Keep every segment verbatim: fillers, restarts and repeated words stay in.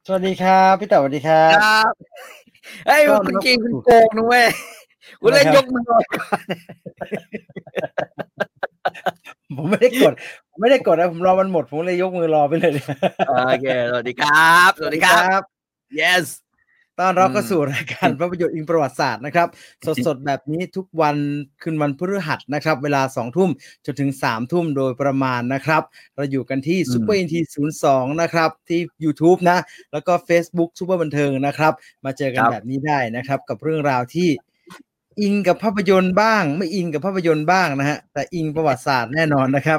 สวัสดีครับพี่เต๋อสวัสดีครับครับเฮ้ยคุณจริงคุณโกงนะเว้ยคุณเล่นยกมือก่อนผมไม่ได้กดผมไม่ได้กดนะผมรอมันหมดผมเลยยกมือรอไปเลยโอเคสวัสดีครับสวัสดีครับ yes ต้อนรับเข้าสู่รายการภาพยนตร์อิงประวัติศาสตร์นะครับสดๆแบบนี้ทุกวันคืนวันพฤหัสนะครับเวลาสองทุ่มจนถึงสามทุ่มโดยประมาณนะครับเราอยู่กันที่ Super เอ็น ที ศูนย์สองนะครับที่ YouTube นะแล้วก็ Facebook Super บันเทิงนะครับมาเจอกันแบบนี้ได้นะครับกับเรื่องราวที่อิงกับภาพยนตร์บ้างไม่อิงกับภาพยนตร์บ้างนะฮะแต่อิงประวัติศาสตร์แน่นอนนะครับ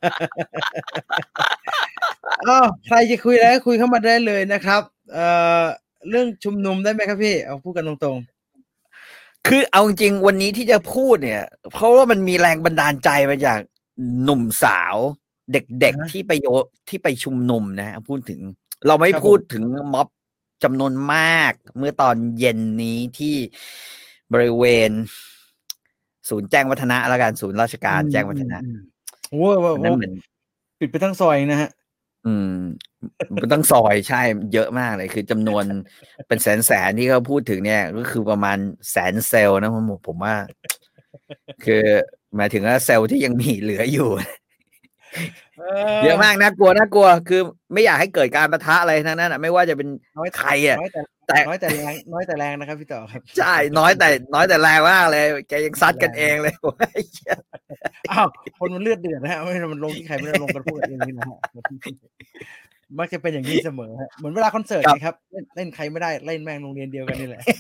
อ้าวใครจะคุยอะไรก็คุยเข้ามาได้เลยนะครับเอ่อเรื่องชุมนุมได้ไหมครับพี่เอาพูดกันตรงๆคือเอาจริงวันนี้ที่จะพูดเนี่ยเพราะว่ามันมีแรงบันดาลใจมาจากหนุ่มสาวเด็กๆที่ไปโยที่ไปชุมนุมนะพูดถึงเราไม่พูดถึงม็อบจำนวนมากเมื่อตอนเย็นนี้ที่บริเวณศูนย์แจ้งวัฒนะและการศูนย์ราชการแจ้งวัฒนะโอ้โหนั่นเหมือนปิดไปทั้งซอยนะฮะอืมเป็นทั้งซอยใช่เยอะมากเลยคือจำนวนเป็นแสนแสนที่เขาพูดถึงเนี่ยก็คือประมาณแสนเซลล์นะผมผมว่าคือหมายถึงว่าเซลล์ที่ยังมีเหลืออยู่เยอะมากน่ากลัวน่ากลัวคือไม่อยากให้เกิดการปะทะอะไรทั้งนั้นอ่ะไม่ว่าจะเป็นใครอ่ะแต่น้อยแต่แรงน้อยแต่แรงนะครับพี่ต่อครับใช่น้อยแต่น้อยแต่แรงมากเลยแกยังซัดกันเองเลยอ้าวคนมันเลือดเดือดนะฮะไม่มันลงที่ใครไม่ได้ลงกันพูดกันเองนี่นะฮะมักจะเป็นอย่างนี้เสมอฮะเหมือนเวลาคอนเสิร์ตนะครับเล่นเล่นใครไม่ได้เล่นแม่งโรงเรียนเดียวกันนี่แหละ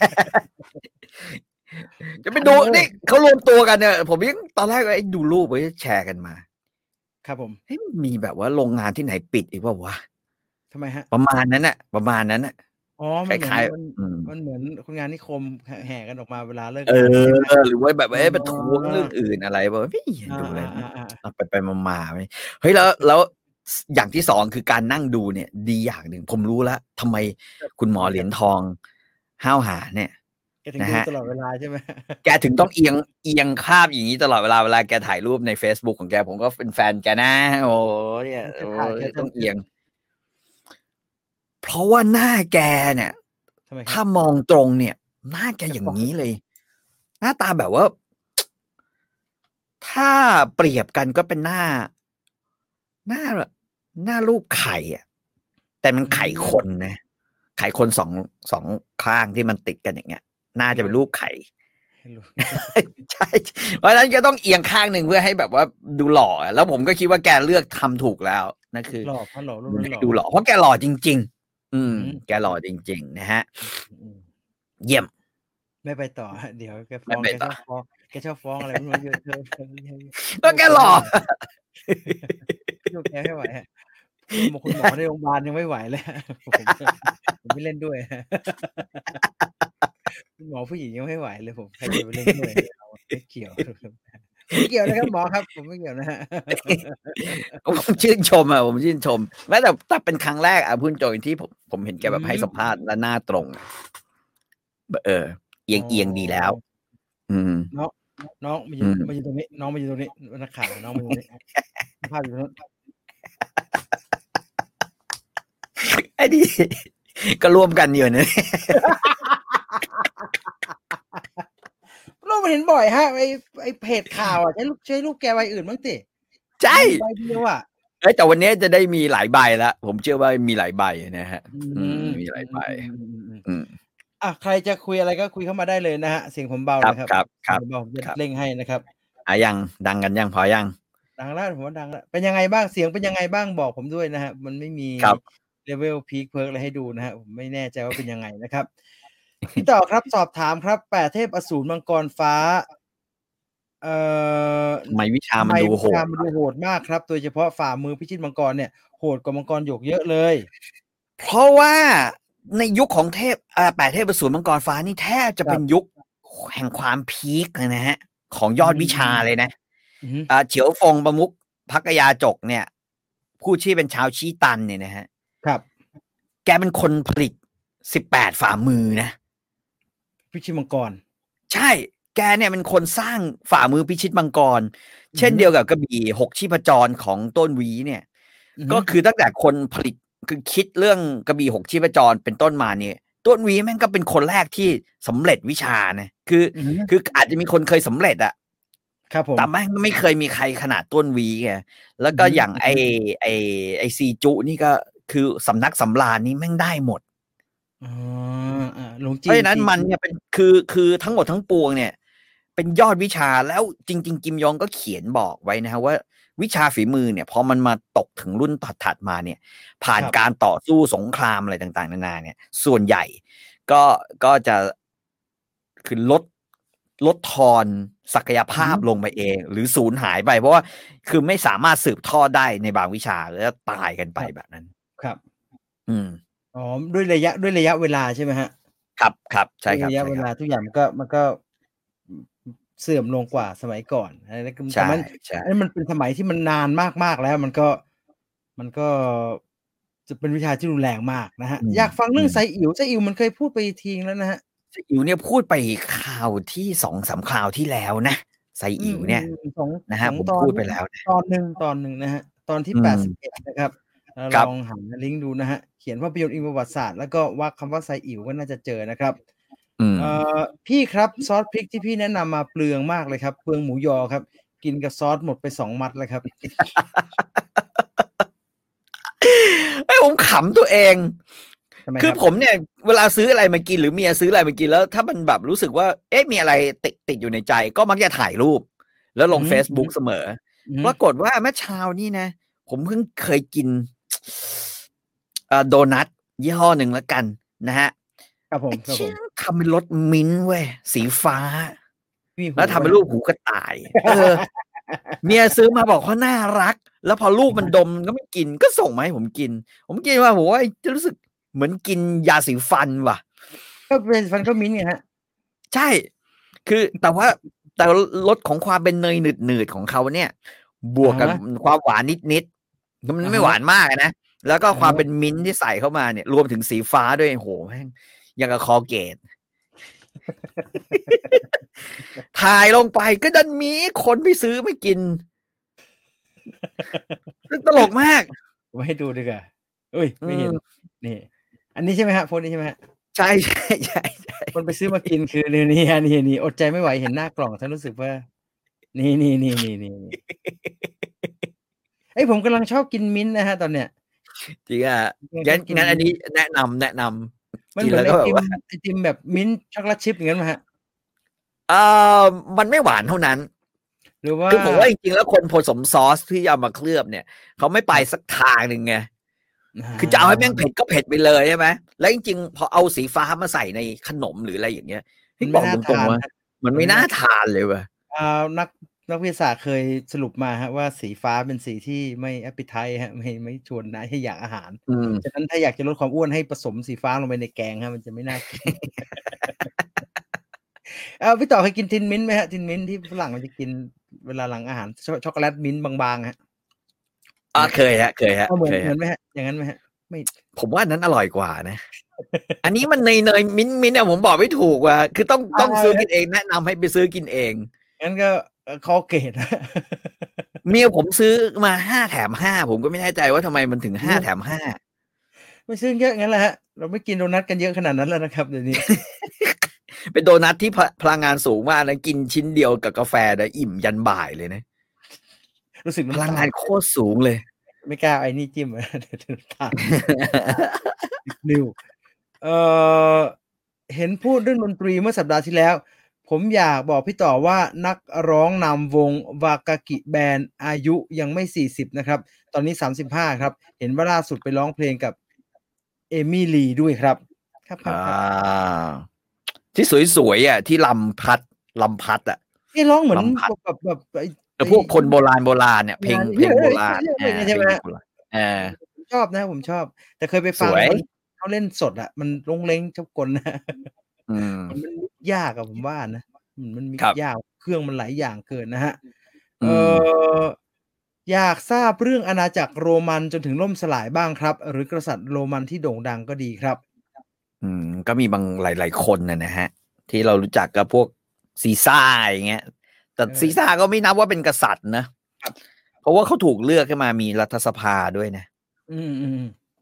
จะไปดูนี่เขารวมตัวกันเนี่ยผมยังตอนแรกไอ้ดูรูปไว้แชร์กันมาครับผมเฮ้ยมีแบบว่าโรงงานที่ไหนปิดอีกป่าววะทำไมฮะประมาณนั้นน่ะประมาณนั้นน่ะอ๋อมันเหมือนมันเหมือนคนงานนิคมแห่กันออกมาเวลาเลิกเออหรือว่าแบบเอ้ประท้วงเรื่องอื่นอะไรบ่ไม่เห็นดูเลยเอาไปไปมาๆไม่เฮ้ยแล้วแล้วอย่างที่สองคือการนั่งดูเนี่ยดีอย่างหนึ่งผมรู้แล้วทำไมคุณหมอเหรียญทองห้าวหาเนี่ยแกถึงดูตลอดเวลาใช่ไหมแกถึงต้องเอียงเอียงคาบอย่างนี้ตลอดเวลาเวลาแกถ่ายรูปใน Facebook ของแกผมก็เป็นแฟนแกนะโอ้เนี่ยต้องเอียงเพราะว่าหน้าแกเนี่ยถ้ามองตรงเนี่ยหน้าแกอย่างนี้เลยหน้าตาแบบว่าถ้าเปรียบกันก็เป็นหน้าหน้าหน้าลูกไข่อ่ะแต่มันไข่คนนะไข่คนสองสองข้างที่มันติดกันอย่างเงี้ยน่าจะเป็นลูกไข่ใช่เพราะฉะนั้นก็ต้องเอียงข้างหนึ่งเพื่อให้แบบว่าดูหล่อแล้วผมก็คิดว่าแกเลือกทำถูกแล้วนั่นคือหล่อเพราะหล่อดูหล่อเพราะแกหล่อจริงๆอืมแกหล่อจริงๆนะฮะเยี่ยมไม่ไปต่อเดี๋ยวแกฟ้องแกชอบฟ้องแกชอบฟ้องอะไรไม่รู้เยอะเยอะก็แกหล่อลูกแกไม่ไหวฮะคุณหมอในโรงพยาบาลยังไม่ไหวเลยผมผมไม่เล่นด้วยคุณหมอผู้หญิงยังไม่ไหวเลยผมใครจะไปเล่นด้วยไม่เกี่ยวไม่เกี่ยวนะครับหมอครับผมไม่เกี่ยวนะฮะผมชื่นชมอ่ะผมชื่นชมแม้แต่แต่เป็นครั้งแรกอ่ะพูดโจยที่ผมผมเห็นแกแบบให้สัมภาษณ์และหน้าตรงเออเอียงเอียงดีแล้วอืมน้องน้องมาอยู่มาอยู่ตรงนี้น้องมาอยู่ตรงนี้นักข่าวน้องมาอยู่ตรงนี้ภาพอยู่ตรงนั้นไอ้ดิก็ร่วมกันอยู่นะเราเห็นบ่อยฮะไอ้ไอ้เพจข่าวอ่ะใช้ลูกใช้ลูกแกใบอื่นบ้างติใช่ใบเดียวอ่ะเอ้ยแต่วันนี้จะได้มีหลายใบแล้วผมเชื่อว่ามีหลายใบนะฮะมีหลายใบอืมอ่ะใครจะคุยอะไรก็คุยเข้ามาได้เลยนะฮะเสียงผมเบานะครับครับครับเบาผมจะเร่งให้นะครับอ่ะยังดังกันยังพอยังดังแล้วผมว่าดังแล้วเป็นยังไงบ้างเสียงเป็นยังไงบ้างบอกผมด้วยนะฮะมันไม่มีเลเวลพีคเพิร์กอะไรให้ดูนะฮะผมไม่แน่ใจว่าเป็นยังไงนะครับพี่ต่อครับสอบถามครับแปดเทพอสูรมังกรฟ้าเอ่อทำไมวิชามันดูโหดมันดูโหดมากครับโดยเฉพาะฝ่ามือพิชิตมังกรเนี่ยโหดกว่ามังกรหยกเยอะเลยเพราะว่าในยุคของเทพอ่าแปดเทพอสูรมังกรฟ้านี่แทบจะเป็นยุคแห่งความพีคเลยนะฮะของยอดวิชาเลยนะอ่าเฉียวฟงประมุขภักยาจกเนี่ยผู้ที่เป็นชาวชี้ตันเนี่ยนะฮะครับแกเป็นคนผลิตสิบแปดฝ่ามือนะพิชิตมังกรใช่แกเนี่ยเป็นคนสร้างฝ่ามือพิชิตมังกรเช่นเดียวกับกระบี่หกชีพจรของต้นหวีเนี่ยก็คือตั้งแต่คนผลิตคือคิดเรื่องกระบี่หกชีพจรเป็นต้นมาเนี่ยต้นวีแม่งก็เป็นคนแรกที่สำเร็จวิชานะคือคืออาจจะมีคนเคยสำเร็จอะครับผมแต่แม่งไม่เคยมีใครขนาดต้นวีไงแล้วก็อย่างไอไอไอซีจุนี่ก็คือสำนักสำราญนี่แม่งได้หมดอ๋ออ่าหลวงจีเพราะฉะนั้นมันเนี่ยเป็นคือคือทั้งหมดทั้งปวงเนี่ยเป็นยอดวิชาแล้วจริงๆกิมยองก็เขียนบอกไว้นะฮะว่าวิชาฝีมือเนี่ยพอมันมาตกถึงรุ่นถัดๆมาเนี่ยผ่านการต่อสู้สงครามอะไรต่างๆนานาเนี่ยส่วนใหญ่ก็ก็จะคือลดลดทอนศักยภาพลงไปเองหรือสูญหายไปเพราะว่าคือไม่สามารถสืบทอดได้ในบางวิชาแล้วตายกันไปแบบนั้นครับอืมอ๋อด้วยระยะด้วยระยะเวลาใช่ไหมฮะครับครับใช่ครับระยะเวลาทุกอย่างมันก็มันก็เสื่อมลงกว่าสมัยก่อนอะไรแต่มันอันนี้มันเป็นสมัยที่มันนานมากๆแล้วมันก็มันก็จะเป็นวิชาที่รุนแรงมากนะฮะอยากฟังเรื่องไซอิ๋วไซอิ๋วมันเคยพูดไปทีแล้วนะฮะไซอิ๋วเนี่ยพูดไปข่าวที่สองสามข่าวที่แล้วนะไซอิ๋วเนี่ยนะฮะผมพูดไปแล้วตอนหนึ่งตอนหนึ่งนะฮะตอนที่แปดสิบเอ็ดนะครับลองหาลิงก์ดูนะฮะเขียนภาพยนตร์อิงประวัติศาสตร์แล้วก็ว่าคำว่าไซอิ๋วก็น่าจะเจอนะครับเอ่อพี่ครับซอสพริกที่พี่แนะนำมาเปลืองมากเลยครับเปลืองหมูยอครับกินกับซอสหมดไปสองมัดแล้วครับไอ้ผมขำตัวเองคือผมเนี่ยเวลาซื้ออะไรมากินหรือเมียซื้ออะไรมากินแล้วถ้ามันแบบรู้สึกว่าเอ๊ะมีอะไรติดติดอยู่ในใจก็มักจะถ่ายรูปแล้วลง Facebook เสมอปรากฏว่าเมื่อเช้านี่นะผมเพิ่งเคยกินเอ่อโดนัทยี่ห้อหนึ่งแล้วกันนะฮะครับผมครับผมทำเป็นรสมิ้นท์เว้ยสีฟ้าแล้วทำเป็นรูปหูกระต่ายเออเมียซื้อมาบอกว่าน่ารักแล้วพอลูกมันดมก็ไม่กินก็ส่งมาให้ผมกินผมกินว่าผมว่าจะรู้สึกเหมือนกินยาสีฟันว่ะก็เป็นฟันก็มิ้นท์ไงฮะใช่คือแต่ว่าแต่รสของความเป็นเนยหนืดๆของเขาเนี่ยบวกกับความหวานนิดๆมันไม่หวานมากนะแล้วก็ความเป็นมิ้นท์ที่ใส่เข้ามาเนี่ยรวมถึงสีฟ้าด้วยโหแม่งอย่างกับคอเกตถ่ายลงไปก็ดันมีคนไปซื้อไม่กินตลกมากผมให้ดูดีกว่าเอ้ยไม่เห็นนี่อันนี้ใช่ไหมฮะโพสนี้ใช่ไหมฮะใช่ใช่ใช่คนไปซื้อมากินคือนี่นี่นี่นี่อดใจไม่ไหวเห็นหน้ากล่องฉันรู้สึกว่านี่นี่นี่นี่นี่ไอ้ผมกำลังชอบกินมิ้นท์นะฮะตอนเนี้ยจริงอ่ะงั้นงั้นอันนี้แนะนำแนะนำมันเหมือนไอติมไอติมแบบมิ้นท์ช็อกโกแลตชิพอย่างนั้นไหมฮะเอ่อมันไม่หวานเท่านั้นหรือว่าคือผมว่าจริงๆแล้วคนผสมซอสที่เอามาเคลือบเนี่ยเขาไม่ไปสักทางหนึ่งไงคือจะเอาให้แม่งเผ็ดก็เผ็ดไปเลยใช่ไหมแล้วจริงๆพอเอาสีฟ้ามาใส่ในขนมหรืออะไรอย่างเงี้ยที่บอกตรงๆว่ามันไม่น่าทานเลยว่ะอ่านักนักวิทยาศาสตร์เคยสรุปมาฮะว่าสีฟ้าเป็นสีที่ไม่แอปเปิลไทฮะไม่ไม่ชวนนะให้อยากอาหารฉะนั้นถ้าอยากจะลดความอ้วนให้ผสมสีฟ้าลงไปในแกงฮะมันจะไม่น่ากินเออพี่ต่อเคยกินทินมิ้นท์ไหมฮะทินมิ้นท์ที่ฝรั่งมันจะกินเวลาหลังอาหารช็อกโกแลตมิ้นท์บางๆฮะอ่าเคยฮะเคยฮะเหมือนเหมือนไหมฮะอย่างนั้นไหมฮะไม่ผมว่านั้นอร่อยกว่านะอันนี้มันเนยเนยมิ้นท์มิ้นท์เนี่ยผมบอกไม่ถูกว่ะคือต้องต้องซื้อกินเองแนะนำให้ไปซื้อกินเองงั้นก็คอเกตเมียผมซื้อมาห้าแถมห้าผมก็ไม่แน่ใจว่าทำไมมันถึงห้าแถมห้าไม่ซื้อเยอะงั้นแหละฮะเราไม่กินโดนัทกันเยอะขนาดนั้นแล้วนะครับเดี๋ยวนี้เป็นโดนัทที่พลังงานสูงมากนะกินชิ้นเดียวกับกาแฟได้อิ่มยันบ่ายเลยนะรู้สึกพลังงานโคตรสูงเลยไม่กล้าไอ้นี่จิ้มเดี๋ยวทานนิวเอ่อเห็นพูดเรื่องดนตรีเมื่อสัปดาห์ที่แล้วผมอยากบอกพี่ต่อว่านักร้องนำวงวากากิแบนด์อายุยังไม่สี่สิบนะครับตอนนี้สามสิบห้าครับเห็นว่าล่าสุดไปร้องเพลงกับเอมี่ลีด้วยครับครับอ่าที่สวยๆอ่ะที่ลำพัดลำพัดอ่ะที่ร้องเหมือนแบบแบบแต่พวกคนโบราณโบราณเนี่ยเพลงเพลงโบราณใช่ไหมเออผมชอบนะผมชอบแต่เคยไปฟังเขาเล่นสดอ่ะมันลงเล้งเจ้ากลนะมันมันยากอะผมว่านะมันมียากเครื่องมันหลายอย่างเกินนะฮะเอออยากทราบเรื่องอาณาจักรโรมันจนถึงล่มสลายบ้างครับหรือกษัตริย์โรมันที่โด่งดังก็ดีครับอืมก็มีบางหลายๆคนนะฮะที่เรารู้จักกับพวกซีซ่าอย่างเงี้ยแต่ซีซ่าก็ไม่นับว่าเป็นกษัตริย์นะเพราะว่าเขาถูกเลือกขึ้นมามีรัฐสภาด้วยนะอืมอืม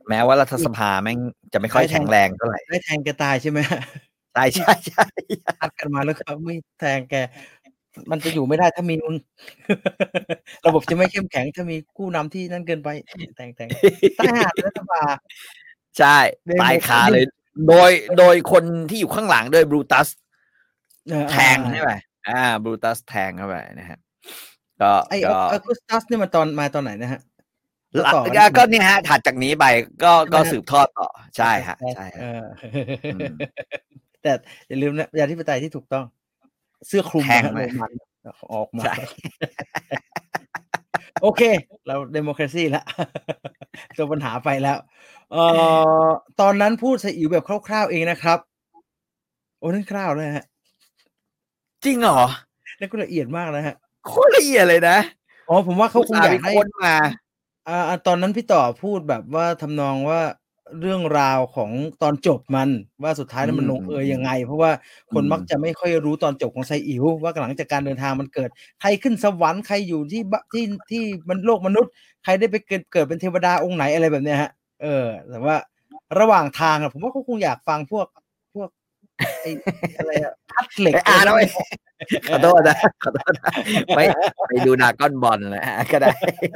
แม้ว่ารัฐสภาแม่งจะไม่ค่อยแข็งแรงเท่าไหร่ได้แทงแกตายใช่ไหมใช่ใช่ใช่อัดกันมาแล้วเขาไม่แทงแกมันจะอยู่ไม่ได้ถ้ามีมึงระบบจะไม่เข้มแข็งถ้ามีผู้นำที่นั่นเกินไปแทงแทงตายห่ารัฐสภาใช่ตายคาเลยโดยโดยคนที่อยู่ข้างหลังโดยบรูตัสแทงใช่ไหมอ่าบรูตัสแทงเข้าไปนะฮะก็ไอออกุสตัสนี่มันตอนมาตอนไหนนะฮะต่อก็เนี่ยฮะถัดจากนี้ไปก็ก็สืบทอดต่อใช่ฮะใช่ฮะแต่อย่าลืมนะประชาธิปไตยที่ถูกต้องเสื้อคลุมนะโรมันออกมาโอเคเราเดโมคราซีแล้วตัวปัญหาไปแล้วเอ่อตอนนั้นพูดใส่อิ๋วแบบคร่าวๆเองนะครับโอ้นั่นคร่าวเลยฮะจริงเหรอนั่นก็ละเอียดมากนะฮะโคตรละเอียดเลยนะอ๋อผมว่าเขาคงอยากให้คนมาอ่าตอนนั้นพี่ต่อพูดแบบว่าทำนองว่าเรื่องราวของตอนจบมันว่าสุดท้ายแล้วมันลงเอยยังไงเพราะว่าคนมักจะไม่ค่อยรู้ตอนจบของไซอิ๋วว่าหลังจากการเดินทางมันเกิดใครขึ้นสวรรค์ใครอยู่ที่ที่ที่มันโลกมนุษย์ใครได้ไปเกิดเกิดเป็นเทวดาองค์ไหนอะไรแบบเนี้ยฮะเออแต่ว่าระหว่างทางอะผมว่าเขาคงอยากฟังพวกพวกไอ้อะไรอะพัดเหล็กอ่านเอาไว้ขอโทษนะขอโทษนะไปไปดูดราก้อนบอลนะฮะก็ได้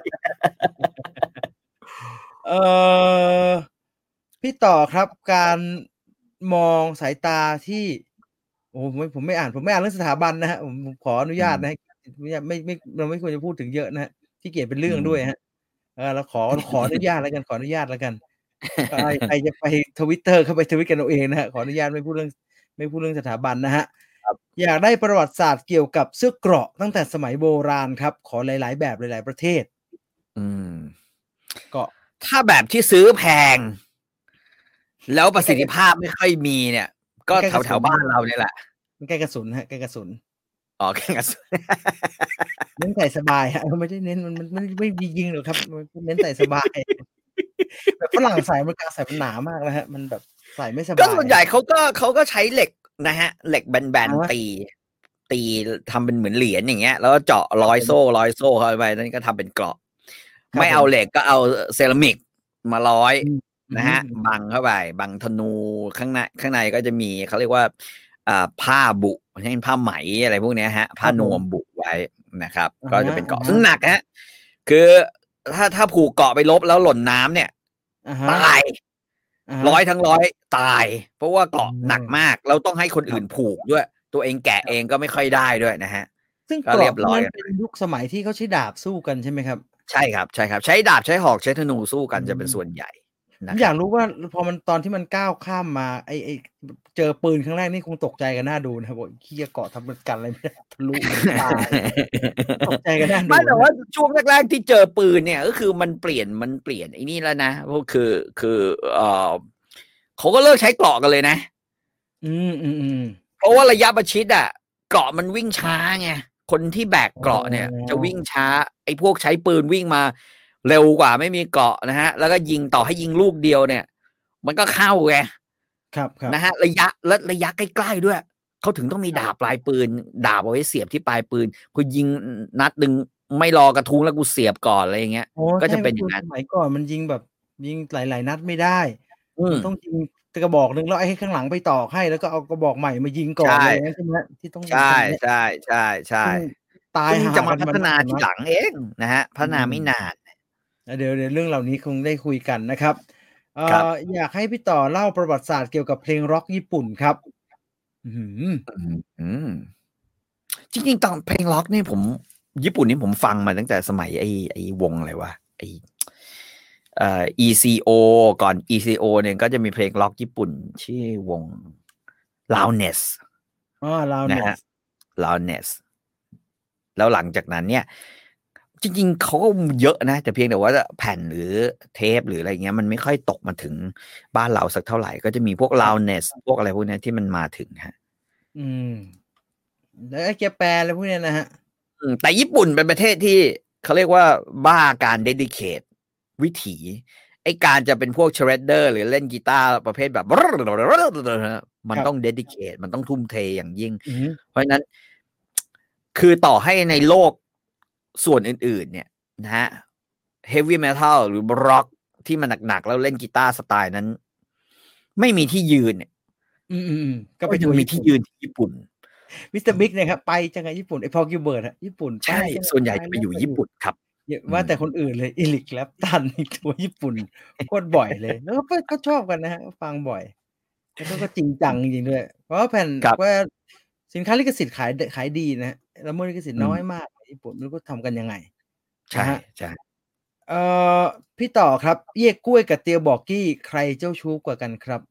เออพี่ต่อครับการมองสายตาที่โอ้ผมไม่ผมไม่อ่านผมไม่อ่านเรื่องสถาบันนะฮะผมขออนุญาตนะไม่ไม่ไม่เราไม่ควรจะพูดถึงเยอะนะฮะที่เกียรติเป็นเรื่องด้วยฮะเออเราขอขออนุญาตแล้วกันขออนุญาตแล้วกันใครใครจะไป Twitter เข้าไปทวิตกันเอาเองนะฮะขออนุญาตไม่พูดเรื่องไม่พูดเรื่องสถาบันนะฮะอยากได้ประวัติศาสตร์เกี่ยวกับเสื้อเกราะตั้งแต่สมัยโบราณครับขอหลายๆแบบหลายๆประเทศอืมก็ถ้าแบบที่ซื้อแพงแล้วประสิทธิภาพไม่ค่อยมีเนี่ยก็แถวแถวบ้านเราเนี่ยแหละมันใกล้กระสุนฮะใกล้กระสุนอ๋อแกกระสุนเน้นใส่สบายฮะไม่ได้เน้นมันมันไม่ไม่ยิงหรอกครับเน้นใส่สบายแบบฝรั่งใส่มันกาใส่มันหนามากนะฮะมันแบบใส่ไม่สบายก็ส่วนใหญ่เขาก็เขาก็ใช้เหล็กนะฮะเหล็กแบนๆตีตีทำเป็นเหมือนเหรียญอย่างเงี้ยแล้วก็เจาะร้อยโซ่ร้อยโซ่เข้าไปนั่นก็ทำเป็นเกราะไม่เอาเหล็กก็เอาเซรามิกมาร้อยนะฮะบังเข้าไปบังธนูข้างในข้างในก็จะมีเขาเรียกว่าอ่าผ้าบุเช่นผ้าไหมอะไรพวกนี้ฮะผ้านวมบุไว้นะครับก็จะเป็นเกราะซึ่งหนักฮะคือถ้าถ้าผูกเกาะไปลบแล้วหล่นน้ำเนี่ยตายร้อยทั้งร้อยตายเพราะว่าเกาะหนักมากเราต้องให้คนอื่นผูกด้วยตัวเองแกะเองก็ไม่ค่อยได้ด้วยนะฮะซึ่งเกราะนั้นเป็นยุคสมัยที่เขาใช้ดาบสู้กันใช่ไหมครับใช่ครับใช่ครับใช้ดาบใช้หอกใช้ธนูสู้กันจะเป็นส่วนใหญ่ผมอยากรู้ว่าพอมันตอนที่มันก้าวข้ามมาไอ้ไอ้เจอปืนครั้งแรกนี่คงตกใจกันน่าดูนะครับบอกขี้เกาะทำกันอะไรไม่ได้ทะลุตายตกใจกันน่าดูไม่แต่ว่าช่วงแรกๆที่เจอปืนเนี่ยก็คือมันเปลี่ยนมันเปลี่ยนไอ้นี่แล้วนะก็คือคือเออเขาก็เลิกใช้เกราะกันเลยนะอืมอืมอืมเพราะว่าระยะประชิดอ่ะเกราะมันวิ่งช้าไงคนที่แบกเกราะเนี่ยจะวิ่งช้าไอ้พวกใช้ปืนวิ่งมาเร็วกว่าไม่มีเกราะนะฮะแล้วก็ยิงต่อให้ยิงลูกเดียวเนี่ยมันก็เข้าไงครับนะฮะระยะและระยะใกล้ๆด้วยเขาถึงต้องมีดาบปลายปืนดาบเอาไว้เสียบที่ปลายปืนคุณยิงนัดนึงไม่รอกระทุ้งแล้วกูเสียบก่อนอะไรอย่างเงี้ยก็จะเป็นอย่างนั้นสมัยก่อนมันยิงแบบยิงหลายๆนัดไม่ได้มันต้องยิงกระบอกนึงแล้วไอ้ให้ข้างหลังไปต่อให้แล้วก็เอากระบอกใหม่มายิงก่อนเลยใช่ไหมที่ต้องใช่ใช่ใช่ใช่ตายหาจะมาพัฒนาทีหลังเองนะฮะพัฒนาไม่นานเดี๋ยวเดี๋ยวเรื่องเหล่านี้คงได้คุยกันนะครับเอ่ออยากให้พี่ต่อเล่าประวัติศาสตร์เกี่ยวกับเพลงร็อกญี่ปุ่นครับอืมอืมจริงๆตอนเพลงร็อกนี่ผมญี่ปุ่นนี่ผมฟังมาตั้งแต่สมัยไอ้ไอ้วงอะไรวะไอ้เอ่อ อี ซี โอ ก่อน อี ซี โอ เนี่ยก็จะมีเพลงร็อกญี่ปุ่นชื่อวง Loudness อ๋อ Loudness Loudness แล้วหลังจากนั้นเนี่ยจริงๆเขาก็เยอะนะแต่เพียงแต่ว่าแผ่นหรือเทปหรืออะไรเงี้ยมันไม่ค่อยตกมาถึงบ้านเราสักเท่าไหร่ก็จะมีพวก Loudness พวกอะไรพวกนี้ที่มันมาถึงฮะอืมแล้วไอ้แกแปลอะไรพวกนี้นะฮะแต่ญี่ปุ่นเป็นประเทศที่เขาเรียกว่าบ้าการ dedicate วิถีไอ้การจะเป็นพวก shredder หรือเล่นกีตาร์ประเภทแบบมันต้อง dedicate มันต้องทุ่มเทอย่างยิ่งเพราะฉะนั้นคือต่อให้ในโลกส่วนอื่นๆเนี่ยนะฮะ heavy metal หรือ rock ที่มันหนักๆแล้วเล่นกีตาร์สไตล์นั้นไม่มีที่ยืนเนี่ยอืมๆๆก็ไปก็ทัยัวงร์มีญี่ที่ปุ่นยืนที่ญี่ปุ่นมิสเตอร์ บิ๊กเนี่ยครับไปจังหวัดญี่ปุ่นไอ้ Paul Gilbert อะญี่ปุ่นใชไป่จังหวัส่วนใหญ่ไปจะ ไปแล้วอยู่ไปญี่อีกปุ่นครับอย่าอืว่าแต่คมนอื่นเลย Eric Clapton นี่ ทัวร์ ญี่ปุ่นโคตรบ่อยเลย แล้วก็ ก็ชอบกันนะครับ ก็ฟังบ่อย แล้วเขาก็จริงจังจริง ๆ ด้วย เพราะว่าแผ่นครับว่าสินค้าลิขสิทธิ์ขาย ด ขายดีนะครับ ละเมิดลิขสิทธิ์น้อยอืมมากในญี่ปุ่น ไม่รู้เขาทำกันยังไงใชนะ่ครับใช่เอ่อ พี่ต่อครับ เอี้ยกล้วยกับเตียบอกกี้ใครเจ้าชู้กว่ากันครับ?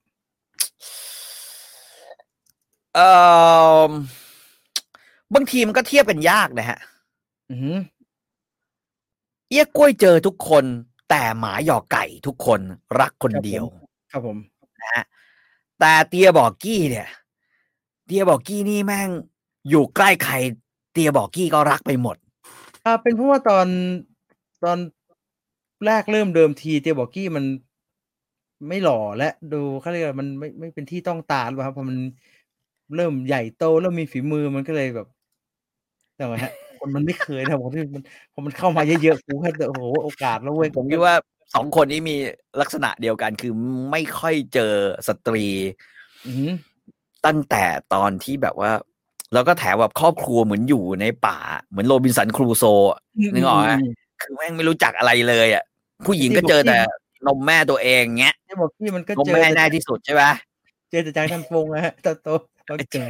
เอ่อ บางทีมันก็เทียบกันยากนะครับอือฮึเอี้ยกล้วยเจอทุกคน แต่หมาหยอกไก่ทุกคนรักคนเดียวครับผมนะครับ แต่เตียบอกกี้เนี่ย เตียบอกกี้นี่แม่งอยู่ใกล้ใคร เตียบอกกี้ก็รักไปหมดอา เป็นเพราะว่าตอน ตอนแรกเริ่มเดิมทีเตียบอกกี้มันไม่หล่อ และดู เขาเรียกอะไร มันไม่ ไม่เป็นที่ต้องตาหรือเปล่าครับ พอมันเริ่มใหญ่โต เริ่มมีฝีมือมันก็เลยแบบ นึกออกไหมครับ คนมันไม่เคยนะ ผมที่มัน พอมันเข้ามาเยอะ ๆ กูแค่จะ โอ้โฮ โอกาสแล้วเว้ยผมคิดว่า สอง คนนี้มีลักษณะเดียวกัน คือไม่ค่อยเจอสตรีอือฮึตั้งแต่ตอนที่แบบว่า แล้วก็แถมแบบครอบครัวเหมือนอยู่ในป่า เหมือน Robinson Crusoe อะอืนึกออกไหม? ม ๆ ๆ ๆคือแม่งไม่รู้จักอะไรเลยอะ ผู้หญิงเตียบก็เอกกีจอแ้ต่นมแม่ตัวเอง เงี้ยเตียบอกกี้มันก็นมเจอแม่แต่แน่ที่สุดใช่ไหม? เจอแต่จาง ทันฟงอะครับ ตอนโต ตอนแก่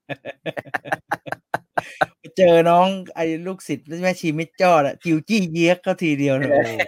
ไปเจอน้องไอ้ลูกศิษย์แม่ชีมิดจ้อน่ะ จิวจี้เยี๊ยกเข้าทีเดียวเนี่ย โอ้โฮ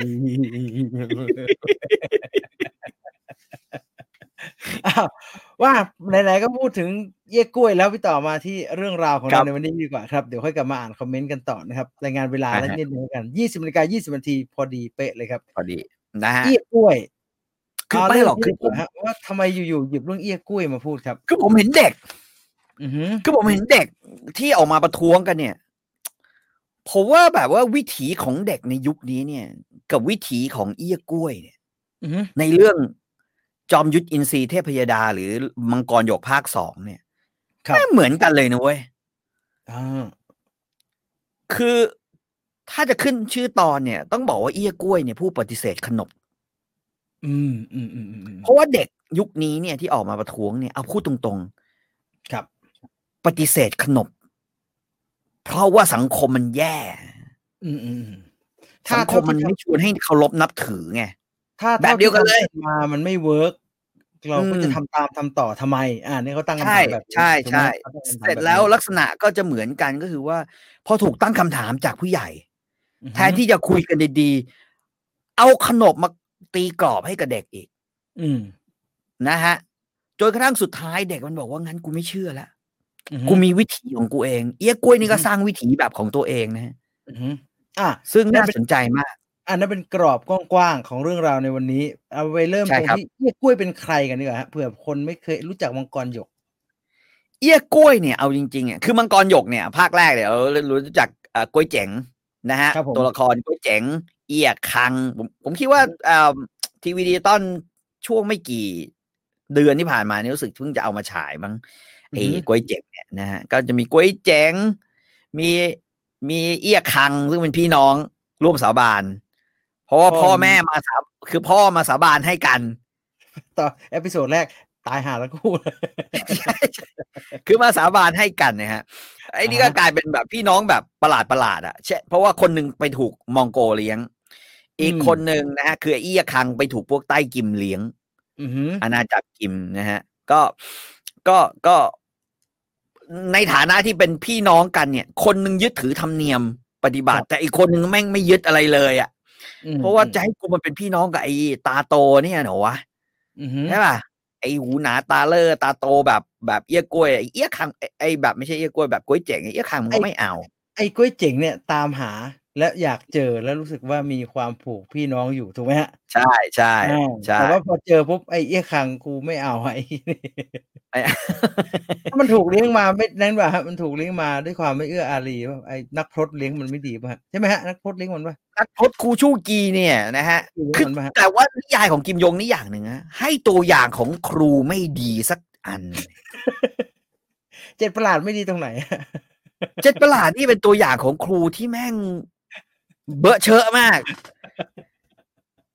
อ้าว ว่า ไหน ๆ ก็พูดถึงเอี้ยกล้วยแล้ว พี่ต่อมาที่เรื่องราวของคเรราับในวันนี้ดีกว่าครับ เดี๋ยวค่อยกลับมาอ่านคอมเมนต์กันต่อนะครับ รายงานเวลาอะแล้วฮะนิดหนึ่งแล้วกัน ยี่สิบนาฬิกายี่สิบ นาที พอดีเป๊ะเลยครับพอดี นะคเรอัี้บยกล้วยคอืาอไมเ่ริ่หรอกมที่นีคือ้ผมก่อนครับว่า ทำไมอยู่ ๆ หยิบเรื่องเอี้ยกล้วยมาพูดครับ? คือผมเห็นเด็กอือฮึคือผมเห็นเด็กที่ออกมาประท้วงกันเนี่ย ผมว่าแบบว่าวิถีของเด็กในยุคนี้เนี่ย กับวิถีของเอี้ยกล้วยเนี่ยอือฮึในเรื่องจอมยุทธอินทรีเทพยดา หรือมังกรหยกภาค สอง เนี่ยคแรมั่บงเหมือนกันเลยนะเว้ยอาคือถ้าจะขึ้นชื่อตอนเนี่ย ต้องบอกว่าเอี้ยกล้วยเนี่ยผู้ปฏิเสธขนบอืม อือ ๆ ๆ ๆเพราะว่าเด็กยุคนี้เนี่ยที่ออกมาประท้วงเนี่ย เอาพูดตรง ๆครับปฏิเสธขนบ เพราะว่าสังคมมันแย่อือ ๆ ๆ ถ้สัางเคท่าทมมัี่นทไม่ชวนให้เคารพนับถือไงำ ถ้าแเบท่าทบเดีีย่ทวกันเลำยกันมามันไม่เวิร์ก เราอืก็จะทมำตาม ทำต่อทำไม? อา นี่เขาตั้งใคชำ่ถามแบบนี้ ถูกใไหชม? ่เขาตั้งคำๆถเาสร็จมแบบนี้แล้วลักษณะก็จะเหมือนกัน ก็คือว่า พอถูกตั้งคำถามจากผู้ใหญ่อือแทฮึนที่จะคุยกันดี ๆ เอาขนบมาตีกรอบให้กับเด็กอีกอืมนะครับ จนกระทั่งสุดท้ายเด็กมันบอกว่า "งั้นกูไม่เชื่อแล้วอือฮกูึมีวิถีของกูเอง" เอี้ยกล้วยอนืี่อฮก็ึสร้างวิถีแบบของตัวเองนะครับอือฮึ อาซึ่งน่นั่นาเป็นสนใจมากอันนั้นเป็นกรอบกว้าง ๆ ของเรื่องราวในวันนี้ เอาไปเริ่มใช่ครตรงทัีบ่เอี้ยกล้วยเป็นใครกันดีกว่าครับ เผื่อคนไม่เคยรู้จักมังกรหยกเอี้ยกล้วยเนี่ย เอาจริง ๆ อะ คือมังกรหยกเนี่ย ภาคแรกเนี่ยเรา ร รู้จัก อ่า ก๊วยเจ๋งนะครับครับผมตัวละครก๊วยเจ๋ง เอี้ยคัง ผม ผมคิดว่าอือฮึอ่า ทีวีดิจิทัลช่วงไม่กี่เดือนที่ผ่านมาเนี่ย รู้สึกเพิ่งจะเอามาฉายมั้งอไืออ้ฮึก๊วยเจ๋งเนี่ยนะครับ ก็จะมีก๊วยเจ๋ง มี มีเอี้ยคัง ซึ่งเป็นพี่น้องร่วมสาบาน เพราะว่าพ่อมพ่อแีม่มาสา คือพ่อมาสาบานให้กันตอน Episode แรกตายห่าทั้งคู่ใช่ ๆ คือมาสาบานให้กันนะครับ ไอ้อะฮนี่ก็ะกลายเป็นแบบพี่น้องแบบประหลาด ๆ อะ เช่น เพราะว่าคนหนึ่งไปถูกมองโกเลี้ยงอือีกคนมหนึ่งนะครับ คือไอ้เอี้ยคังไปถูกพวกไต้กิมเลี้ยงอือฮึอาณาจักรกิมนะครับ ก็ ก็ ก็ ในฐานะที่เป็นพี่น้องกันเนี่ย คนหนึ่งยึดถือธรรมเนียมปฏิบคัรตัิบแต่อีกคนหนึ่งแม่งไม่ยึดอะไรเลยอะอืเพราะว่าม ๆจะให้กูมาเป็นพี่น้องกับไอ้ตาโตเนี่ยเหรอวะอือฮึใช่เปล่า ไอ้หูหนาตาเล่อ ตาโตแบบ แบบเอี้ยกล้วย ไอ้เอี้ยคัง ไอ้ ไอ้แบบไม่ใช่เอี้ยกล้วย แบบก๊วยเจ๋ง ไอ้เอี้ยคังมันไอ้ก็ไม่เอาไอ้ก๊วยเจ๋งเนี่ยตามหาและอยากเจอ แล้วรู้สึกว่ามีความผูกพี่น้องอยู่ ถูกไหมครับ? ใช่อาๆ ใช่แต่ว่าพอเจอปุ๊บ ไอ้เอี้ยคังกูไม่เอา ไอ้ไอ้ถ้ามันถูกเลี้ยงมาไม่ นั้นเปล่าครับ มันถูกเลี้ยงมาด้วยความไม่เอื้ออารีเปล่า ไอ้นักพรตเลี้ยงมันไม่ดีเปล่าครับ ใช่ไหมครับ นักพรตเลี้ยงมันเปล่า? นักพรตคูชู่กีเนี่ยนะครับ คือมันเปล่าครับ? แต่ว่านิยายของกิมยงนี่อย่างหนึ่งนะ ให้ตัวอย่างของครูไม่ดีสักอันเจ็ดประหลาดไม่ดีตรงไหน? เจ็ดประหลาดนี่เป็นตัวอย่างของครูที่แม่งเบ๊อะเชอะมาก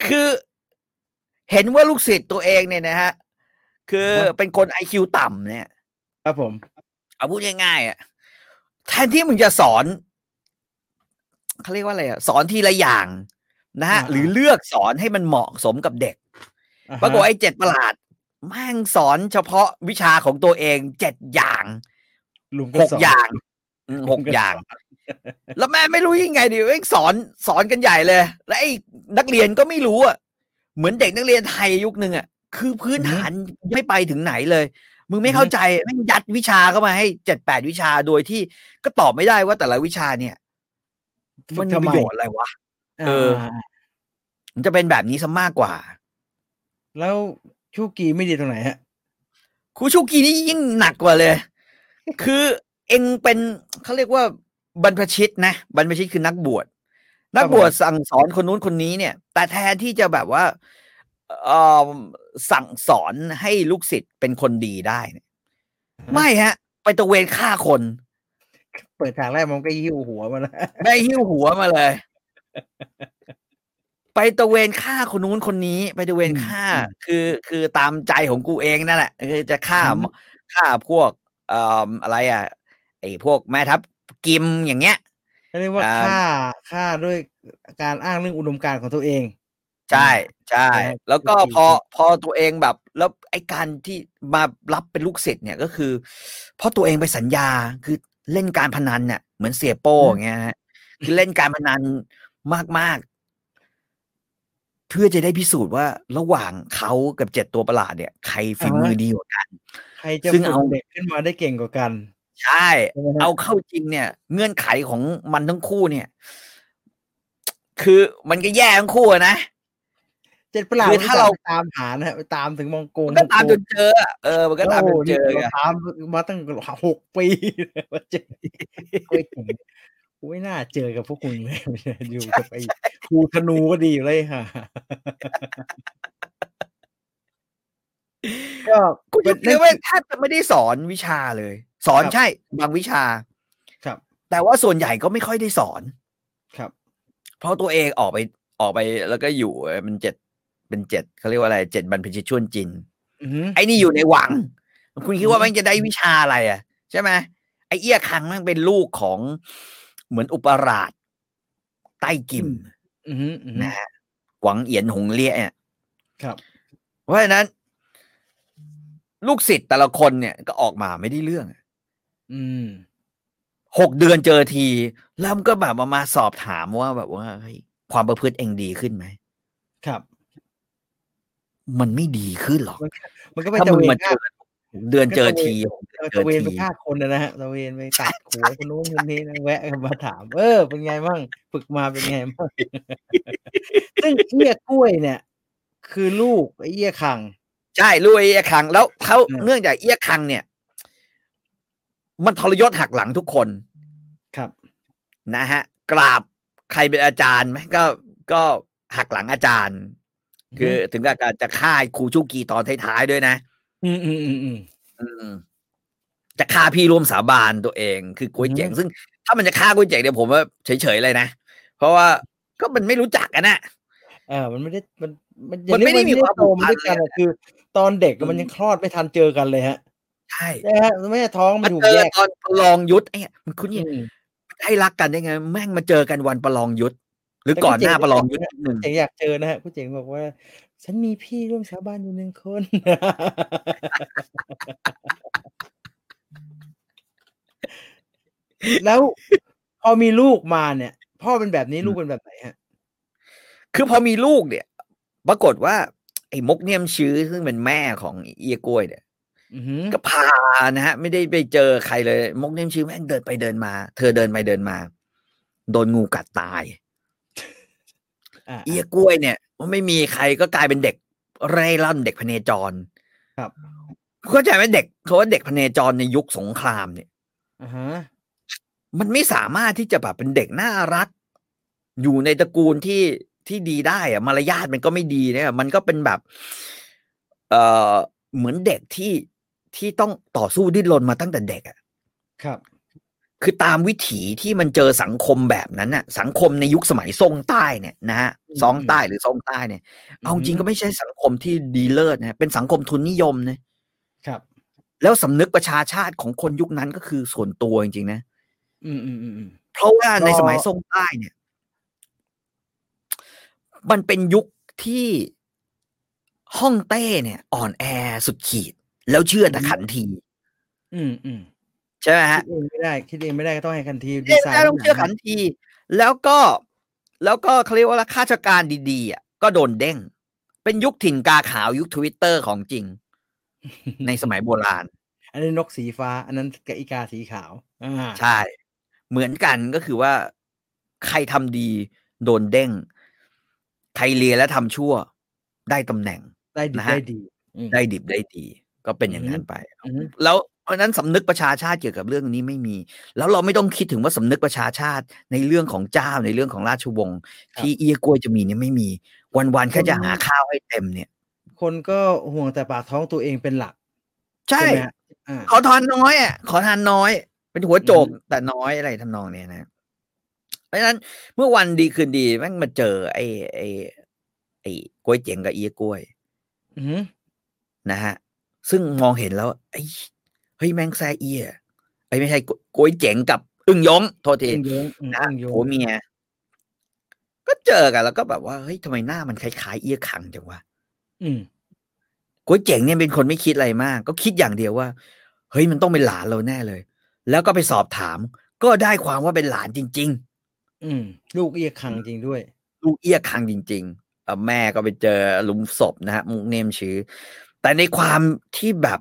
คือเห็นว่าลูกศิษย์ตัวเองเนี่ยนะฮะคือเป็นคน ไอ คิว ต่ำเนี่ยครับผมเอาพูดง่ายๆอ่ะแทนที่มึงจะสอนเขาเรียกว่าอะไรอ่ะสอนทีละอย่างนะฮะหรือเลือกสอนให้มันเหมาะสมกับเด็กปรากฏไอ้เจ็ดประหลาดแม่งสอนเฉพาะวิชาของตัวเองเจ็ดอย่างหกอย่างหกอย่างแล้วแม่ไม่รู้ยังไงดิเอ็งสอนสอนกันใหญ่เลยแล้วไอ้นักเรียนก็ไม่รู้อ่ะเหมือนเด็กนักเรียนไทยยุคนึงอ่ะคือพื้นฐานไม่ไปถึงไหนเลยมึงไม่เข้าใจแม่งยัดวิชาเข้ามาให้เจ็ดแปดวิชาโดยที่ก็ตอบไม่ได้ว่าแต่ละวิชาเนี่ยมันมีประโยชน์อะไรวะเออมันจะเป็นแบบนี้ซะมากกว่าแล้วชูกีไม่ดีตรงไหนฮะครูชูกีนี่ยิ่งหนักกว่าเลยคือเอ็งเป็นเขาเรียกว่าบรรพชิตนะบรรพชิตคือนักบวชนักบวชสั่งสอนคนนู้นคนนี้เนี่ยแต่แทนที่จะแบบว่าเอ่อสั่งสอนให้ลูกศิษย์เป็นคนดีได้เนี่ยไม่ฮะไปตะเวนฆ่าคนเปิดฉากแรกมันก็หิ้วหัวมาแล้วได้หิ้วหัวมาเลยไปตะเวนฆ่าคนนู้นคนนี้ไปตะเวนฆ่าคือคือตามใจของกูเองนั่นแหละคือจะฆ่าฆ่าพวกเอ่ออะไรอ่ะไอ้พวกแม่ทัพกิมอย่างเงี้ยเรียกว่าฆ่าฆ่าด้วยการอ้างเรื่องอุดมการณ์ของตัวเองใช่ใช่แล้วก็พอพอตัวเองแบบแล้วไอ้การที่มารับเป็นลูกศิษย์เนี่ยก็คือเพราะตัวเองไปสัญญาคือเล่นการพนันเนี่ยเหมือนเสียโป้อย่างเงี้ยฮะคือเล่นการพนันมากๆเพื่อจะได้พิสูจน์ว่าระหว่างเขากับเจ็ดตัวประหลาดเนี่ยใครฝีมือดีกว่ากันใครจะฝึกเด็กขึ้นมาได้เก่งกว่ากันใช่เอาเข้าจริงเนี่ยเงื่อนไขของมันทั้งคู่เนี่ยคือมันก็แย่ทั้งคู่นะเจ็ดประหลาดถ้าเราตามหานะไปตามถึงมองโกงมันก็ตามจนเจอเออมันก็ตามจนเจอตามมาตั้งหกปีว่าเจอไม่น่าเจอกับพวกคุณเลยอยู่กับไอ้ครูธนูก็ดีเลยค่ะก็กูจะเรียกว่าแทบจะไม่ได้สอนวิชาเลยสอนใช่บางวิชาครับแต่ว่าส่วนใหญ่ก็ไม่ค่อยได้สอนครับเพราะตัวเองออกไปออกไปแล้วก็อยู่มันเจ็ดเป็นเจ็ดเขาเรียกว่าอะไรเจ็ดบรรพชิตชวนจินไอ้นี่อยู่ในวังคุณคิดว่ามันจะได้วิชาอะไรอ่ะใช่ไหมไอ้เอี้ยคังมันเป็นลูกของเหมือนอุปราชใต้กิมนะฮะหวังเอียนหงเลี่ยเนี่ยครับเพราะฉะนั้นลูกศิษย์แต่ละคนเนี่ยก็ออกมาไม่ได้เรื่องอืมหกเดือนเจอทีแล้วมันก็แบบมามาสอบถามว่าแบบว่าเฮ้ยความประพฤติเองดีขึ้นไหมครับมันไม่ดีขึ้นหรอกมันก็ไปตะเวนฆ่าเดือนเจอทีตะเวนไปฆ่าคนนะฮะตะเวนไปตัดหัวคนนู้นคนนี้นะแวะมาถามเออเป็นไงบ้างฝึกมาเป็นไงบ้างซึ่งเอี้ยกล้วยเนี่ยคือลูกไอ้เอี้ยคังใช่ลูกไอ้เอี้ยคังแล้วเขาเนื่องจากเอี้ยคังเนี่ยมันทรยศหักหลังทุกคนครับนะฮะกราบใครเป็นอาจารย์ไหมก็ก็หักหลังอาจารย์คือถึงกับจะฆ่าครูชูกีตอนท้ายๆด้วยนะอืมอืมอืมอืมอืมจะฆ่าพี่ร่วมสาบานตัวเองคือก๋วยเจ๋งซึ่งถ้ามันจะฆ่าก๋วยเจ๋งเนี่ยผมว่าเฉยๆเลยนะเพราะว่าก็มันไม่รู้จักกันนะเออมันไม่ได้มันมันไม่ได้มีความโตมาด้วยกันคือตอนเด็กมันยังคลอดไม่ทันเจอกันเลยฮะใช่นะฮะแม่ท้องมันถูกแยกตอนประลองยุทธไอ้มันคุณนี่ให้รักกันได้ไงแม่งมาเจอกันวันประลองยุทธหรือก่อนหน้าประลองยุทธหนึ่งเจ๋งอยากเจอนะฮะคุณเจ๋งบอกว่าฉันมีพี่ร่วมสาบานอยู่หนึ่งคนแล้วพอมีลูกมาเนี่ยพ่อเป็นแบบนี้ลูกเป็นแบบไหนฮะคือพอมีลูกเนี่ยปรากฏว่าไอ้มกเนียมชื้อซึ่งเป็นแม่ของเอี้ยกล้วยเนี่ยก็พานะฮะไม่ได้ไปเจอใครเลยมกเนียมชื้อแม่งเดินไปเดินมาเธอเดินไปเดินมาโดนงูกัดตายเอี้ยกล้วยเนี่ยไม่มีใครก็กลายเป็นเด็กเร่ร่อนเด็กพเนจรครับเข้าใจไหมเด็กเขาว่าเด็กพเนจรในยุคสงครามเนี่ยอ่าฮะมันไม่สามารถที่จะแบบเป็นเด็กน่ารักอยู่ในตระกูลที่ที่ดีได้อะมารยาทมันก็ไม่ดีเนี่ยมันก็เป็นแบบเอ่อเหมือนเด็กที่ที่ต้องต่อสู้ดิ้นรนมาตั้งแต่เด็กอ่ะครับคือตามวิถีที่มันเจอสังคมแบบนั้นน่ะสังคมในยุคสมัยซ่งใต้เนี่ยนะฮะซ่องใต้หรือซ่งใต้เนี่ยเอาจริงก็ไม่ใช่สังคมที่ดีเลิศนะเป็นสังคมทุนนิยมนะครับแล้วสำนึกประชาชาติของคนยุคนั้นก็คือส่วนตัวจริงๆนะอืมอืมอืมเพราะว่าในสมัยซ่งใต้เนี่ยมันเป็นยุคที่ฮ่องเต้เนี่ยอ่อนแอสุดขีดแล้วเชื่อแต่ขันทีอืมอืมใช่ไหมฮะคิดเองไม่ได้คิดเองไม่ได้ก็ต้องให้ขันทีดีไซน์ต้องเชื่อขันทีแล้วก็แล้วก็เขาเรียกว่าข้าราชการดีๆอ่ะก็โดนเด้งเป็นยุคถิ่นกาขาวยุคทวิตเตอร์ของจริงในสมัยโบราณอันนี้นกสีฟ้าอันนั้นกอีกาสีขาวอ่าใช่เหมือนกันก็คือว่าใครทำดีโดนเด้งใครเลียและทำชั่วได้ตำแหน่งได้ดีได้ดีได้ดิบได้ดีก็เป็นอย่างนั้นไปแล้วเพราะนั้นสำนึกประชาชาติเกี่ยวกับเรื่องนี้ไม่มีแล้วเราไม่ต้องคิดถึงว่าสำนึกประชาชาติในเรื่องของเจ้าในเรื่องของราชวงศ์ที่เอี้ยกล้วยจะมีเนี่ยไม่มีวันๆแค่จะหาข้าวให้เต็มเนี่ยคนก็ห่วงแต่ปากท้องตัวเองเป็นหลักใช่ขอทานน้อยอ่ะขอทานน้อยเป็นหัวโจกแต่น้อยอะไรทำนองเนี้ยนะเพราะฉะนั้นเมื่อวันดีคืนดีแม่งมาเจอไอ้ไอ้ไอ้กล้วยเจ๋งกับเอี้ยกล้วยนะฮะซึ่งมองเห็นแล้วไอ้เฮ้ยแม่งแซ่เอี้ยไอ้ไม่ใช่กล้วยเจ๋งกับอึ้งยงโทษทีนะผัวเมียก็เจอกันแล้วก็แบบว่าเฮ้ยทำไมหน้ามันคล้ายๆเอี้ยขังจังวะอืมกล้วยเจ๋งเนี่ยเป็นคนไม่คิดอะไรมากก็คิดอย่างเดียวว่าเฮ้ยมันต้องเป็นหลานเราแน่เลยแล้วก็ไปสอบถามก็ได้ความว่าเป็นหลานจริงๆอืมลูกเอี้ยขังจริงด้วยลูกเอี้ยขังจริงๆแม่ก็ไปเจอหลุมศพนะฮะมุกเนมชื่อแต่ในความที่แบบ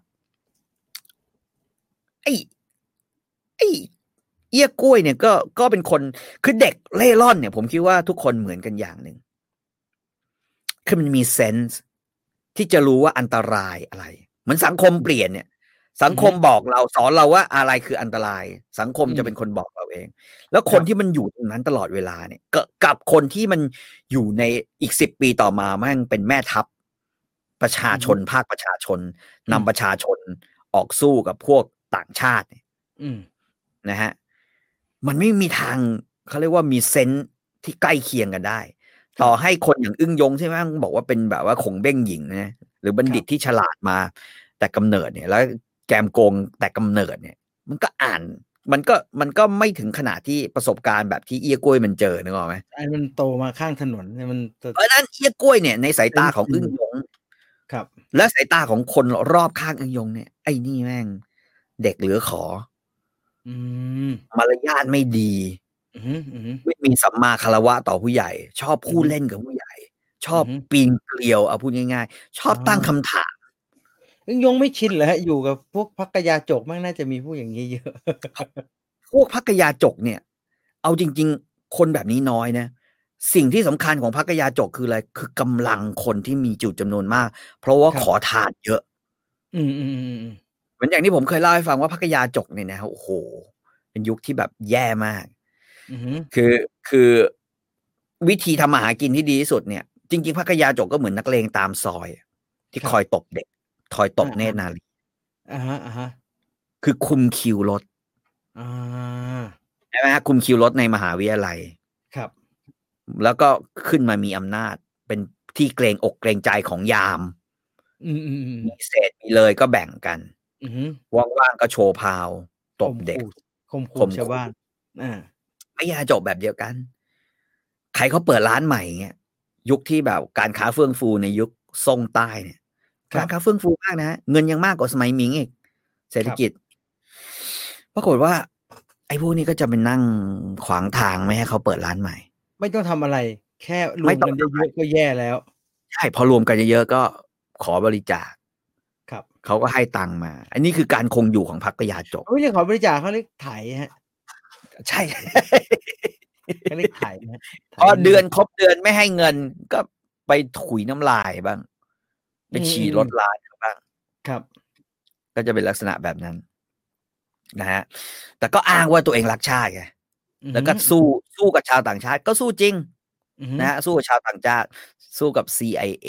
ไอ้ไอ้เอี้ยกล้วยเนี่ยก็ก็เป็นคนคือเด็กเล่ร่อนเนี่ยผมคิดว่าทุกคนเหมือนกันอย่างหนึ่งคือมันมีเซนส์ที่จะรู้ว่าอันตรายอะไรเหมือนสังคมเปลี่ยนเนี่ยสังคมบอกเราสอนเราว่าอะไรคืออันตรายสังคมจะเป็นคนบอกเราเองแล้วคนที่มันอยู่ตรงนั้นตลอดเวลาเนี่ยกับคนที่มันอยู่ในอีกสิบปีต่อมาแม่งเป็นแม่ทัพประชาชนภาคประชาชนนำประชาชนออกสู้กับพวกต่างชาตินะฮะมันไม่มีทางเขาเรียกว่ามีเซนส์ที่ใกล้เคียงกันได้ต่อให้คนอย่างอึ้งยงใช่ไหมบอกว่าเป็นแบบว่าขงเบ้งหญิงนะหรือบัณฑิตที่ฉลาดมาแต่กำเนิดเนี่ยแล้วแกมโกงแต่กำเนิดเนี่ยมันก็อ่านมันก็มันก็ไม่ถึงขนาดที่ประสบการณ์แบบที่เอี้ยกล้วยมันเจอนึกออกไหมไอ้มันโตมาข้างถนนมันเพราะนั้นเอี้ยกล้วยเนี่ยในสายตาของอึ้งยงครับและสายตาของคนรอบข้างอึ้งยงเนี่ยไอ้นี่แม่งเด็กเหลือขออืมมารยาทไม่ดีไม่มีสัมมาคารวะต่อผู้ใหญ่ชอบพูดเล่นกับผู้ใหญ่ชอบปีนเกลียวเอาพูดง่ายๆชอบตั้งคำถามอึ้งยงไม่ชินเหรอฮะอยู่กับพวกภักยาจกมั่งน่าจะมีพวกอย่างนี้เยอะพวกภักยาจกเนี่ยเอาจริงๆคนแบบนี้น้อยนะสิ่งที่สำคัญของภักยาจกคืออะไรคือกำลังคนที่มีจุดจำนวนมากเพราะว่าขอทานเยอะอืมอืมอืมเหมือนอย่างที่ผมเคยเล่าให้ฟังว่าภักยาจกเนี่ยนะโอ้โหเป็นยุคที่แบบแย่มากคือคือวิธีทำมาหากินที่ดีที่สุดเนี่ยจริงๆภักยาจกก็เหมือนนักเลงตามซอยที่คอยตบเด็กคอยตบเนตรนารีอ่าฮะอ่าฮะคือคุมคิวรถอ่าใช่ไหมฮะคุมคิวรถในมหาวิทยาลัยครับแล้วก็ขึ้นมามีอำนาจเป็นที่เกรงอกเกรงใจของยามอืมอืมมีเศษมีเลยก็แบ่งกันว่างๆก็โชว์พาวตบเด็กข่มขู่ชาวบ้านอ่าไม่ยาจบแบบเดียวกันใครเขาเปิดร้านใหม่เงี้ยยุคที่แบบการค้าเฟื่องฟูในยุคซ่งใต้เนี่ยการค้าเฟื่องฟูมากนะเงินยังมากกว่าสมัยมิงอีกเศรษฐกิจปรากฏว่าไอ้พวกนี้ก็จะเป็นนั่งขวางทางไม่ให้เขาเปิดร้านใหม่ไม่ต้องทำอะไรแค่รวมกันเยอะๆก็แย่แล้วใช่พอรวมกันเยอะๆก็ขอบริจาคครับเขาก็ให้ตังค์มาอันนี้คือการคงอยู่ของพรรคยาจกไม่ใช่ขอบริจาคเขาเรียกไถฮะใช่เขาเรียกไถนะพอเดือนครบเดือนไม่ให้เงินก็ไปถุยน้ำลายบ้างไปฉี่รถร้านบ้างครับก็จะเป็นลักษณะแบบนั้นนะฮะแต่ก็อ้างว่าตัวเองรักชาติไงแล้วก็สู้สู้กับชาวต่างชาติก็สู้จริงนะฮะสู้กับชาวต่างชาติสู้กับ ซี ไอ เอ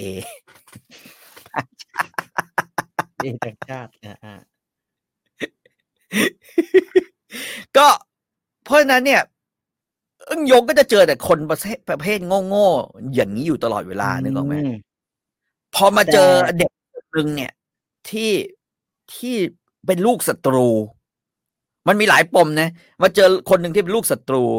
เอต่างชาตินะฮะก็ะฉะนั้นเนี่ยอึ้งยงก็จะเจอแต่คนประเภทประเภทโง่ๆอย่างนี้อยู่ตลอดเวลานึกออกไหมพอมาเจอเด็กคนนึงเนี่ยที่ที่เป็นลูกศัตรูมันมีหลายปมนะมาเจอคนหนึ่งที่เป็นลูกศัตรู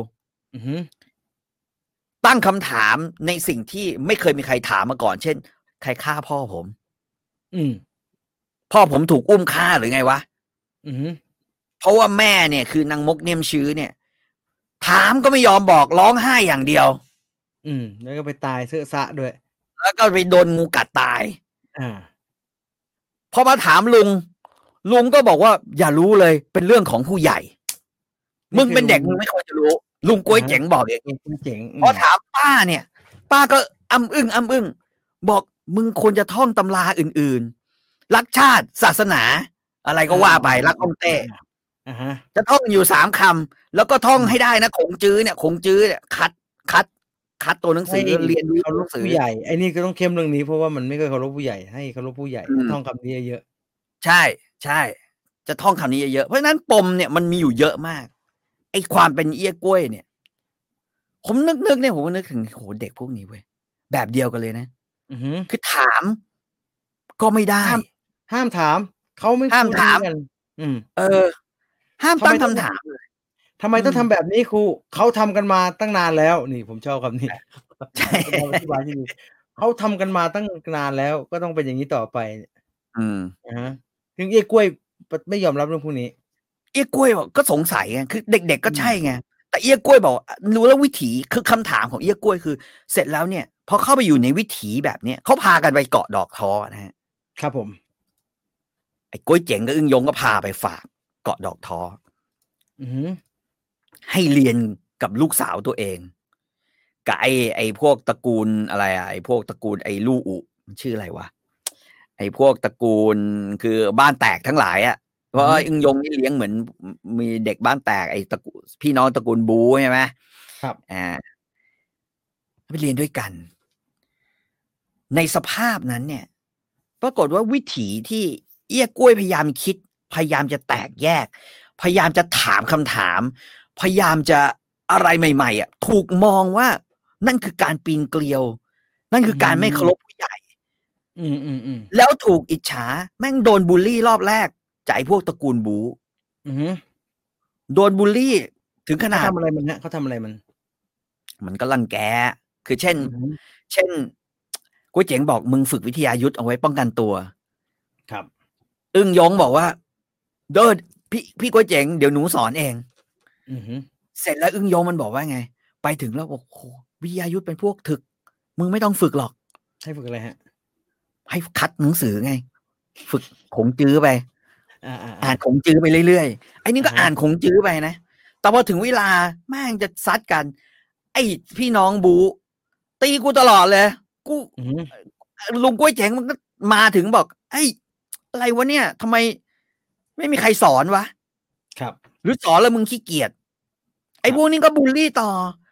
ตั้งคำถามในสิ่งที่ไม่เคยมีใครถามมาก่อนเช่นใครฆ่าพ่อผมอืมพ่อผมถูกอุ้มฆ่าหรือไงวะอืมเพราะว่าแม่เนี่ยคือนางมกเนียมชื้อเนี่ยถามก็ไม่ยอมบอกร้องไห้อย่างเดียวอืมแล้วก็ไปตายเสื้อซะด้วยแล้วก็ไปโดนงูกัดตายอ่าพอมาถามลุงลุงก็บอกว่าอย่ารู้เลยเป็นเรื่องของผู้ใหญ่มึงเป็นเด็กมึงไม่ควรจะรู้ลุงกล้วยเจ๋งบอกอย่างนี้พอถามป้าเนี่ยป้าก็อ้ำอึ้งอ้ำอึ้งบอกมึงควรจะท่องตำราอื่นๆรักชาติศาสนาอะไรก็ว่าไปรักฮ่องเต้จะท่องอยู่สามคำแล้วก็ท่องให้ได้นะขงจื้อเนี่ยขงจื้อเนี่ยคัดคัดคัดตัวหนังสือเรียนรู้เคารพผู้ใหญ่ไอ้นี่ก็ต้องเข้มเรื่องนี้เพราะว่ามันไม่เคยเคารพผู้ใหญ่ให้เคารพผู้ใหญ่ท่องคำนี้เยอะใช่ใช่จะท่องคำนี้เยอะเพราะฉะนั้นปมเนี่ยมันมีอยู่เยอะมากไอ้ความเป็นเอี้ยกล้วยเนี่ยผมนึกนึกเนี่ยผมนึกถึงโหเด็กพวกนี้เว้ยแบบเดียวกันเลยนะคือถามก็ไม่ได้ห้ามถามเขาไม่ห้ามถามกันอืมเออห้ามตั้งคำถามเลยทำไมต้องทำแบบนี้ครูเขาทำกันมาตั้งนานแล้วนี่ผมชอบคำนี้ใช่อธิบายที่ดีเขาทำกันมาตั้งนานแล้วก็ต้องเป็นอย่างนี้ต่อไปอืมอ่าถึงเอี้ยกล้วยไม่ยอมรับเรื่องพวกนี้เอี้ยกล้วยบอกก็สงสัยไงคือเด็กๆก็ใช่ไงแต่เอี้ยกล้วยบอกรู้แล้ววิถีคือคำถามของเอี้ยกล้วยคือเสร็จแล้วเนี่ยพอเข้าไปอยู่ในวิถีแบบเนี้ยเขาพากันไปเกาะดอกท้อนะฮะครับผมไอ้กล้วยเจ๋งกับอึ้งยงก็พาไปฝากเกาะดอกท้ออือให้เรียนกับลูกสาวตัวเองกับไอ้ไอ้พวกตระกูลอะไรอ่ะไอ้พวกตระกูลไอ้ลู่อุมันชื่ออะไรวะไอ้พวกตระกูลคือบ้านแตกทั้งหลายอ่ะเพราะอึ้งยงนี่เลี้ยงเหมือนมีเด็กบ้านแตกไอ้ตระกูลพี่น้องตระกูลบูใช่ไหมครับอ่าไปเรียนด้วยกันในสภาพนั้นเนี่ยปรากฏว่าวิถีที่เอี้ยกล้วยพยายามคิดพยายามจะแตกแยกพยายามจะถามคำถามพยายามจะอะไรใหม่ๆอ่ะถูกมองว่านั่นคือการปีนเกลียวนั่นคือการไม่เคารพผู้ใหญ่อืมอืมอืมแล้วถูกอิจฉาแม่งโดนบูลลี่รอบแรกจากพวกตระกูลบูอือโดนบูลลี่ถึงขนาดเขาทำอะไรมันฮะเขาทำอะไรมันมันก็รังแกคือเช่นเช่นก๋วยเจ๋งบอกมึงฝึกวิทยายุทธเอาไว้ป้องกันตัวครับอึ้งยงบอกว่าเดินพี่พี่ก๋วยเจ๋งเดี๋ยวหนูสอนเองอือเสร็จแล้วอึ้งยงมันบอกว่าไงไปถึงแล้วบอกโอ้วิทยายุทธเป็นพวกถึกมึงไม่ต้องฝึกหรอกให้ฝึกอะไรฮะให้คัดหนังสือไงฝึกขงจื้อไปอ่านขงจื้อไปเรื่อยๆไอ้นี่ก็อ่านขงจื้อไปนะแต่พอถึงเวลาแม่งจะซัดกันไอ้พี่น้องบูตีกูตลอดเลยกูลุงกล้วยเจ๋งมันก็มาถึงบอกไอ้อะไรวะเนี่ยทำไมไม่มีใครสอนวะครับหรือสอนแล้วมึงขี้เกียจไอ้พวกนี้ก็บูลลี่ต่อ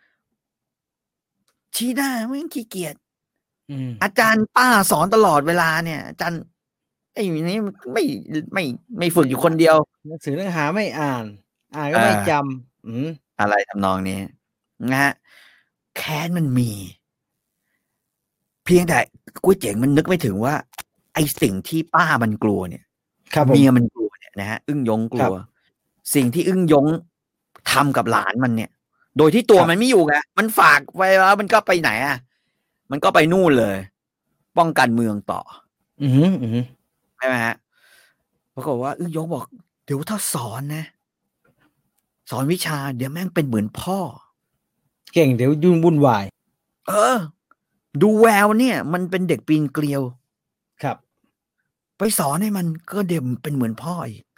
ชี้หน้ามึงขี้เกียจอาจารย์ป้าสอนตลอดเวลาเนี่ยอาจารย์ไอ้นี้ไม่ไม่ไม่ฝึกอยู่คนเดียวหนังสือเนื้อหาไม่อ่านอ่านก็ไม่จำอืมอะไรทำนองนี้นะฮะแค้นมันมีเพียงแต่ก๋วยเจ๋งมันนึกไม่ถึงว่าไอ้สิ่งที่ป้ามันกลัวเนี่ยเมียมันกลัวเนี่ยนะฮะอึ้งยงกลัวสิ่งที่อึ้งยงทำกับหลานมันเนี่ยโดยที่ตัวมันไม่อยู่ไงมันฝากไว้แล้วมันก็ไปไหนอ่ะมันก็ไปนู่นเลยป้องกันเมืองต่ออืมอืมใช่ไหมฮะปรากฏว่าอึ้งยงบอกเดี๋ยวถ้าสอนนะสอนวิชาเดี๋ยวแม่งเป็นเหมือนพ่อเก่งเดี๋ยวยุ่งวุ่นวายเออดูแววเนี่ยมันเป็นเด็กปีนเกลียวครับไปสอนให้มันก็เดี๋ยวเป็นเหมือนพ่ออีก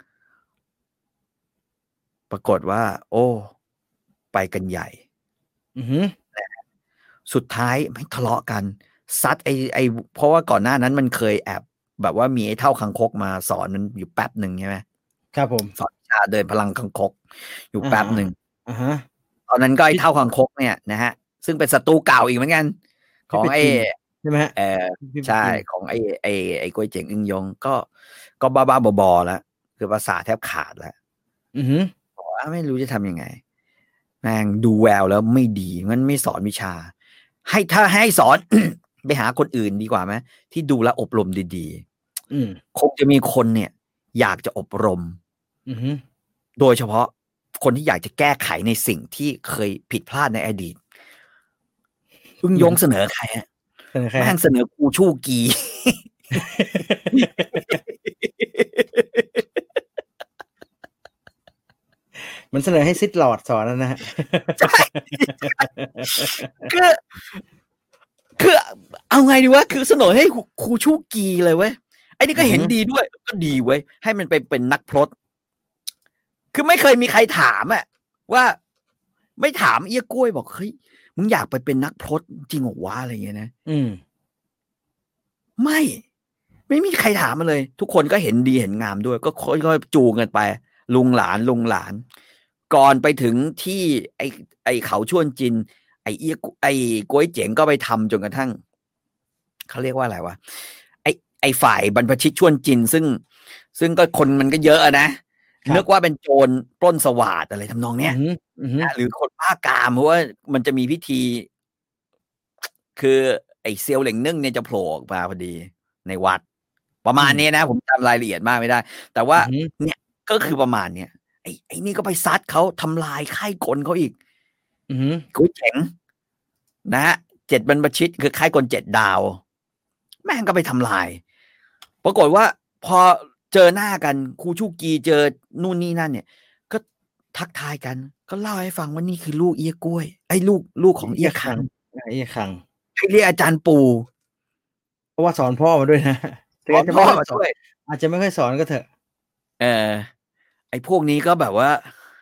ปรากฏว่าโอ้ไปกันใหญ่อือหือสุดท้ายไม่ทะเลาะกันซัดไอไอเพราะว่าก่อนหน้านั้นมันเคยแอบแบบว่ามีไอ้เท่าคังคกมาสอนมันอยู่แป๊บหนึ่งใช่ไหมครับผมสอนวิชาเดินพลังคังคกอยู่แป๊บหนึ่งอ่าฮะตอนนั้นก็ไอ้เท่าคังคกเนี่ยนะฮะซึ่งเป็นศัตรูเก่าอีกเหมือนกันของไอ้ใช่ไหมฮะเออใช่ของไอ้ไอ้ไอ้ก๋วยเจ๋งอึ้งยงก็ก็บ้าบ้าบอๆแล้วคือภาษาแทบขาดแล้วอือหือบอกว่าไม่รู้จะทำยังไงแม่งดูแววแล้วไม่ดีงั้นไม่สอนวิชาให้ถ้าให้สอน ไปหาคนอื่นดีกว่าไหมที่ดูแลอบรมดีๆคงจะมีคนเนี่ยอยากจะอบรมโดยเฉพาะคนที่อยากจะแก้ไขในสิ่งที่เคยผิดพลาดในอดีตอึ้งยงเสนอใครฮะแม่งเสนอกูชู่กีมันเสนอให้ซิดหลอดสอนแล้วนะฮะใช่คือคือเอาไงดีวะคือเสนอให้ครูชู่กีเลยเว้ยไอ้นี่ก็เห็นดีด้วยก็ดีเว้ยให้มันไปเป็นนักพรตคือไม่เคยมีใครถามอะว่าไม่ถามเอี้ยกล้วยบอกเฮ้ยมึงอยากไปเป็นนักพรตจริงเหรอวะอะไรเงี้ยนะอืมไม่ไม่มีใครถามมาเลยทุกคนก็เห็นดีเห็นงามด้วยก็ค่อยๆจูงกันไปลุงหลานลุงหลานก่อนไปถึงที่ไอ้ไอ้เขาชวนจินไอ้เอี้ยไอ้ก้วยเจ๋งก็ไปทำจนกระทั่งเขาเรียกว่าอะไรวะไอ้ไอ้ฝ่ายบรรพชิตชวนจินซึ่งซึ่งก็คนมันก็เยอะนะนึกว่าเป็นโจรปล้นสวัสดอะไรทำนองเนี้ยหรือคนบ้ากามเพราะว่ามันจะมีพิธีคือไอ้เซียวเหล่งนึ่งเนี่ยจะโผล่ออกมาพอดีในวัดประมาณนี้นะผมจำรายละเอียดมากไม่ได้แต่ว่าเนี่ยก็คือประมาณเนี้ยไอ้ไอ้นี่ก็ไปซัดเขาทำลายค่ายกลเขาอีกกูเจ๋งนะฮะเจ็ดบรรพชิตคือค่ายกลเจ็ดดาวแม่งก็ไปทำลายปรากฏว่าพอเจอหน้ากันครูชูกีเจอนู่นนี่นั่นเนี่ยก็ทักทายกันก็เล่าให้ฟังว่านี่คือลูกเอี้ยกล้วยไอ้ลูกลูกของเอี้ยคังเอี้ยคังให้เรียกอาจารย์ปู่เพราะว่าสอนพ่อมาด้วยนะสอนพ่อมาด้วยอาจจะไม่ค่อยสอนก็เถอะเออไอ้พวกนี้ก็แบบว่า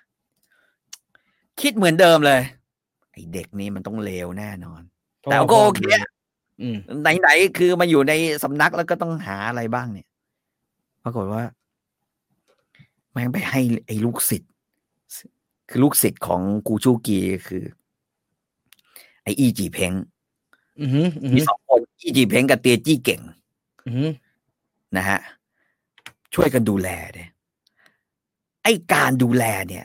คิดเหมือนเดิมเลยไอ้เด็กนี้มันต้องเลวแน่นอนแต่ก็โอเคไหนๆคือมาอยู่ในสำนักแล้วก็ต้องหาอะไรบ้างเนี่ยปรากฏว่าแม่งไปให้ไอ้ลูกศิษย์คือลูกศิษย์ของกูชูกีคือไอ้อีจีเพ้งมีสองคนอีจีเพ้งกับเตียจี้เก่งนะฮะช่วยกันดูแลเนี่ยไอ้การดูแลเนี่ย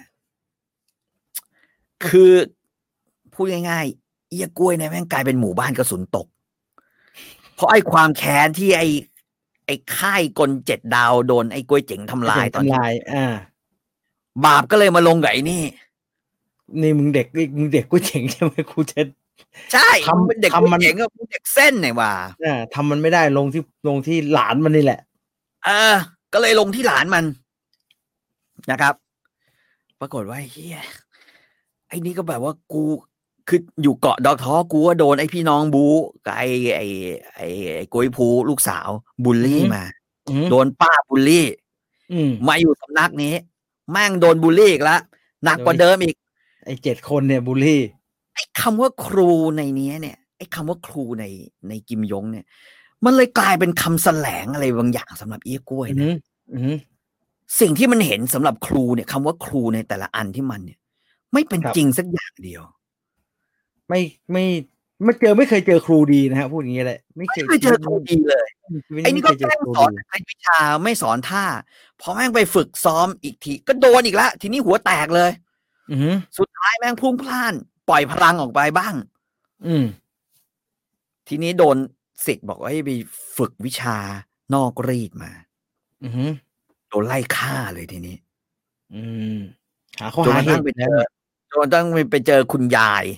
คือพูดง่ายๆเอี้ยกล้วยเนี่ยแม่งกลายเป็นหมู่บ้านกระสุนตกเพราะไอ้ความแค้นที่ไอ้ไอ้ค่ายกลเจ็ดดาวโดนไอ้กล้วยเจ๋งทำลายตอนนี้อ่าบาปก็เลยมาลงกับไอ้นี่นี่มึงเด็กมึงเด็กกล้วยเจ๋งใช่ไหมครูเจนใช่ทำเป็นเด็กกล้วยเจ๋งกับเด็กเส้นเนี่ยว่าอ่าทำมันไม่ได้ลงที่ลงที่หลานมันนี่แหละเออก็เลยลงที่หลานมันนะครับปรากฏว่าเฮียไอ้นี่ก็แบบว่ากูคืออยู่เกาะดอกท้อกูว่าโดนไอ้พี่น้องบูกับไอ้ไอ้ไอ้ไอ้กุ้ยภูลูกสาวบูลลี่มาโดนป้าบูลลี่มาอยู่สำนักนี้แม่งโดนบูลลี่อีกแล้วหนักกว่าเดิมอีกไอ้เจ็ดคนเนี่ยบูลลี่ไอ้คำว่าครูในนี้เนี่ยไอ้คำว่าครูในในกิมยงเนี่ยมันเลยกลายเป็นคำแสลงอะไรบางอย่างสำหรับเอี้ยกล้วยนะสิ่งที่มันเห็นสำหรับครูเนี่ยคำว่าครูในแต่ละอันที่มันเนี่ยไม่เป็นจริงสักอย่างเดียวไม่ไม่ไม่เจอไม่เคยเจอครูดีนะฮะพูดอย่างนี้เลยไม่เคยเจอครูดีเลยไอ้นี่ก็แกล้งสอนในวิชาไม่สอนท่าพอแม่งไปฝึกซ้อมอีกทีก็โดนอีกแล้วทีนี้หัวแตกเลยสุดท้ายแม่งพุ่งพล่านปล่อยพลังออกไปบ้างอืมทีนี้โดนศิษย์บอกว่าให้ไปฝึกวิชานอกรีดมาอือโดนไล่ฆ่าเลยทีนี้อืมหาข้อหาเหตุไปเจอโดนต้องไปเจอคุณยาย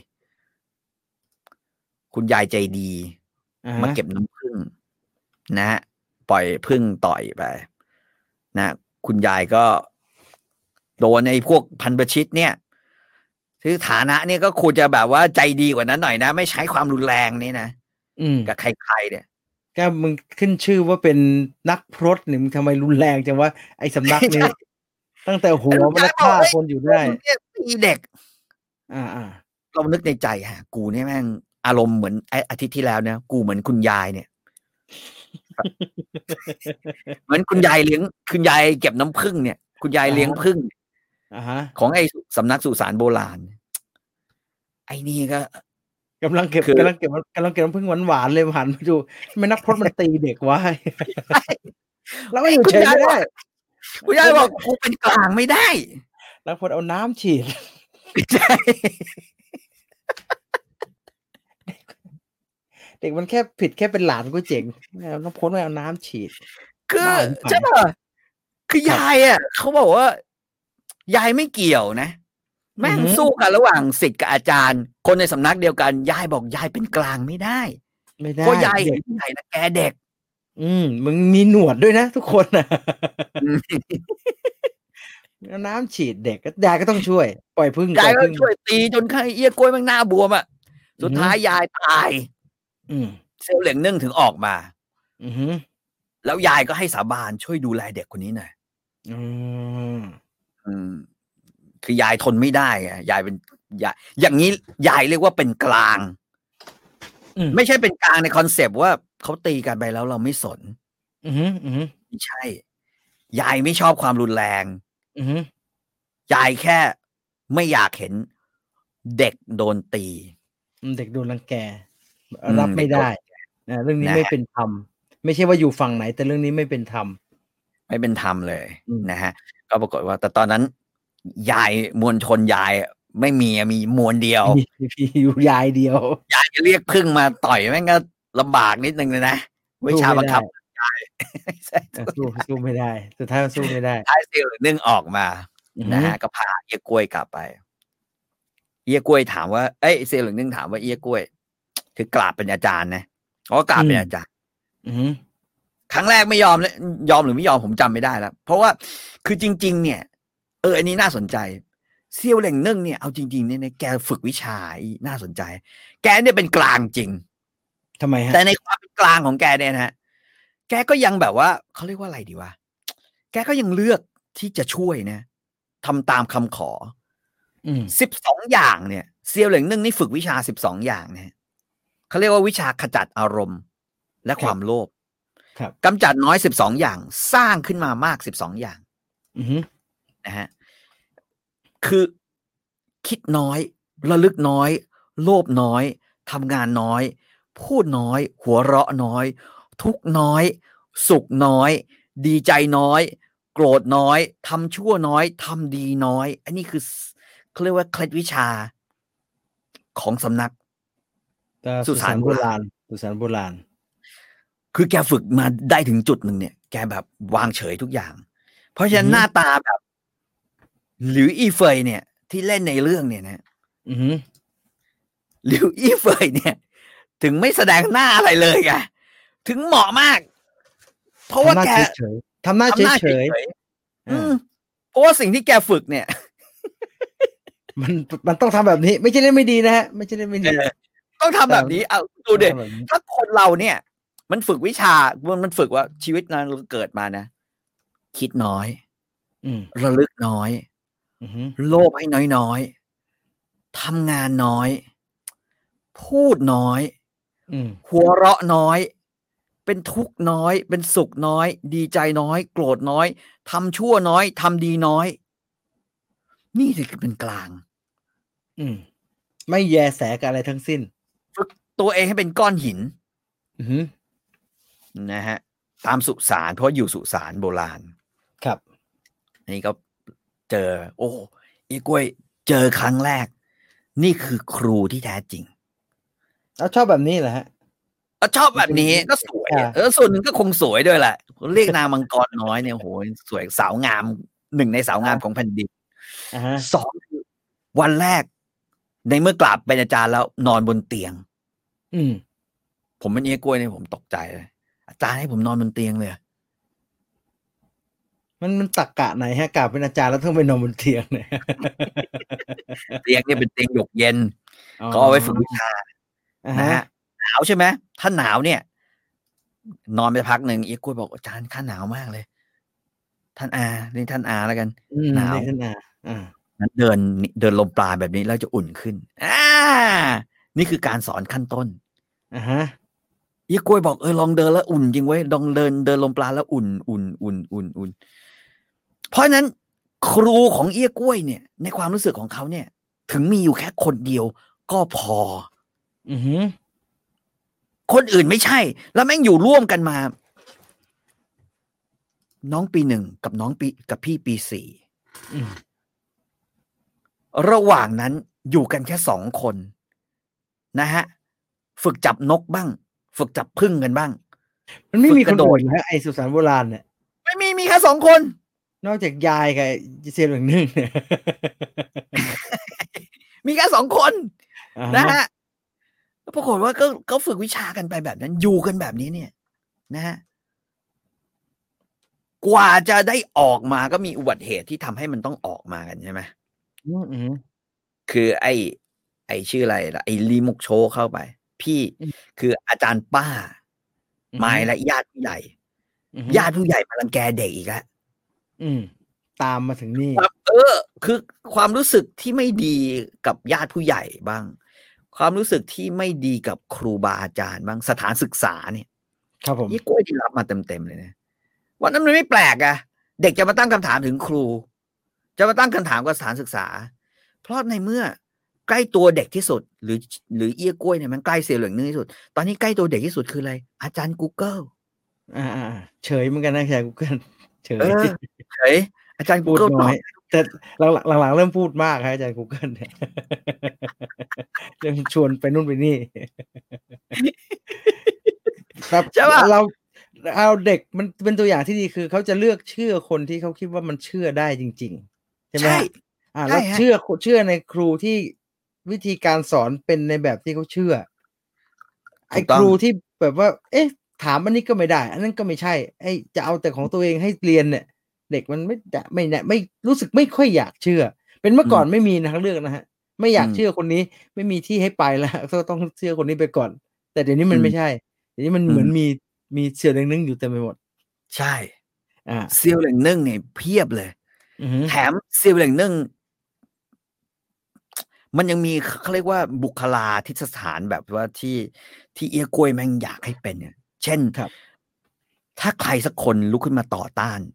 คุณยายใจดีมาเก็บน้ำผึ้งนะฮะปล่อยผึ้งต่อยไปนะคุณยายก็โดนไอ้พวกพันประชิตเนี่ยคือฐานะเนี่ยก็ควรจะแบบว่าใจดีกว่านั้นหน่อยนะไม่ใช้ความรุนแรงนี่นะกับใครๆเนี่ยก็มึงขึ้นชื่อว่าเป็นนักพรตเนี่ยมึงทำไมรุนแรงจังวะไอ้สำนักนี้ตั้งแต่หัวมันฆ่าคนอยู่ได้ตีเด็กอ่าๆเรานึกในใจฮะกูเนี่ยแม่งอารมณ์เหมือนไอ้อาทิตย์ที่แล้วเนี่ยกูเหมือนคุณยายเนี่ยเหมือนคุณยายเลี้ยงคุณยายเก็บน้ำผึ้งเนี่ยคุณยายเลี้ยงผึ้งของไอ้สำนักสุสานโบราณไอ้นี่ก็กำลังเก็บกำลังเก็บกำลังเก็บน้ำผึ้งหวานๆเลยหันมาดูไม่นักพรตมันตีเด็กวะแล้วไม่อยู่เฉยไม่ได้คุณยายบอกกูเป็นกลางไม่ได้นักพรตเอาน้ำฉีดใช่เด็กมันแค่ผิดแค่เป็นหลานก็เจ๋งต้องพ้นไม่เอาน้ำฉีดคือใช่ป่ะคือยายอ่ะเขาบอกว่ายายไม่เกี่ยวนะแม่งสู้กันระหว่างศิษย์กับอาจารย์คนในสำนักเดียวกันยายบอกยายเป็นกลางไม่ได้ไม่ได้เพราะยายเห็นที่ไหนนะแกเด็กอืมมึงมีหนวดด้วยนะทุกคนนะน้ำฉีดเด็กก็ยายก็ต้องช่วยปล่อยพึ่งยายก็ช่วยตีจนไข้เอี้ยกล้วยมันหน้าบวมอ่ะสุดท้ายยายตายเซลล์เหล่งนึ่งถึงออกมาแล้วยายก็ให้สาบานช่วยดูแลเด็กคนนี้หน่อยคือยายทนไม่ได้อ่ะยายเป็นยายอย่างนี้ยายเรียกว่าเป็นกลางไม่ใช่เป็นกลางในคอนเซปต์ว่าเขาตีกันไปแล้วเราไม่สนไม่ใช่ยายไม่ชอบความรุนแรงยายแค่ไม่อยากเห็นเด็กโดนตีเด็กโดนรังแกรับไม่ได้เรื่องนี้ไม่เป็นธรรมไม่ใช่ว่าอยู่ฝั่งไหนแต่เรื่องนี้ไม่เป็นธรรมไม่เป็นธรรมเลยนะฮะก็ปรากฏว่าแต่ตอนนั้นยายมวลชนยายไม่มีมีมวลเดียวมีอยู่ยายเดียวยายจะเรียกพึ่งมาต่อยแม่งก็ลำบากนิดนึงเลยนะวิชาบังคับยายสู้สู้ไม่ได้สุดท้ายสู้ไม่ได้ท้ายเซลล์นึ่งออกมานะฮะก็พาเอี้ยกล้วยกลับไปเอี้ยกล้วยถามว่าเอ้ยเซลล์นึ่งถามว่าเอี้ยกล้วยคือกราบเป็นอาจารย์นะอ๋อกราบเป็นอาจารย์ครั้งแรกไม่ยอมเลยยอมหรือไม่ยอมผมจำไม่ได้แล้วเพราะว่าคือจริงๆเนี่ยเอออันนี้น่าสนใจเซี่ยวเหล่งนึ่งเนี่ยเอาจริงๆเนี่ยแกฝึกวิชาน่าสนใจแกเนี่ยเป็นกลางจริงทำไมฮะแต่ในความเป็นกลางของแกเนี่ยนะฮะแกก็ยังแบบว่าเขาเรียกว่าอะไรดีวะแกก็ยังเลือกที่จะช่วยนะทำตามคำขอสิบสองอย่างเนี่ยเซี่ยวเหล่งนึ่งนี่ฝึกวิชาสิบสองอย่างเนี่ยเขาเรียกว่าวิชาขจัดอารมณ์และความโลภกำจัดน้อยสิบสองอย่างสร้างขึ้นมามากสิบสองอย่างนะฮะคือคิดน้อยระลึกน้อยโลภน้อยทำงานน้อยพูดน้อยหัวเราะน้อยทุกน้อยสุขน้อยดีใจน้อยโกรธน้อยทำชั่วน้อยทำดีน้อยอันนี้คือเขาเรียกว่าเคล็ดวิชาของสำนักสุสานโบราณสุสานโบราณคือแกฝึกมาได้ถึงจุดหนึ่งเนี่ยแกแบบวางเฉยทุกอย่างเพราะฉะนั้นหน้าตาแบบหลิวอี้เฟยเนี่ยที่เล่นในเรื่องเนี่ยนะหลิวอี้เฟยเนี่ยถึงไม่แสดงหน้าอะไรเลยไงถึงเหมาะมากเพราะว่าแกทำหน้าเฉยเฉยเพราะว่าสิ่งที่แกฝึกเนี่ยมันมันต้องทำแบบนี้ไม่ใช่เล่นไม่ดีนะฮะไม่ใช่เล่นไม่ดีต้องทำแบบนี้เอาดูเด็กถ้าคนเราเนี่ยมันฝึกวิชามันฝึกว่าชีวิตนั้นเกิดมานะคิดน้อยระลึกน้อยโลภให้น้อยๆทำงานน้อยพูดน้อยหัวเราะน้อยเป็นทุกข์น้อยเป็นสุขน้อยดีใจน้อยโกรธน้อยทำชั่วน้อยทำดีน้อยนี่สิคือเป็นกลางไม่แยแสกับอะไรทั้งสิ้นฝึกตัวเองให้เป็นก้อนหินนะฮะตามสุสานเพราะอยู่สุสานโบราณครับอันนี้ก็เจอโอ้อีกล้วยเจอครั้งแรกนี่คือครูที่แท้จริงแล้วชอบแบบนี้เหรอฮะชอบแบบนี้ก็สวยเออส่วนหนึ่งก็คงสวยด้วยแหละเรียกนางมังกรน้อยเนี่ยโหสวยสาวงามหนึ่งในสาวงามของแผ่นดินสองวันแรกในเมื่อกราบเป็นอาจารย์แล้วนอนบนเตียงอืมผมเป็นเอี้ยกล้วยเนี่ยผมตกใจเลยอาจารย์ให้ผมนอนบนเตียงเลยมันมันตักกะไหนฮะกราบเป็นอาจารย์แล้วต้องไปนอนบนเตียงเนี่ยเตียงนี่เป็นเตียงหยกเย็นก็เอาไว้ฝึกวิชานะฮะหนาวใช่ไหมถ้าหนาวเนี่ยนอนไปพักหนึ่งเอี้ยกล้วยบอกอาจารย์ข้าหนาวมากเลยท่านอานี่ท่านอาแล้วกันหนาวท่านอาอ่านั้นเดินเดินลมปราณแบบนี้แล้วจะอุ่นขึ้นอ่านี่คือการสอนขั้นต้นอ่าฮะเอี้ยกล้วยบอกเออลองเดินแล้วอุ่นจริงเว้ยลองเดินเดินลมปราณแล้วอุ่นอุ่นอุ่นอุ่นอุ่นเพราะฉะนั้นครูของเอี้ยกล้วยเนี่ยในความรู้สึกของเขาเนี่ยถึงมีอยู่แค่คนเดียวก็พออือหือคนอื่นไม่ใช่แล้วแม่งอยู่ร่วมกันมาน้องปีหนึ่งกับน้องปีกับพี่ปีสี่ระหว่างนั้นอยู่กันแค่สองคนนะฮะฝึกจับนกบ้างฝึกจับผึ้งกันบ้างมันไม่มีคนอื่นนะไอ้สุสานโบราณเนี่ยไม่มีมีแค่สองคนนอกจากยายกับเซียวเหลิงนึ่งเนี่ยมีแค่สองคนนะฮะปรากฏว่าก็ก็ฝึกวิชากันไปแบบนั้นอยู่กันแบบนี้เนี่ยนะฮะกว่าจะได้ออกมาก็มีอุบัติเหตุที่ทำให้มันต้องออกมากันใช่ไหมคือไอ้ไอ้ชื่ออะไรล่ะไอ้ลีมุกโชเข้าไปพี่คืออาจารย์ป้าไม้และญาติผู้ใหญ่ญาติผู้ใหญ่มารังแกเด็กอีกแล้วตามมาถึงนี่เออคือความรู้สึกที่ไม่ดีกับญาติผู้ใหญ่บ้างความรู้สึกที่ไม่ดีกับครูบาอาจารย์บ้างสถานศึกษาเนี่ยครับผมยี่กล้วยที่รับมาเต็มๆเลยนะวันนั้นมันไม่แปลกอะเด็กจะมาตั้งคำถามถึงครูจะมาตั้งคำถามกับสถานศึกษาเพราะในเมื่อใกล้ตัวเด็กที่สุดหรือหรือเอี้ยกล้วยเนี่ยมันใกล้เสี่ยวเหลิงนึ่งที่สุดตอนนี้ใกล้ตัวเด็กที่สุดคืออะไรอาจารย์ Google อ่าๆเฉยเหมือนกันนะอาจารย์ Google เฉยเฉยอาจารย์ Google น้อยแต่หลังๆเริ่มพูดมากครับอาจารย์ Google เนี่ยเริ่มชวนไปนู่นไปนี่ครับเราเอาเด็กมันเป็นตัวอย่างที่ดีคือเขาจะเลือกเชื่อคนที่เขาคิดว่ามันเชื่อได้จริงๆใช่ไหมอ่าแล้วเชื่อเชื่อในครูที่วิธีการสอนเป็นในแบบที่เขาเชื่อไอ้ครูที่แบบว่าเอ๊ะถามอันนี้ก็ไม่ได้อันนั้นก็ไม่ใช่ไอ้จะเอาแต่ของตัวเองให้เรียนเนี่ยเด็กมันไม่ไม่ไม่รู้สึกไม่ค่อยอยากเชื่อเป็นเมื่อก่อนไม่มีทางเลือกนะฮะไม่อยากเชื่อคนนี้ไม่มีที่ให้ไปแล้วก็ต้องเชื่อคนนี้ไปก่อนแต่เดี๋ยวนี้มันไม่ใช่เดี๋ยวนี้มันเหมือนมีมีเสี่ยวเหลิงนึ่งอยู่เต็มไปหมดใช่อ่าเสี่ยวเหลิงนึ่งเนี่ยเพียบเลยแถมเสี่ยวเหลิงนึ่งมันยังมีเขาเรียกว่าบุคลาธิสถานแบบว่าที่ที่เอี้ยกล้วยแม่งอยากให้เป็นเนี่ยเช่นถ้าใครสักคนลุกขึ้นมาต่อต้าน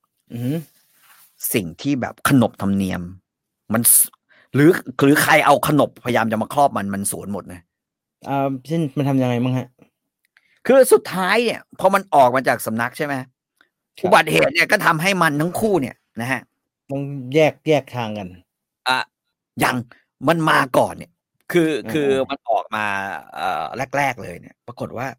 สิ่งที่แบบขนบธรรมเนียมมันหรือหรือใครเอาขนบพยายามจะมาครอบมันมันสวนหมดนะอ่าเช่นมันทำยังไงมั้งฮะคือสุดท้ายเนี่ยพอมันออกมาจากสำนักใช่ไหมอุบัติเหตุเนี่ยก็ทำให้มันทั้งคู่เนี่ยนะฮะต้องแยกแยกทางกันอ่ะยังมันมาก่อนเนี่ยคือคือมันออกมาเอ่อแรกๆเลยเนี่ยปรากฏว่า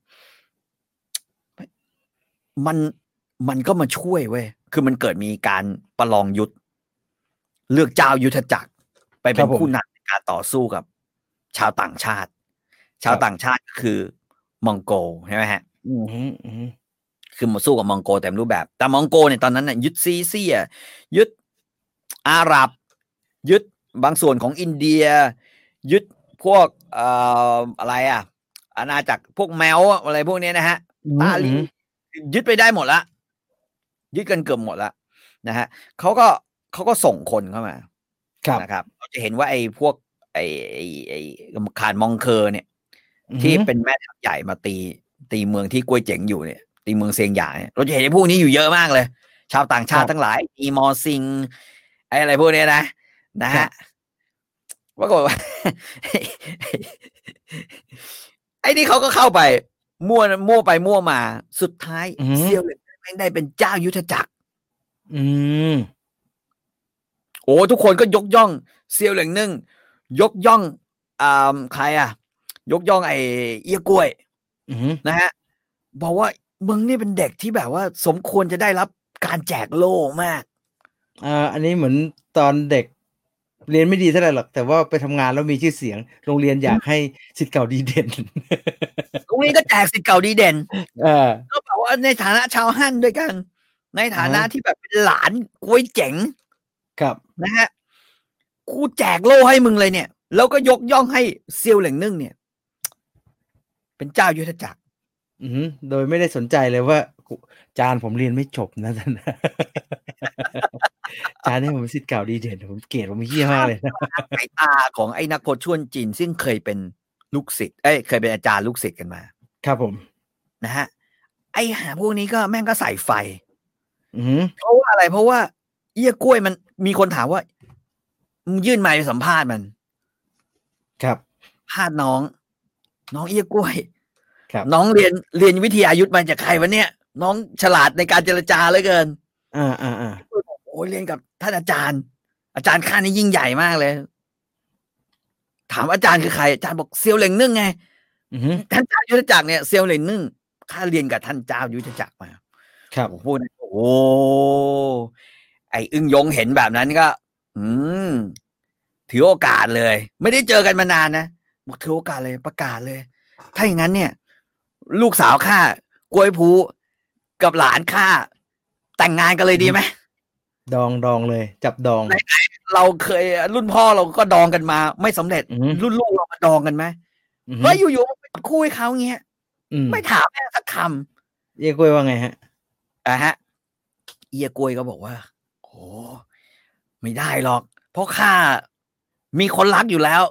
มันมันก็มาช่วยเว้ยคือมันเกิดมีการประลองยุทธเลือกเจ้ายุทธจักรไปเป็นผู้นำในการต่อสู้กับชาวต่างชาติชาวต่างชาติคือมองโกใช่ไหมฮะคือมาสู้กับมองโกเต็มรูปแบบแต่มองโกเนี่ยตอนนั้นน่ะยึดซีเซียยึดอาหรับยึดบางส่วนของอินเดียยึดพวกเอ่ออะไรอ่ะอาณาจักรพวกแมวอะไรพวกนี้นะฮะตาลียึดไปได้หมดละยึดกันเกือบหมดละนะฮะเขาก็เขาก็ส่งคนเข้ามานะครับเราจะเห็นว่าไอ้พวกไอ้ไอ้ไอ้ขานมองเคอร์เนี่ยที่เป็นแม่ทัพใหญ่มาตีตีเมืองที่กล้วยเจ๋งอยู่เนี่ยตีเมืองเซียงหยางเนี่ยเราจะเห็นไอ้พวกนี้อยู่เยอะมากเลยชาวต่างชาติทั้งหลายอีมอซิงไอ้อะไรพวกนี้นะนะฮะปรากฏว่าไอ้นี่เขาก็เข้าไปมั่วมั่วไปมั่วมาสุดท้ายเซี่ยวเหลิงแม่งได้เป็นเจ้ายุทธจักรอืมโอ้ทุกคนก็ยกย่องเซี่ยวเหลิงนึ่งยกย่องอ่าใครอ่ะยกย่องไอ้เอี้ยกล้วยนะฮะบอกว่ามึงนี่เป็นเด็กที่แบบว่าสมควรจะได้รับการแจกโล่มากอ่าอันนี้เหมือนตอนเด็กเรียนไม่ดีเท่าไหร่หรอกแต่ว่าไปทำงานแล้วมีชื่อเสียงโรงเรียนอยากให้ศิษย์เก่าดีเด่นโรงเรียนก็แจกศิษย์เก่าดีเด่นก็บอกว่าในฐานะชาวฮั่นด้วยกันในฐานะที่แบบเป็นหลานกล้วยเจ๋งครับนะฮะกูแจกโล่ให้มึงเลยเนี่ยแล้วก็ยกย่องให้เซียวเหลิงนึ่งเนี่ยเป็นเจ้ายุทธจักรอือโดยไม่ได้สนใจเลยว่าจานผมเรียนไม่จบนะท่านจานนี่ผมศิษย์เก่าดีเด่นผมเกลียดผมเหี้ยมากเลยนะสายตาของไอ้นักพจน์ชวนจีนซึ่งเคยเป็นลูกศิษย์เอ้ยเคยเป็นอาจารย์ลูกศิษย์กันมาครับผมนะฮะไอ้หาพวกนี้ก็แม่งก็ใส่ไฟเพราะว่าอะไรเพราะว่าเอี้ยกล้วยมันมีคนถามว่ามึงยื่นไมค์ไปสัมภาษณ์มันครับพาดน้องน้องเอี้ยกล้วยน้องเรียนเรียนวิทยายุทธมาจากใครวะเนี่ยน้องฉลาดในการเจรจาเหลือเกินอ่าอ่าอ่าโอ้ยเรียนกับท่านอาจารย์อาจารย์ข้านี่ยิ่งใหญ่มากเลยถามอาจารย์คือใครอาจารย์บอกเซียวเหล่งนึ่งไงท่านเจ้ายุทธจักรเนี่ยเซียวเหล่งนึ่งข้าเรียนกับท่านเจ้ายุทธจักรมาครับพูดโอ้ไอ้อึ้งยงเห็นแบบนั้นก็อืมถือโอกาสเลยไม่ได้เจอกันมานานนะบอกถือโอกาสเลยประกาศเลยถ้าอย่างนั้นเนี่ยลูกสาวข้ากล้วยผูกับหลานข้าแต่งงานกันเลยดีไหมดองดองเลยจับดองเราเคยรุ่นพ่อเราก็ดองกันมาไม่สำเร็จรุ่นลูกเรามาดองกันไหมเฮ้ยอยู่ๆมาคู่ให้เขาเงี้ยไม่ถามแม่สักคำเอียกล้วยว่าไงฮะอ่ะฮะเอียกล้วยก็บอกว่าโอ้ไม่ได้หรอกเพราะข้ามีคนรักอยู่แล้ว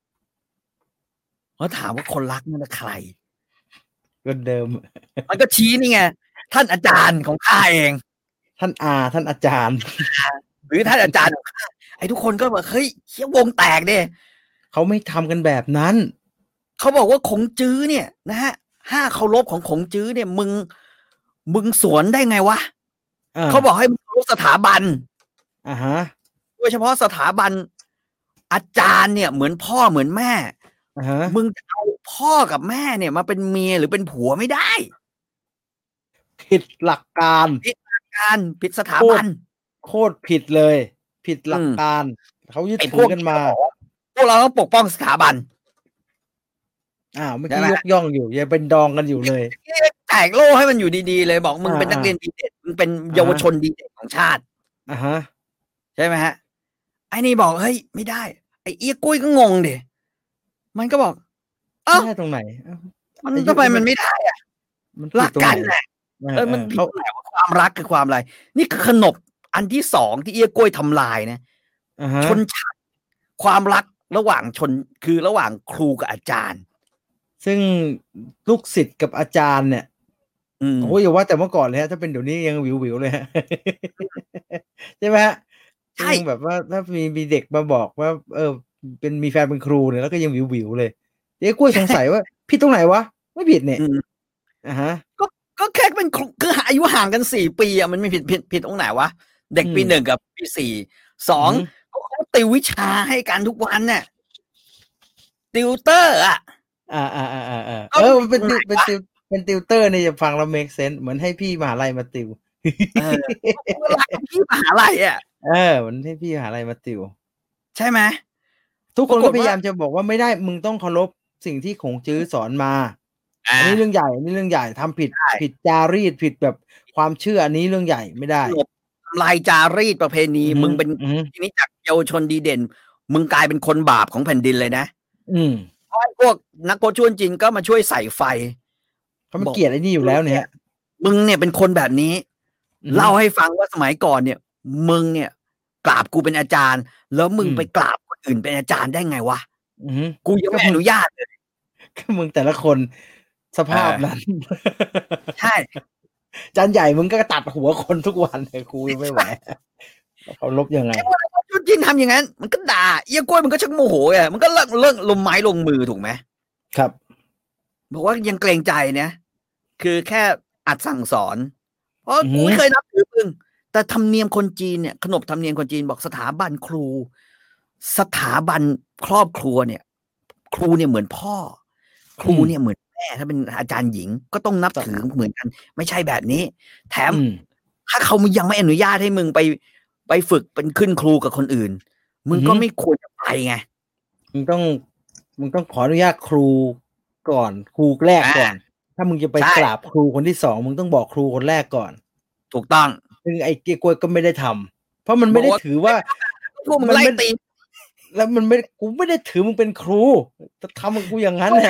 เขาถามว่าคนรักนั่นใครคนเดิมมันก็ชี้นี่ไงท่านอาจารย์ของข้าเองท่านอาท่านอาจารย์หรือท่านอาจารย์ของข้าไอ้ทุกคนก็บอกเฮ้ยเชี่ยวงแตกเด้เขาไม่ทำกันแบบนั้นเขาบอกว่าขงจื้อเนี่ยนะฮะห้าเคารพของขงจื้อเนี่ยมึงมึงสวนได้ไงวะเขาบอกให้มึงเคารพสถาบันอ่าฮะโดยเฉพาะสถาบันอาจารย์เนี่ยเหมือนพ่อเหมือนแม่อ่าฮะมึงจะเอาพ่อกับแม่เนี่ยมาเป็นเมียหรือเป็นผัวไม่ได้ผิดหลักการผิดหลักการผิดสถาบันโคตรผิดเลยผิดหลักการเขายึดถือกันมาพวกเราต้องปกป้องสถาบันอ้าวเมื่อกี้ยกย่องอยู่ยังเป็นดองกันอยู่เลยแตกโล่ให้มันอยู่ดีๆเลยบอกมึงเป็นนักเรียนดีเด่นมึงเป็นเยาวชนดีเด่นของชาติอ่าฮะใช่ไหมฮะไอ้นี่บอกเฮ้ยไม่ได้ไอ้เอี้ยกุ้ยก็งงดิมันก็บอกเอ้าตรงไหนมันทำไมมันไม่ได้อ่ะมันรักกันแหละเออมันผิดแหละว่าความรักคือความอะไรนี่คือขนบอันที่สองที่เอี้ยกุ้ยทำลายนะชนชั้นความรักระหว่างชนคือระหว่างครูกับอาจารย์ซึ่งลูกศิษย์กับอาจารย์เนี่ยโอ้ยอย่าว่าแต่เมื่อก่อนเลยฮะถ้าเป็นเดี๋ยวนี้ยังวิววิวเลยฮะใช่ไหมฮะใช่แบบว่าถ้ามีมีเด็กมาบอกว่าเออเป็นมีแฟนเป็นครูเนี่ยแล้วก็ยังวิววิวเลยเด็กกล้วยสงสัยว่าผิดตรงไหนวะไม่ผิดเนี่ยอ่าฮะก็ก็แค่เป็นคืออายุห่างกันสี่ปีอ่ะมันไม่ผิดผิดผิดตรงไหนวะเด็กปีหนึ่งกับปีสี่สองเขาติววิชาให้กันทุกวันเนี่ยติวเตอร์อ่ะอ่าอ่าอ่าอ่าเออเป็นเป็นติวเป็นติวเตอร์นี่จะฟังแล้ว make sense เหมือนให้พี่มหาลัยมาติวเออพี่มหาลัยอ่ะเออเหมือนให้พี่มหาลัยมาติวใช่ไหมทุกคนก็พยายามจะบอกว่าไม่ได้มึงต้องเคารพสิ่งที่ขงจื้อสอนมาอันนี้เรื่องใหญ่อันนี้เรื่องใหญ่ทำผิดผิดจารีตผิดแบบความเชื่ออันนี้เรื่องใหญ่ไม่ได้ลายจารีตประเพณีมึงเป็นทีนี้จากเยาวชนดีเด่นมึงกลายเป็นคนบาปของแผ่นดินเลยนะอืมพวกนักโกชวนจริงก็มาช่วยใส่ไฟเขาไม่เกลียดไอ้นี่อยู่แล้วเนี่ยมึงเนี่ยเป็นคนแบบนี้เล่าให้ฟังว่าสมัยก่อนเนี่ยมึงเนี่ยกราบกูเป็นอาจารย์แล้วมึงไปกราบคนอื่นเป็นอาจารย์ได้ไงวะกูยังไม่อนุญาตเลยก็มึงแต่ละคนสภาพนั้นใช่จานใหญ่มึงก็ตัดหัวคนทุกวันเลยกูไม่ไหวเขาลบยังไงจุดยินทำอย่างนั้นมันก็ด่าเอี้ยกล้วยมันก็ชักโมโหอ่ะมันก็เลิกเลิกลงไม้ลงมือถูกไหมครับบอกว่ายังเกรงใจเนี่ยคือแค่อัดสั่งสอนเพราะกูไม่เคยนับถือมึงแต่ธรรมเนียมคนจีนเนี่ยขนบธรรมเนียมคนจีนบอกสถาบันครูสถาบันครอบครัวเนี่ยครูเนี่ยเหมือนพ่อครูเนี่ยเหมือนแม่ถ้าเป็นอาจารย์หญิงก็ต้องนับถือเหมือนกันไม่ใช่แบบนี้แถมถ้าเขายังไม่อนุญาตให้มึงไปไปฝึกเป็นขึ้นครูกับคนอื่นมึงก็ไม่ควรจะไปไงมึงต้องมึงต้องขออนุญาตครูก่อนครูแรกก่อนถ้ามึงจะไปกราบครูคนที่สองมึงต้องบอกครูคนแรกก่อนถูกต้องซึ่งไอ้เกียร์กล้วยก็ไม่ได้ทำเพราะมันไม่ได้ถือว่ามันไม่ตีแล้วมันไม่กูไม่ได้ถือมึงเป็นครูจะทำมึงกูอย่างนั้นแหละ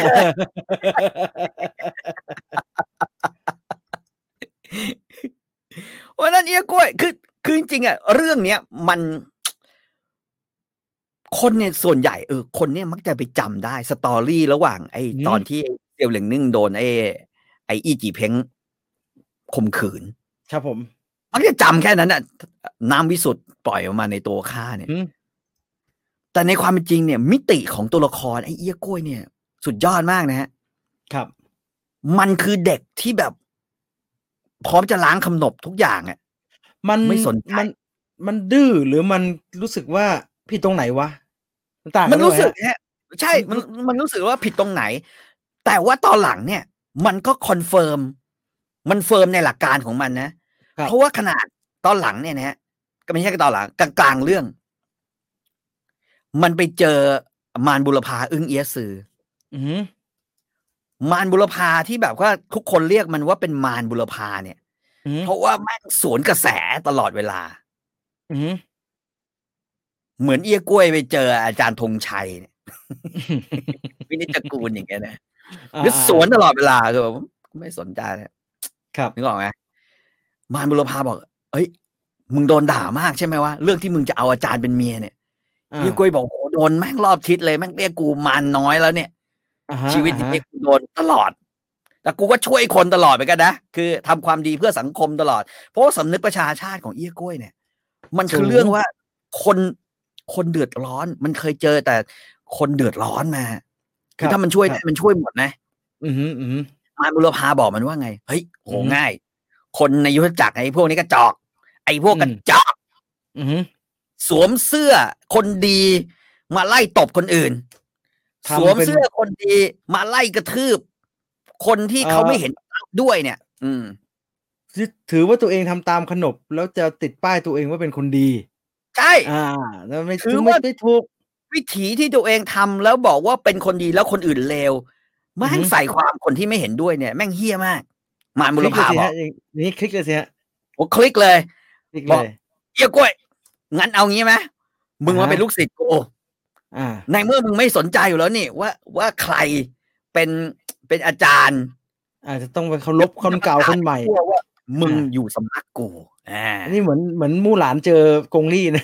วันนั้นเอี้ยกล้วยคือคือจริงๆอ่ะเรื่องเนี้ยมันคนเนี่ยส่วนใหญ่เออคนเนี่ยมักจะไปจำได้สตอรี่ระหว่างไอ้ตอนที่เซียวเหลิงนึ่งโดนไอ้ไอ้อี้จีเพ้งข่มขืนครับผมมักจะจำแค่นั้นอ่ะน้ำวิสุทธ์ปล่อยออกมาในตัวข้าเนี่ยแต่ในความเป็นจริงเนี่ยมิติของตัวละครไอ้เอี้ยกล้วยเนี่ยสุดยอดมากนะฮะครับมันคือเด็กที่แบบพร้อมจะล้างคำนบทุกอย่างอ่ะมันไม่สนใจมันมันดื้อหรือมันรู้สึกว่าผิดตรงไหนวะมันต่างกัมัน นด้วรู้ยสึกฮะฮะใช่มันมันรู้สึกว่าผิดตรงไหน แต่ว่าตอนหลังเนี่ย มันก็คอนเฟิร์มมันเฟิร์มในหลักการของมันนะครัเพบราะว่าขนาดตอนหลังเนี่ยนะฮะก็ไม่ใช่แค่ตอนหลังกลางๆเรื่อง มันไปเจอมารบุรพาอึ้งเอี้ยซืออือฮึมารบุรพาที่แบบว่าทุกคนเรียกมันว่าเป็นมารบุรพาเนี่ยอือฮึเพราะว่าแม่งสวนกระแสตลอดเวลาอือฮึเหมือนเอี้ยกล้วยไปเจออาจารย์ธงชัยเนี่ย วินิจกูลอย่างเงี้ยนะอาคือสวนๆตลอดเวลาคือแบบไม่สนใจอะครับนึกออกไหม มารบุรพาบอก เฮ้ย มึงโดนด่ามากใช่ไหมวะ เรื่องที่มึงจะเอาอาจารย์เป็นเมียเนี่ยอาเอี้ยกล้วยบอก โอ้โฮ โดนแม่งรอบทิศเลย แม่งเรียกกูมารน้อยแล้วเนี่ยอะฮะชีวิตๆนี้กูโดนตลอด แต่กูก็ช่วยคนตลอดเหมือนกันนะ คือทำความดีเพื่อสังคมตลอด เพราะว่าสำนึกประชาชาติของเอี้ยกล้วยเนี่ย มันสูคือเรื่องงว่าคน คนเดือดร้อน มันเคยเจอแต่คนเดือดร้อนมา คคือรับถ้ามันช่วยครไดั้บมันช่วยหมดนะอือฮึ ๆมารบุรพาบอกมันว่าไง เฮ้ย โอ้อืโฮอฮึง่าย คนในยุทธจักรไอ้พวกนี้กระจอก ไอ้พวกอืมกระจอกอือฮึสวมเสื้อคนดีมาไล่ตบคนอื่นทสวมำเป็นเสื้อคนดีมาไล่กระทืบคนที่เอ่เขาไม่อเห็น ด้วยเนี่ย อืมยึด ถือว่าตัวเองทำตามขนบ แล้วจะติดป้ายตัวเองว่าเป็นคนดีใช่อา แล้วไม่ถืซึ่องไมว่าไม่ถูกวิถีที่ตัวเองทำแล้วบอกว่าเป็นคนดีแล้วคนอื่นเลว แมอือฮ่ึงใส่ความคนที่ไม่เห็นด้วยเนี่ย แม่งเหี้ยมาก มารบุรคลิกเพาบอลยสิครักบ อย่าง อย่างงี้คลิกเลยสิครับโอ้ คลิกเลยคลิกเบอกลยเอี้ยกล้วย งั้นเอางี้ไหม มึองะฮมาเป็นะลูกศิษย์กูอาในเมื่อมึงไม่สนใจอยู่แล้วนี่ว่า ว่าใครเป็น เป็นอาจารย์อาจจะต้องไปเคารพคนเก่าคนใหม่เดี๋ยวกูจะประกาศให้ทั่วว่า มึงอาอยู่สำนักกู อาอันนี้เหมือน เหมือนมู่หลานเจอกงลี่ นะ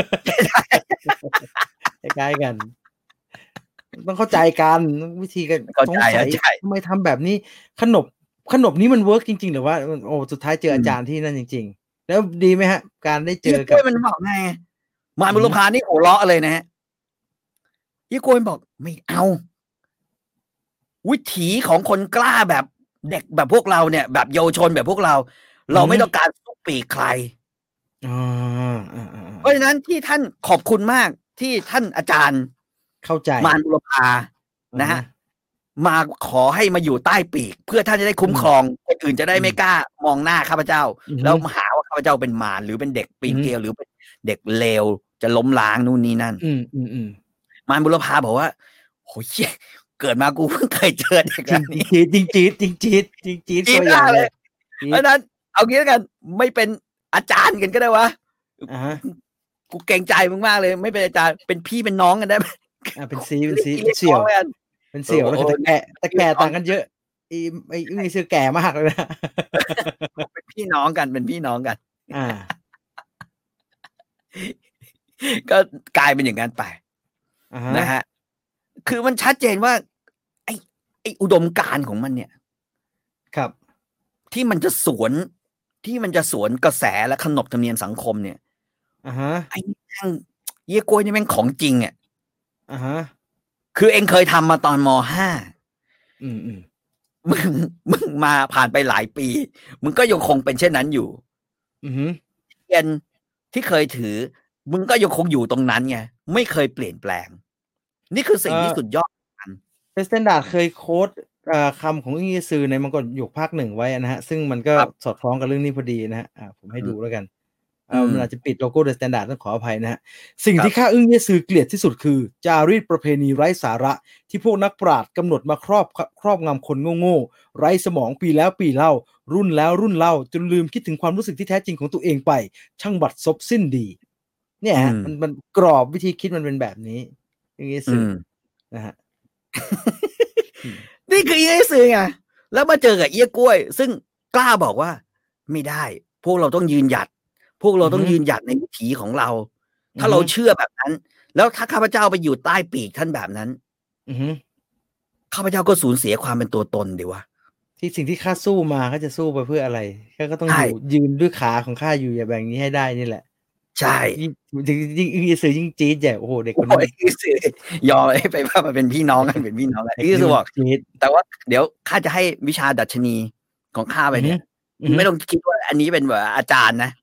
คล้าย ๆ กัน ต้องเข้าใจกัน ต้องวิธีการเข้าสใจงสัยเข้าใจทำไมทำแบบนี้ ขนบ ขนบนี้มันเวิร์กจริง ๆ หรือว่า อ โอ้ สุดท้ายเจออืมอาจารย์ที่นั่นจริง ๆ แล้วดีไหมครับ การได้เจเอี้ยอกกล้ับวยมันบอกไง มารอือฮบุรึพานี่หัวเราะเลยนะครับ เอี้ยกล้วยบอก ไม่เอา วิถีของคนกล้าแบบเด็กแบบพวกเราเนี่ย แบบเยาวชนแบบพวกเราอืเรอาฮึไม่ต้องการซุกปีกใครอ๋อ อาเพราะฉๆะๆนั้นที่ท่านขอบคุณมากที่ท่านอาจารย์เข้าใจมารบุรพาอะฮนะครัะบ มาขอให้มาอยู่ใต้ปีก เพื่อท่านจะได้คุ้มอืมครอง คนอื่นจะได้อืมไม่กล้ามองหน้าข้าพเจ้าอือฮแล้ึวมาหาว่าข้าพเจ้าเป็นมาร หรือเป็นเด็กปีอือฮึนเกลียว หรือเป็นเด็กเลว จะล้มล้างนู่นนี่นั่นอืม ๆ ๆมารบุรพาบอกว่า โอ้โฮ เหี้ย เกิดมากู เพิ่ง เคยเจอเด็กจแริงบบนี้จี๊ด จริงจี๊ด จริงจี๊ด จริงจี๊ดจี๊ตัดวอมย่าางเลกเลยย จีเพ๊ดราะฉะนั้นเอางี้แล้วกัน ไม่เป็นอาจารย์กันก็ได้วะอะฮะกูเกรงใจมึงมากเลย ไม่เป็นอาจารย์ เป็นพี่เป็นน้องกันได้ไหม? อา เป็นขซี้ เป็นซี้เเรปี็ยกพนเสี่ี่น้ยวองแล้วกันเป็นเเอสี่ยวอแล้วโอ้แต่แก่ แต่พี่แก่เป็นน้องต่างกันเยอะ ไอ้ ไอ้อึ้งอีซื่อแก่มากเลยนะเป็นพี่น้องกัน เป็นพี่น้องกันอาก็กลายเป็นอย่างงั้นไปอะฮนะะครับ คือมันชัดเจนว่า ไอ้ ไอ้อุดมการณ์ของมันเนี่ยครับที่มันจะสวน ที่มันจะสวนกระแสและขนบธรรมเนียมสังคมเนี่ยอะฮะไอ้นี่แม่ง เอี้ยกล้วยนี่แม่งของจริงอะอะฮะคือเองเคยทำมาตอน ม. ห้าอืม ๆมึง มึงมาผ่านไปหลายปี มึงก็ยังคงเป็นเช่นนั้นอยู่อือฮึเทียนที่เคยถือ มึงก็ยังคงอยู่ตรงนั้นไง ไม่เคยเปลี่ยนแปลง นี่คือเสอิ่งที่อสุดยอดของมัน The Standard เคยโคต อ่า คำของอึ้งอีซือในมกฎหยกภาค หนึ่ง ไว้อะนะครับ ซึ่งมันก็ครับสอดคล้องกับเรื่องนี้พอดีนะครับ อ่า ผมให้อืมดูแล้วกันออ่าืมันอาจมจะปิดโลโก้ The Standard ต้องขออภัยนะครับ สิ่งทครัี่บข้าอึ้งอี้ซือเกลียดที่สุดคือ จารีตประเพณีไร้สาระที่พวกนักปราชญ์กำหนดมาครอบ ค ครอบงำคนโง่ ๆ ไร้สมองปีแล้วปีเล่า รุ่นแล้วรุ่นเล่า จนลืมคิดถึงความรู้สึกที่แท้จริงของตัวเองไป ช่างบัดซบสิ้นดี เนี่ยอืครับ มันมมันกรอบวิธีคิดมันเป็นแบบนี้ อึ้งอี้อืซือมนะครับ อืมนี่คืออึ้งอี้ซือไง แล้วมาเจอกับเอี้ยกล้วย ซึ่งกล้าบอกว่า ไม่ได้ พวกเราต้องยืนหยัด พวกเรอาือฮต้องึยืนหยัดในวิถีของเราอถื้าอเฮราึเชื่อแบบนั้น แล้วถ้าข้าพเจ้าไปอยู่ใต้ปีกท่านแบบนั้นอือฮึข้าพเจ้าก็สูญเสียความเป็นตัวตนดิวะที่สิ่งที่ข้าสู้มา ข้าจะสู้ไปเพื่ออะไร ข้าก็ต้อใงชอยู่่ยืนด้วยขาของข้าอยู่อย่างแบบนี้ให้ได้นี่แหละใช่ยิ่ง ยิ่ง ยิ่งอึ้งอี้ซือยิ่งจี๊ดใหญ่ โอ้โฮ เด็กโอ้คนนี้อึ้งอี้ซือยอมให้ไปว่ามาเป็นพี่น้องกัน เป็นพี่น้องกันเด็อึ้กงอี้ซือบอกนี่มันจี๊ดแต่ว่าเดี๋ยวข้าจะให้วิชาดัชนีของข้าอไปือฮเนึี่ยอือฮมึงไม่ึต้องคิดว่าอันนี้เป็นแบบอาจารย์นะ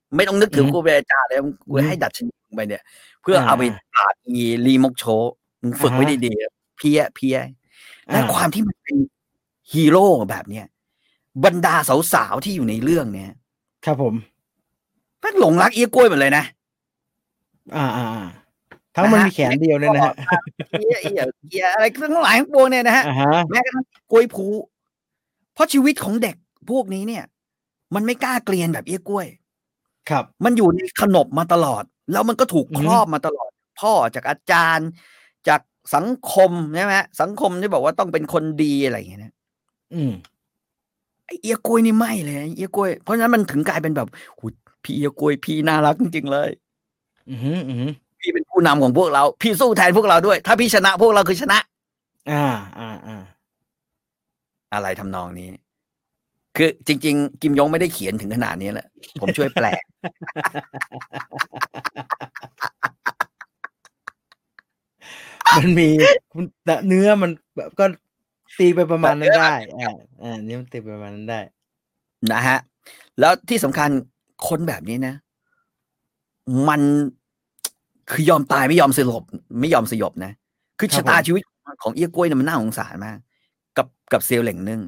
ไม่ต้องนึกถึงกูเป็นอาจารย์เลยกูให้ดัชนีไปเนี่ยเพื่อเอาไปปราบอีรีมกโชมึงฝึกไว้ดีๆเพี้ยเพี้ยและความที่มันเป็นฮีโร่แบบเนี้ยบรรดาสาวๆที่อยู่ในเรื่องเนี้ยครับผมแม่งหลงรักเอี้ยกล้วยหมดเลยนะอ่าอ่าทั้งมันมีแขนเดียวเนี่ยนะฮะเอี้ยเอี้ยเอี้ยอะไรทั้งหลายทั้งปวงเนี่ยนะฮะแม้กระทั่งกล้วยผูเพราะชีวิตของเด็กพวกนี้เนี่ยมันไม่กล้าเกลียนแบบเอี้ยกล้วยครับมันอยู่ในขนบมาตลอดแล้วมันก็ถูกครอบมาตลอดพ่อจากอาจารย์จากสังคมใช่ไหมสังคมที่บอกว่าต้องเป็นคนดีอะไรอย่างเงี้ยนะอืมไอเอี้ยกล้วยนี่ไม่เลยเอี้ยกล้วยเพราะฉะนั้นมันถึงกลายเป็นแบบหูพี่เอี้ยกล้วยพี่น่ารักจริงๆเลยอือหืออือหือพี่เป็นผู้นำของพวกเราพี่สู้แทนพวกเราด้วยถ้าพี่ชนะพวกเราคือชนะอ่าอ่าอ่าอะไรทำนองนี้คือจริงๆกิมยงไม่ได้เขียนถึงขนาดนี้แหละผมช่วยแปลมันมีเนื้อมันก็ตีไปประมาณนั้นได้อ่าอ่านี่มันตีไปประมาณนั้นได้นะฮะแล้วที่สำคัญคนแบบนี้นะมันคือยอมตายไม่ยอมสลบไม่ยอมสยบนะคือชะตาชีวิตของเอี้ยกล้วยเนี่ยมันน่าสงสารมากกับกับเซียวเหล่งนึ่ง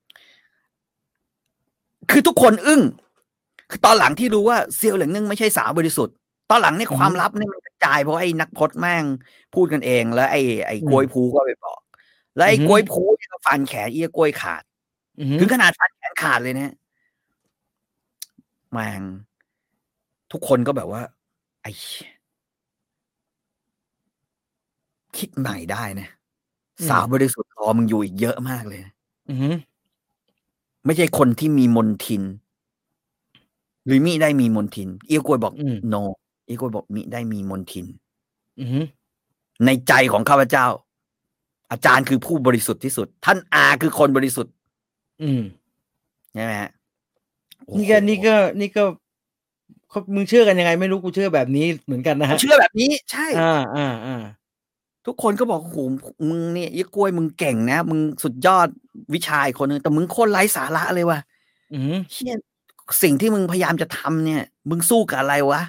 คือทุกคนอึ้งคือตอนหลังที่รู้ว่าเซียวเหล่งนึ่งไม่ใช่สาวบริสุทธิ์ตอนหลังเนี่ยความลับเนี่ยมันกระจายเพราะไอ้นักพจน์แม่งพูดกันเองแล้วไอ้ไอ้กล้วยภูก็ไปบอกแล้วไอ้กล้วยภูก็ฟันแขนเอี้ยกล้วยขาดถึงขนาดฟันแขนขาดเลยนะแม่งทุกคนก็แบบว่าไอ้คิดใหม่ได้นะสาวบริสุทธิ์รอมึงอยู่อีกเยอะมากเลยไม่ใช่คนที่มีมนทินหรือมิได้มีมนทินเอี้ยกล้วยบอกโนเอี้ยกล้วยบอกมิได้มีมนทินในใจของข้าพเจ้าอาจารย์คือผู้บริสุทธิ์ที่สุดท่านอาคือคนบริสุทธิ์อืมใช่ไหมฮะนี่ก็นี่ก็นี่ก็มึงเชื่อกันยังไงไม่รู้กูเชื่อแบบนี้เหมือนกันนะฮะเชื่อแบบนี้ใช่อ่าอ่าอ่าทุกคนก็บอกโอ้โหมึงเนี่ยยี่กล้วยมึงเก่งนะมึงสุดยอดวิชาอีกคนนึงแต่มึงโคตรไร้สาระเลยว่ะอืมเชี่ยสิ่งที่มึงพยายามจะทำเนี่ยมึงสู้กับอะไรวะ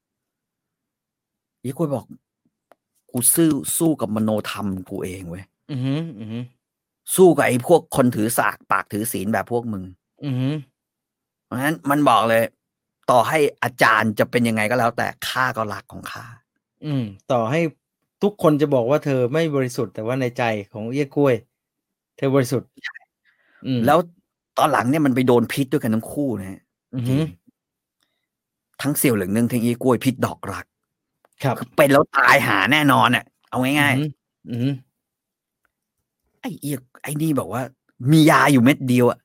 ยี่กล้วยบอกกูสู้สู้กับมโนธรรมกูเองเว้ยอืมอืมสู้กับไอ้พวกคนถือสากปากถือศีลแบบพวกมึงอืมเพราะฉะนั้นมันบอกเลยต่อให้อาจารย์จะเป็นยังไงก็แล้วแต่ข้าก็รักของข้าอืมต่อให้ทุกคนจะบอกว่าเธอไม่บริสุทธิ์แต่ว่าในใจของเอี้ยกล้วยเธอบริสุทธิ์แล้วตอนหลังเนี่ยมันไปโดนพิษด้วยกันทั้งคู่นะจริงทั้งเสี่ยวเหลืองนึ่งทั้งเอี้ยกล้วยพิษดอกรักครับเป็นแล้วตายหาแน่นอนอ่ะเอาง่ายๆอืมไอ้เอี้ยไอ้นี่บอกว่ามียาอยู่เม็ดเดียวอ่ะ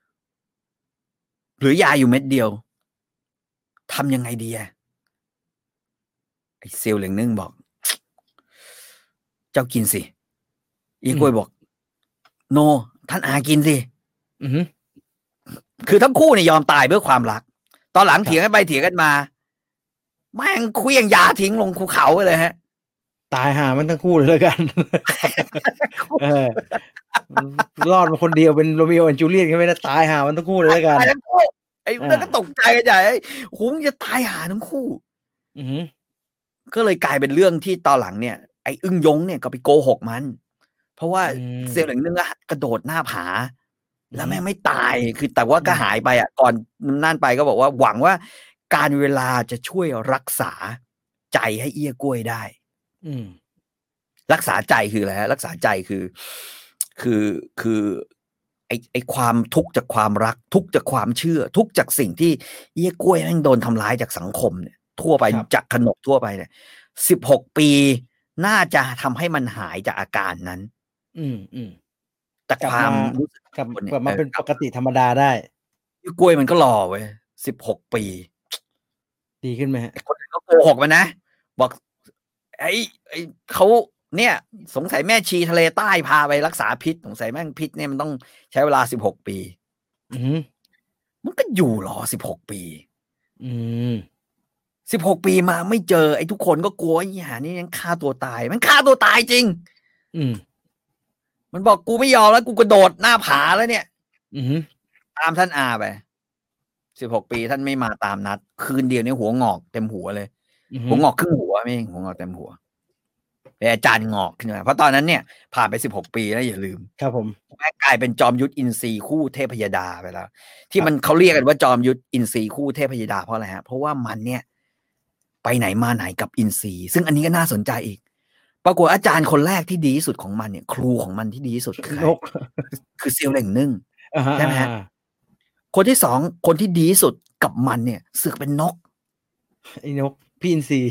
หรือยาอยู่เม็ดเดียวทำยังไงดีอ่ะไอ้เสี่ยวเหลืองนึ่งบอกเจ้ากินสิอีกล้วยบอกโนท่านอากินสิคือทั้งคู่เนี่ยยอมตายเพื่อความรักตอนหลังเถียงกันไปเถียงกันมาแม่งเคลื่องยาทิ้งลงภูเขาไปเลยฮะตายหามันทั้งคู่เลยแล้วกันเออรอดมาคนเดียวเป็นโรมิโอและจูเลียตก็ไม่ได้ตายหามันทั้งคู่เลยแล้วกันตายทั้งคู่ไอ้นั่นก็ตกใจกันใหญ่โหมึงจะตายหาทั้งคู่ก็เลยกลายเป็นเรื่องที่ตอนหลังเนี่ยไอ้อึ้งยงเนี่ยก็ไปโกหกมันเพราะว่าเซลล์หนึ่งนึงก็กระโดดหน้าผาแล้วแม่งไม่ตายคือแต่ว่าก็หายไปอ่ะก่อนนั่นไปก็บอกว่าหวังว่าการเวลาจะช่วยรักษาใจให้เอี้ยกล้วยได้รักษาใจคืออะไรฮะรักษาใจคือคือคือไอไอความทุกข์จากความรักทุกข์จากความเชื่อทุกข์จากสิ่งที่เอี้ยกล้วยแม่งโดนทำร้ายจากสังคมเนี่ยทั่วไปจากขนบทั่วไปเนี่ยสิบหกปีน่าจะทำให้มันหายจากอาการนั้นอืมอืมแต่ความรู้สึกกลับกลับมาเป็นปกติธรรมดาได้เอี้ยกล้วยมันก็รอเว้ยสิบหกปีดีขึ้นไหมฮะคนอื่นก็โกหกมันนะบอกไอ้ไอ้เขาเนี่ยสงสัยแม่ชีทะเลใต้พาไปรักษาพิษสงสัยแม่งพิษเนี่ยมันต้องใช้เวลาสิบหกปีอืมมันก็อยู่รอสิบหกปีอืมสิบหกปีมาไม่เจอไอ้ทุกคนก็กลัวไอ้ห่านี่ยังฆ่าตัวตายมันฆ่าตัวตายจริงอืมมันบอกกูไม่ยอมแล้วกูกระโดดหน้าผาแล้วเนี่ยอืมตามท่านอาไปสิบหกปีท่านไม่มาตามนัดคืนเดียวนี้หัวงอกเต็มหัวเลยหัวงอกครึ่งหัวไม่หัวงอกเต็มหัวเป็นอาจารย์งอกขึ้นมาเพราะตอนนั้นเนี่ยผ่านไปสิบหกปีแล้วอย่าลืมครับผมแม่กลายเป็นจอมยุทธอินทรีย์คู่เทพยดาไปแล้วที่มันเขาเรียกกันว่าจอมยุทธอินทรีย์คู่เทพยดาเพราะอะไรฮะเพราะว่ามันเนี่ยไปไหนมาไหนกับอินทรีย์ซึ่งอันนี้ก็น่าสนใจอีกปรากฏอาจารย์คนแรกที่ดีที่สุดของมันเนี่ยครูของมันที่ดีที่สุดคือนกคือเซียวเหล่งนึ่งใช่ไหมฮะคนที่สองคนที่ดีที่สุดกับมันเนี่ยสึกเป็นนกไอ้นกพี่อินทรี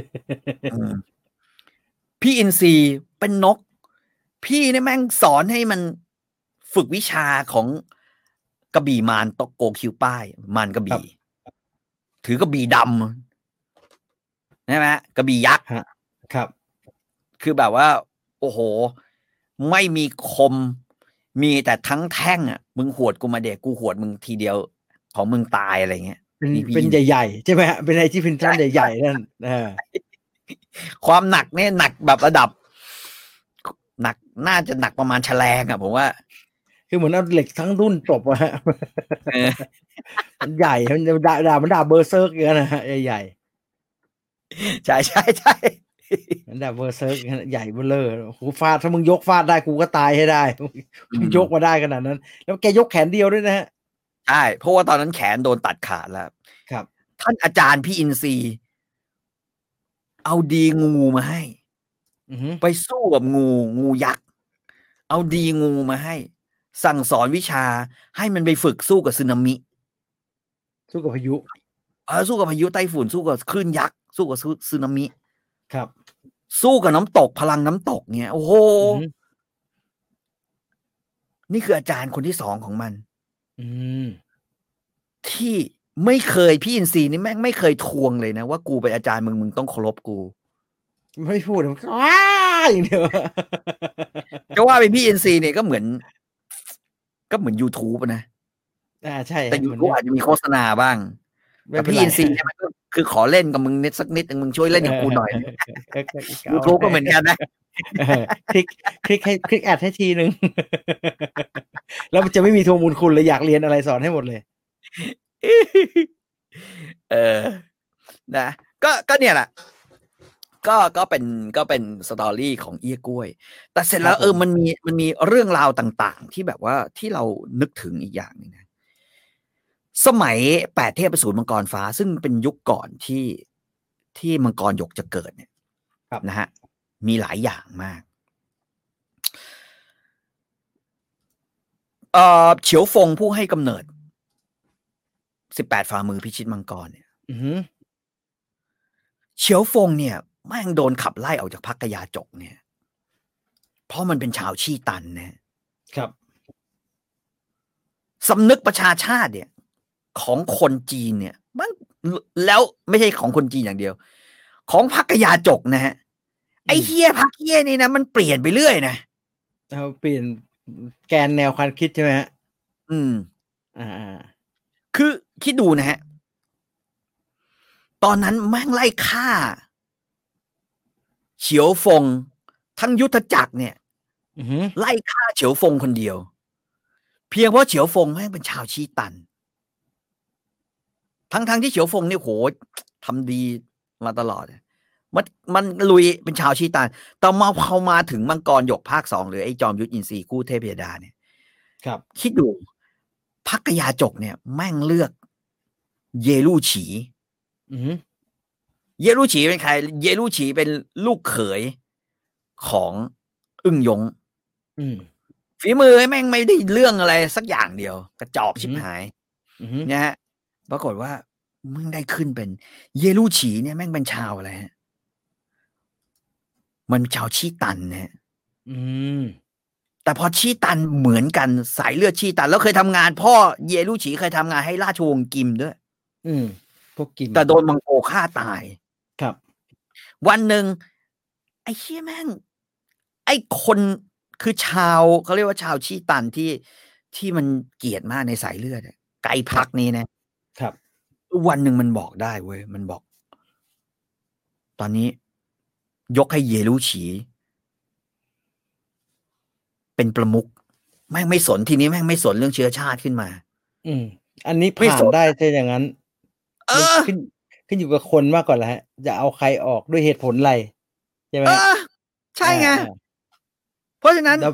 พี่อินทรีเป็นนกพี่เนี่ยแม่งสอนให้มันฝึกวิชาของกระบี่มารตกโกคิวป้ายมารกระบี่ถือกระบี่ดำใช่ไหมกระบี่ยักษ์ครับคือแบบว่าโอ้โหไม่มีคมมีแต่ทั้งแท่งอ่ะมึงหวดกูมาเด็กกูหวดมึงทีเดียวของมึงตายอะไรเงี้ยเป็นเป็นใหญ่ๆใช่ไหมฮะเป็นอะไรที่เป็นท่านใหญ่ๆนั่นความหนักเนี่ยหนักแบบระดับหนักน่าจะหนักประมาณแฉลงอ่ะผมว่าคือเหมือนเอาเหล็กทั้งรุ่นจบอะฮะมันใหญ่มันด่าด่ามันด่าเบอร์เซิร์กเยอะนะฮะใหญ่ๆใช่ใช่ใช่มันด่าเบอร์เซิร์กใหญ่เบลเลอร์หูฟาดถ้ามึงยกฟาดได้กูก็ตายให้ได้มึงยกมาได้ขนาดนั้นแล้วแกยกแขนเดียวด้วยนะฮะใช่เพราะว่าตอนนั้นแขนโดนตัดขาดแล้วครับท่านอาจารย์พี่อินทรีเอาดีงูมาให้ไปสู้กับงูงูยักษ์เอาดีงูมาให้สั่งสอนวิชาให้มันไปฝึกสู้กับสึนามิสู้กับพายุเออสู้กับพายุไต้ฝุ่นสู้กับคลื่นยักษ์สู้กับสึนามิครับสู้กับน้ำตกพลังน้ำตกเนี่ยโอ้โหนี่คืออาจารย์คนที่สองของมันที่ไม่เคยพี่อินทรีย์นี่แม่งไม่เคยทวงเลยนะว่ากูเป็นอาจารย์มึงมึงต้องเคารพกูไม่พูดมันว้าอย่างเดียวจะว่าเป็นพี่อินทรีย์เนี่ยก็เหมือนก็เหมือน YouTube นะอ่าใช่แต่ YouTube อาจจะมีโฆษณาบ้างแต่พี่อินทรีย์เนี่ยมันก็คือขอเล่นกับมึงนิดสักนิดนึงมึงช่วยเล่นกับกูหน่อย YouTube ก็เหมือนกันนะคลิกคลิกให้คลิกแอดให้ทีนึงแล้วมันจะไม่มีทวงบุญคุณเลยอยากเรียนอะไรสอนให้หมดเลยเออนะก็ก็เนี่ยแหละก็ก็เป็นก็เป็นสตอรี่ของเอี้ยกล้วยแต่เสร็จแล้วเออมันมีมันมีเรื่องราวต่างๆที่แบบว่าที่เรานึกถึงอีกอย่างนึงนะสมัยแปดเทพอสูรมังกรฟ้าซึ่งเป็นยุคก่อนที่ที่มังกรหยกจะเกิดเนี่ยนะฮะมีหลายอย่างมากเอ่อเฉียวฟงผู้ให้กำเนิดสิบแปดฝ่ามือพิชิตมังกรเนี่ยเฉียวฟงเนี่ยแม่งโดนขับไล่ออกจากพรรคกยาจกเนี่ยเพราะมันเป็นชาวชี่ตันนะครับสำนึกประชาชาติเนี่ยของคนจีนเนี่ยมันแล้วไม่ใช่ของคนจีนอย่างเดียวของพรรคกยาจกนะฮะไอ้เฮียพรรคเฮียนี่นะมันเปลี่ยนไปเรื่อยนะเอาเปลี่ยนแกนแนวความคิดใช่ไหมฮะอืมอ่าคือคิดดูนะฮะตอนนั้นแม่งไล่ฆ่าเฉียวฟงทั้งยุทธจักรเนี่ยไล่ฆ่าเฉียวฟงคนเดียวเพียงเพราะเฉียวฟงแม่งเป็นชาวชี่ตันทั้งๆ ท, ที่เฉียวฟงเนี่ยโหทำดีมาตลอดมันมันลุยเป็นชาวชี่ตันแต่มาพอมาถึงมังกรหยกภาคสองหรือไอ้จอมยุทธอินทรีย์คู่เทพยดาเนี่ยครับคิดดูพรรคกยาจกเนี่ยแม่งเลือกเยลู่ฉีเยลู่ฉีเป็นใครเยลู่ฉีเป็นลูกเขยของอึ้งยงฝีมือแม่งไม่ได้เรื่องอะไรสักอย่างเดียวกระจอกชิบหายเนี่ยฮะปรากฏว่ามึงได้ขึ้นเป็นเยลู่ฉีเนี่ยแม่งเป็นชาวอะไรฮะมันชาวชี่ตันนะอืมแต่พอชี่ตันเหมือนกันสายเลือดชี่ตันแล้วเคยทำงานพ่อเยลู่ฉีเคยทำงานให้ราชวงศ์กิมด้วยอืมพวกกิมแต่โดนมังโกฆ่าตายครับวันหนึ่งไอ้เชี่ยแม่งไอ้คนคือชาวเขาเรียกว่าชาวชี่ตันที่ที่มันเกลียดมากในสายเลือดไกลพักนี้นะครับวันหนึ่งมันบอกได้เว้ยมันบอกตอนนี้ยกให้เยลู่ฉีเป็นประมุขแม่งไม่สนทีนี้แม่งไม่สนเรื่องเชื้อชาติขึ้นมาอืมอันนี้ผ่านได้ใช่อย่างนั้นเออขึ้นขึ้นอยู่กับคนมากกว่าแหละฮะจะเอาใครออกด้วยเหตุผลอะไรใช่ไหมเออใช่ไงเพราะฉะนั้น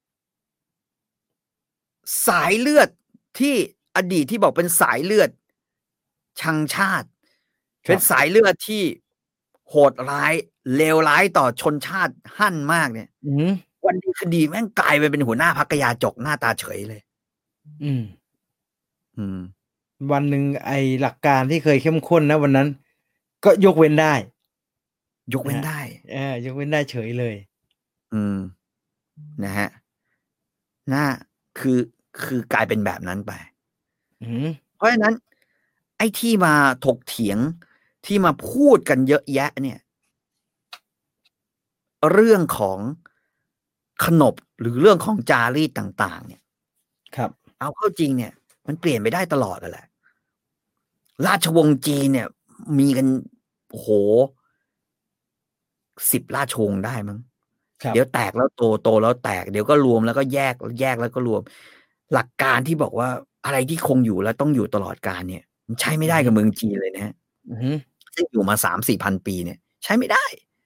สายเลือดที่อดีตที่บอกเป็นสายเลือดชังชาติเป็นสายเลือดที่โหดร้ายเลวร้ายต่อชนชาติหั่นมากเนี่ยวันดีคดีแม่งกลายไปเป็นหัวหน้าพรรคกยาจกหน้าตาเฉยเลยอืมอืมวันหนึ่งไอหลักการที่เคยเข้มข้นนะวันนั้นก็ยกเว้นได้ยกเว้นได้เออยกเว้นได้เฉยเลยอืมนะฮะน่าคือคือกลายเป็นแบบนั้นไปเพราะฉะนั้นไอ้ที่มาถกเถียงที่มาพูดกันเยอะแยะเนี่ยเรื่องของขนบหรือเรื่องของจารีตต่างๆเนี่ยครับเอาเข้าจริงเนี่ยมันเปลี่ยนไปได้ตลอดแหละราชวงศ์จีนเนี่ยมีกันโอ้โหสิบราชวงศ์ได้มั้งเดี๋ยวแตกแล้วโตโตแล้วแตกเดี๋ยวก็รวมแล้วก็แยกแยกแล้วก็รวมหลักการที่บอกว่าอะไรที่คงอยู่แล้วต้องอยู่ตลอดกาลเนี่ยมันใช้ไม่ได้กับเมืองจีนเลยนะฮะซึ่งอยู่มาสามสี่พันปีเนี่ยใช้ไม่ได้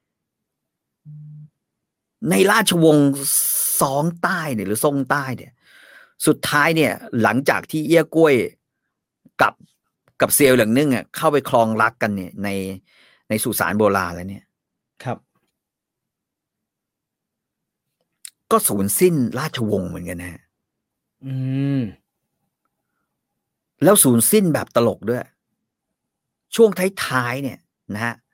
ในราชวงศ์ซองใต้เนี่ยหรือซ่งใต้เนี่ยสุดท้ายเนี่ยหลังจากที่เอี้ยกล้วยกับกับเซียวเหลิงนึ่งอ่ะเข้าไปครองรักกันเนี่ยในในสุสานโบราณแล้วเนี่ยครับก็สูญสิ้นราชวงศ์เหมือนกันนะอืมแล้วสูญสิ้นแบบตลกด้วยช่วงท้ายๆเนี่ยนะฮะ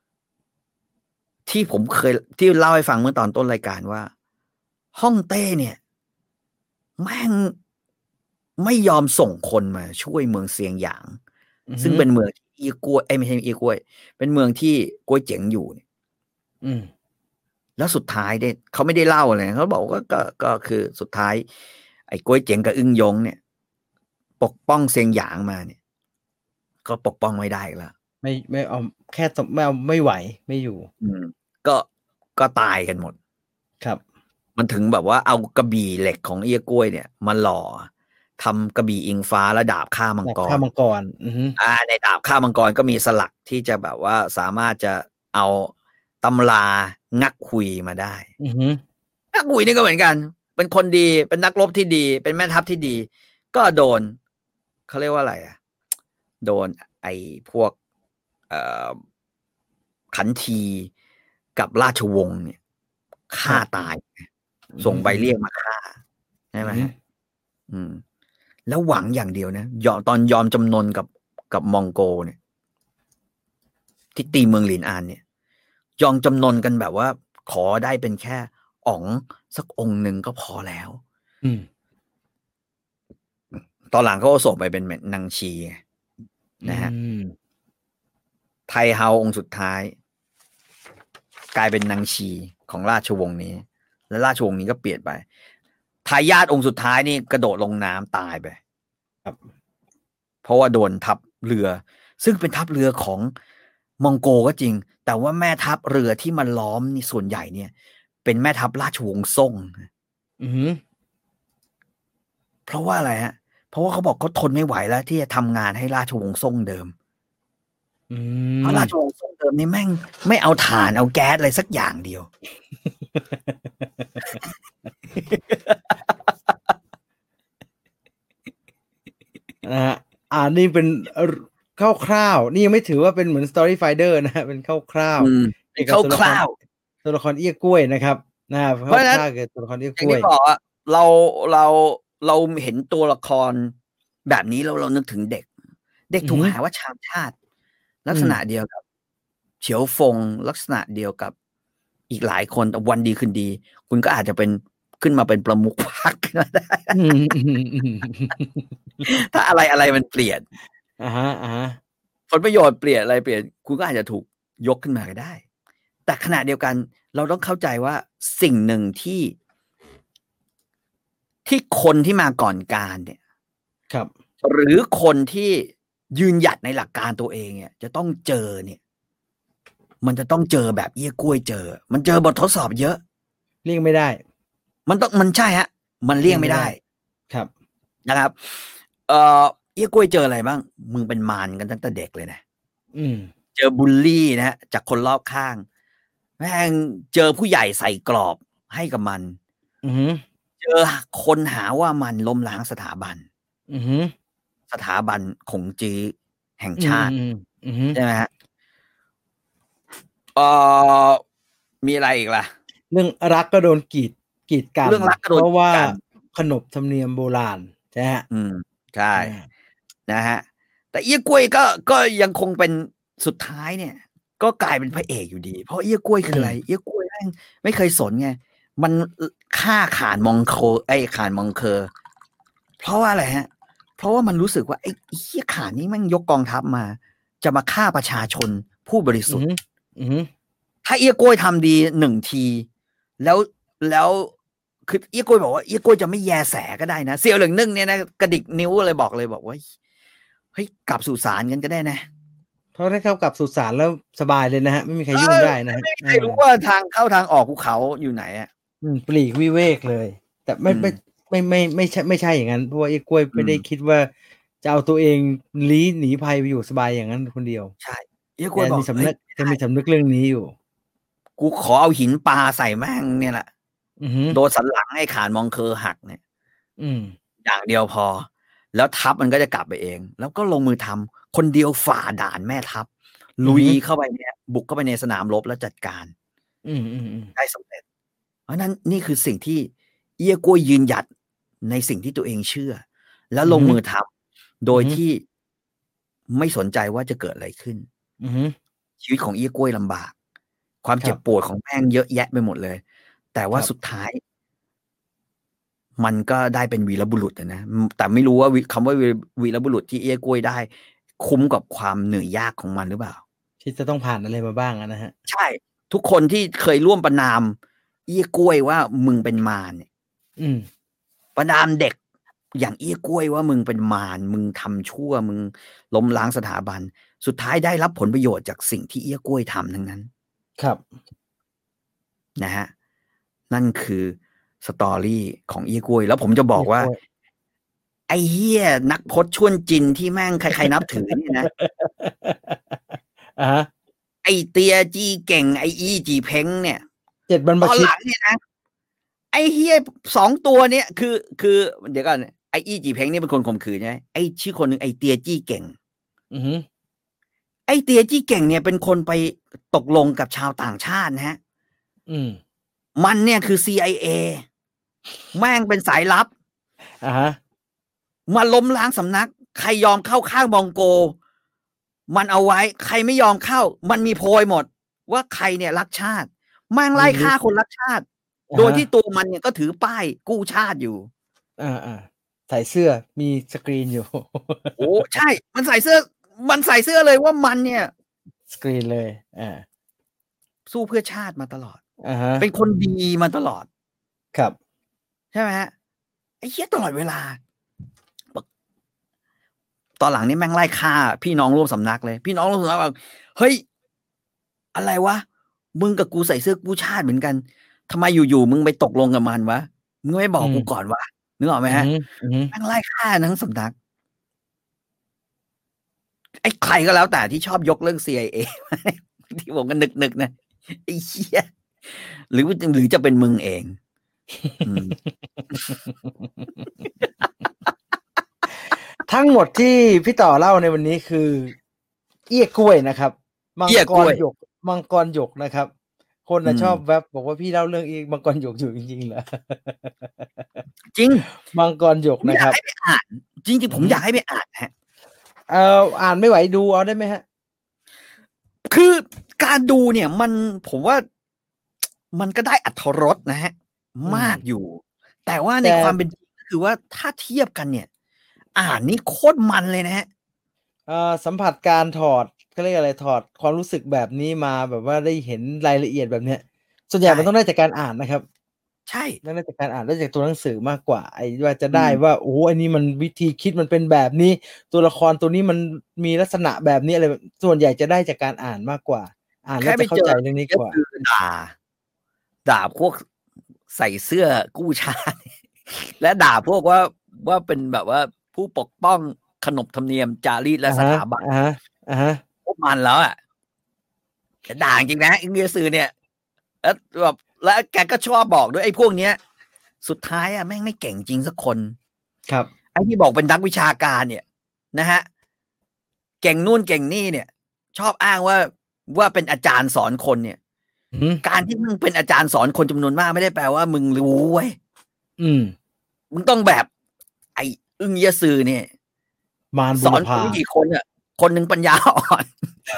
ที่ผมเคยที่เล่าให้ฟังเมื่อตอนต้นรายการว่าฮ่องเต้เนี่ยแม่งไม่ยอมส่งคนมาช่วยเมืองเซียงหยางซึ่งเป็นเมืองที่อีกล้วยไอ้ไม่ใช่อีกล้วยเป็นเมืองที่กล้วยเจ๋งอยู่เนี่ยอืมแล้วสุดท้ายเนี่ยเขาไม่ได้เล่าอะไรเขาบอกว่าก็ก็คือสุดท้ายไอ้กล้วยเจ๋งกับอึ้งยงเนี่ยปกป้องเซียงหยางมาเนี่ยก็ปกป้องไม่ได้แล้วไม่ไม่เอาแค่ไม่เอาไม่ไหวไม่อยู่อืมก็ก็ตายกันหมดครับมันถึงแบบว่าเอากระบี่เหล็กของเอี้ยกล้วยเนี่ยมาหล่อทำกระบี่อิงฟ้าและดาบฆ่ามังกรฆ่ามังกรอ่าในดาบฆ่ามังกรก็มีสลักที่จะแบบว่าสามารถจะเอาตำรางักคุยมาได้งักคุยนี่ก็เหมือนกันเป็นคนดีเป็นนักรบที่ดีเป็นแม่ทัพที่ดีก็โดนเขาเรียกว่าอะไรอ่ะโดนไอ้พวกเอ่อขันทีกับราชวงศ์เนี่ยฆ่าตายส่งใบเรียกมาฆ่าใช่ไหมอืมแล้วหวังอย่างเดียวนะยอมตอนยอมจำนนกับกับมองโกเนี่ยที่ตีเมืองหลินอานเนี่ยยอมจำนนกันแบบว่าขอได้เป็นแค่อ๋องสักองค์หนึ่งก็พอแล้วอืมตอนหลังเขาก็ส่งไปเป็นนางชีนะฮะไทเฮาองค์สุดท้ายกลายเป็นนางชีของราชวงศ์นี้และราชวงศ์นี้ก็เปลี่ยนไปทายาทองค์สุดท้ายนี่กระโดดลงน้ำตายไปครับเพราะว่าโดนทัพเรือซึ่งเป็นทัพเรือของมองโกก็จริงแต่ว่าแม่ทัพเรือที่มาล้อมนี่ส่วนใหญ่เนี่ยเป็นแม่ทัพราชวงศ์ซ่งอือเพราะว่าอะไรฮะเพราะว่าเขาบอกเขาทนไม่ไหวแล้วที่จะทำงานให้ราชวงศ์ซ่งเดิมเพราะราชวงศ์ซ่งเดิมนี่แม่งไม่เอาถ่านเอาแก๊สอะไรสักอย่างเดียวนะฮะอ่านี่เป็นคร่าวๆนี่ยังไม่ถือว่าเป็นเหมือน Story Finder นะฮะเป็นคร่าวๆเป็นคร่าวๆตัวละครเอี้ยกล้วยนะครับนะเพราะฉะนั้นตัวละครเอี้ยกล้วยอย่างที่บอกอ่ะเราเราเราเห็นตัวละครแบบนี้แล้วเรานึกถึงเด็กเด็กถูกหาว่าชาวชาติลักษณะเดียวกับเฉียวฟงลักษณะเดียวกับอีกหลายคนแต่วันดีขึ้นดีคุณก็อาจจะเป็นขึ้นมาเป็นประมุขพรรคก็ได้ถ้าอะไรอะไรมันเปลี่ยนอ่าฮะอ่าฮะผลประโยชน์เปลี่ยนอะไรเปลี่ยนคุณก็อาจจะถูกยกขึ้นมาก็ได้แต่ขณะเดียวกันเราต้องเข้าใจว่าสิ่งหนึ่งที่ที่คนที่มาก่อนการเนี่ยครับหรือคนที่ยืนหยัดในหลักการตัวเองเนี่ยจะต้องเจอเนี่ยมันจะต้องเจอแบบเอี้ยกล้วยเจอมันเจอบททดสอบเยอะเลี่ยงไม่ได้มันต้องมันใช่ฮะมันเลี่ยงไม่ได้ครับนะครับเอ่อเอี้ยกล้วยเจออะไรบ้างมึงเป็นมารกันตั้งแต่เด็กเลยนะอืมเจอบูลลี่นะฮะจากคนรอบข้างแม่งเจอผู้ใหญ่ใส่กรอบให้กับมันอือเจอคนหาว่ามันล้มล้างสถาบันอือสถาบันของจีแห่งอืชาติมอืมใช่ไหมฮะเออมีอะไรอีกล่ะเรื่องรักก็โดนกีดกีดกันเรื่องรักก็โดนเพราะว่ากันขนบธรรมเนียมโบราณใช่ฮะอืมใช่นะฮะแต่เอี้ยกล้วยก็ก็ยังคงเป็นสุดท้ายเนี่ย ก็กลายเป็นพระเอกอยู่ดี เพราะเอี้ยกล้วยคืออะไรเอี้ยกล้วยแม่งไม่เคยสนไงมันฆ่าข่านมองโคไอ้ข่านมองเคอเพราะว่าอะไรฮะ เพราะว่ามันรู้สึกว่าไอ้เหี้ยข่านนี้แม่งยกกองทัพมา จะมาฆ่าประชาชนผู้บริสุทธิ์ถ้าเอี้ยกล้วยทำดีหนึ่งที แล้วแล้วคือเอี้ยกล้วยบอกว่าเอี้ยกล้วยจะไม่แยแสก็ได้นะเสี่ยวเหลิงนึ่งเนี่ยนะกระดิกนิ้วเลยบอกเลยบอกว่าเฮ้ยกลับสู่ศาลกันก็ได้นะเพราะถ้าเข้ากลับสู่ศาลแล้วสบายเลยนะฮะไม่มีใครยุ่งได้นะฮะไม่มีใครรู้ว่าทางเข้าทางออกภูเขาอยู่ไหนอ่ะปลีกวิเวกเลยแต่ไม่ไม่ไม่ไม่ไม่ใช่ไม่ใช่อย่างนั้นเพราะว่าไอ้กล้วยไม่ได้คิดว่าจะเอาตัวเองลี้หนีภัยไปอยู่สบายอย่างนั้นคนเดียวใช่ไอ้กล้วยบอกมีสำนึกจะมีสำนึกเรื่องนี้อยู่กูขอเอาหินปลาใส่แม่งเนี่ยแหละโดนสันหลังให้ขานมองเคอหักเนี่ยอย่างเดียวพอแล้วทัพมันก็จะกลับไปเองแล้วก็ลงมือทำคนเดียวฝ่าด่านแม่ทัพลุยเข้าไปเนี่ยบุกเข้าไปในสนามรบแล้วจัดการได้สำเร็จเพราะนั้นนี่คือสิ่งที่เอี้ยกล้วยยืนหยัดในสิ่งที่ตัวเองเชื่อแล้วลงมือทำโดยที่ไม่สนใจว่าจะเกิดอะไรขึ้นชีวิตของเอี้ยกล้วยลำบากความเจ็บปวดของแม่งเยอะแยะไปหมดเลยแต่ว่าสุดท้ายมันก็ได้เป็นวีรบุรุษนะแต่ไม่รู้ว่าคำว่าวีรบุรุษที่เอี้ยกล้วยได้คุ้มกับความเหนื่อยยากของมันหรือเปล่าที่จะต้องผ่านอะไรมาบ้างนะฮะใช่ทุกคนที่เคยร่วมประนามเอี้ยกล้วยว่ามึงเป็นมารเนี่ยประนามเด็กอย่างเอี้ยกล้วยว่ามึงเป็นมารมึงทำชั่วมึงล้มล้างสถาบันสุดท้ายได้รับผลประโยชน์จากสิ่งที่เอี้ยกล้วยทำทั้งนั้นครับนะฮะนั่นคือสตอรี่ของเอี้ยกล้วยแล้วผมจะบอกว่าไอ้เหี้ยนักพจน์ชวนจินที่แม่งใครๆนับถือเนี่ยนะอ่าไอ้เตียจีเก่งไอ้อีจีเพ้งเนี่ยเจ็ดบรรพชิตตอนหลังเนี่ยนะไอ้เหี้ยสองตัวเนี้ยคือคือเดี๋ยวก่อนไอ้อีจีเพ้งนี่เป็นคนข่มขืนใช่ไหมไอ้ชื่อคนหนึ่งไอ้เตียจี้เก่งอือฮึไอ้เตียจี้เก่งเนี่ยเป็นคนไปตกลงกับชาวต่างชาตินะฮะอืมมันเนี่ยคือ ซี ไอ เอ แม่งเป็นสายลับอ่าฮะมาล้มล้างสำนักใครยอมเข้าข้างมองโกมันเอาไว้ใครไม่ยอมเข้ามันมีโพยหมดว่าใครเนี่ยรักชาติแม่งไล่ฆ่าคนรักชาติโดยที่ตัวมันเนี่ยก็ถือป้ายกู้ชาติอยู่อ่าอ่าใส่เสื้อมีสกรีนอยู่โอ้ใช่มันใส่เสื้อมันใส่เสื้อเลยว่ามันเนี่ยสกรีนเลยอ่าสู้เพื่อชาติมาตลอดอ่าฮะเป็นคนดีมาตลอดครับใช่ไหมฮะไอ้เหี้ยตลอดเวลาตอนหลังนี่แม่งไล่ฆ่าพี่น้องร่วมสำนักเลยพี่น้องร่วมสำนักบอกเฮ้ยอะไรวะมึงกับกูใส่เสื้อกู้ชาติเหมือนกันทำไมอยู่ๆมึงไปตกลงกับมันวะมึงไม่บอกกูก่อนวะนึกออกไหมฮะแม่งไล่ฆ่าทั้งสำนักไอ้ใครก็แล้วแต่ที่ชอบยกเรื่อง ซี ไอ เอ ที่ผมก็นึกๆนะไอ้เหี้ยหรือหรือจะเป็นมึงเองทั้งหมดที่พี่ต่อเล่าในวันนี้คือเอี้ยกล้วยนะครับมังกรหยกมังกรหยกนะครับคนน่ะชอบแวบบอกว่าพี่เล่าเรื่องอีกมังกรหยกอยู่จริงๆเหรอจริงมังกรหยกนะครับอยากให้ไปอ่านจริงๆผมอยากให้ไปอ่านฮะเอ่ออ่านไม่ไหวดูเอาได้ไหมฮะคือการดูเนี่ยมันผมว่ามันก็ได้อรรถรสนะฮะมากอยู่แต่ว่าในความเป็นจริงก็คือว่าถ้าเทียบกันเนี่ยอ่านนี่โคตรมันเลยนะฮะเอ่อสัมผัสการถอดเขาเรียกอะไรถอดความรู้สึกแบบนี้มาแบบว่าได้เห็นรายละเอียดแบบเนี้ยส่วนใหญ่มันต้องได้จากการอ่านนะครับใช่ต้องได้จากการอ่านได้จากตัวหนังสือมากกว่าไอ้ว่าจะได้ว่าโอ้อันนี้มันวิธีคิดมันเป็นแบบนี้ตัวละครตัวนี้มันมีลักษณะแบบนี้อะไรส่วนใหญ่จะได้จากการอ่านมากกว่าอ่านแล้วจะเข้าใจเรื่องนี้กว่าด่าด่าพวกใส่เสื้อกู้ชาติและด่าพวกว่าว่าเป็นแบบว่าผู้ปกป้องเขขนบธรรมเนียมจารีตและสถาบันอ่าฮะอ่าฮะพวกมันแล้วอ่ะจะด่าจริงนะอิงเดียสื่อเนี่ยแล้วแบบแล้วแกก็ชอบบอกด้วยไอ้พวกเนี้ยสุดท้ายอ่ะแม่งไม่เก่งจริงสักคนครับไอ้ที่บอกเป็นนักวิชาการเนี่ยนะฮะเก่งนู่นเก่งนี่เนี่ยชอบอ้างว่าว่าเป็นอาจารย์สอนคนเนี่ยการที่มึงเป็นอาจารย์สอนคนจำนวนมากไม่ได้แปลว่ามึงรู้เว้ยอืมมึงต้องแบบไอ้อึ้งเยสื่อเนี่ยสอนคนกี่คนอ่ะคนหนึ่งปัญญาอ่อน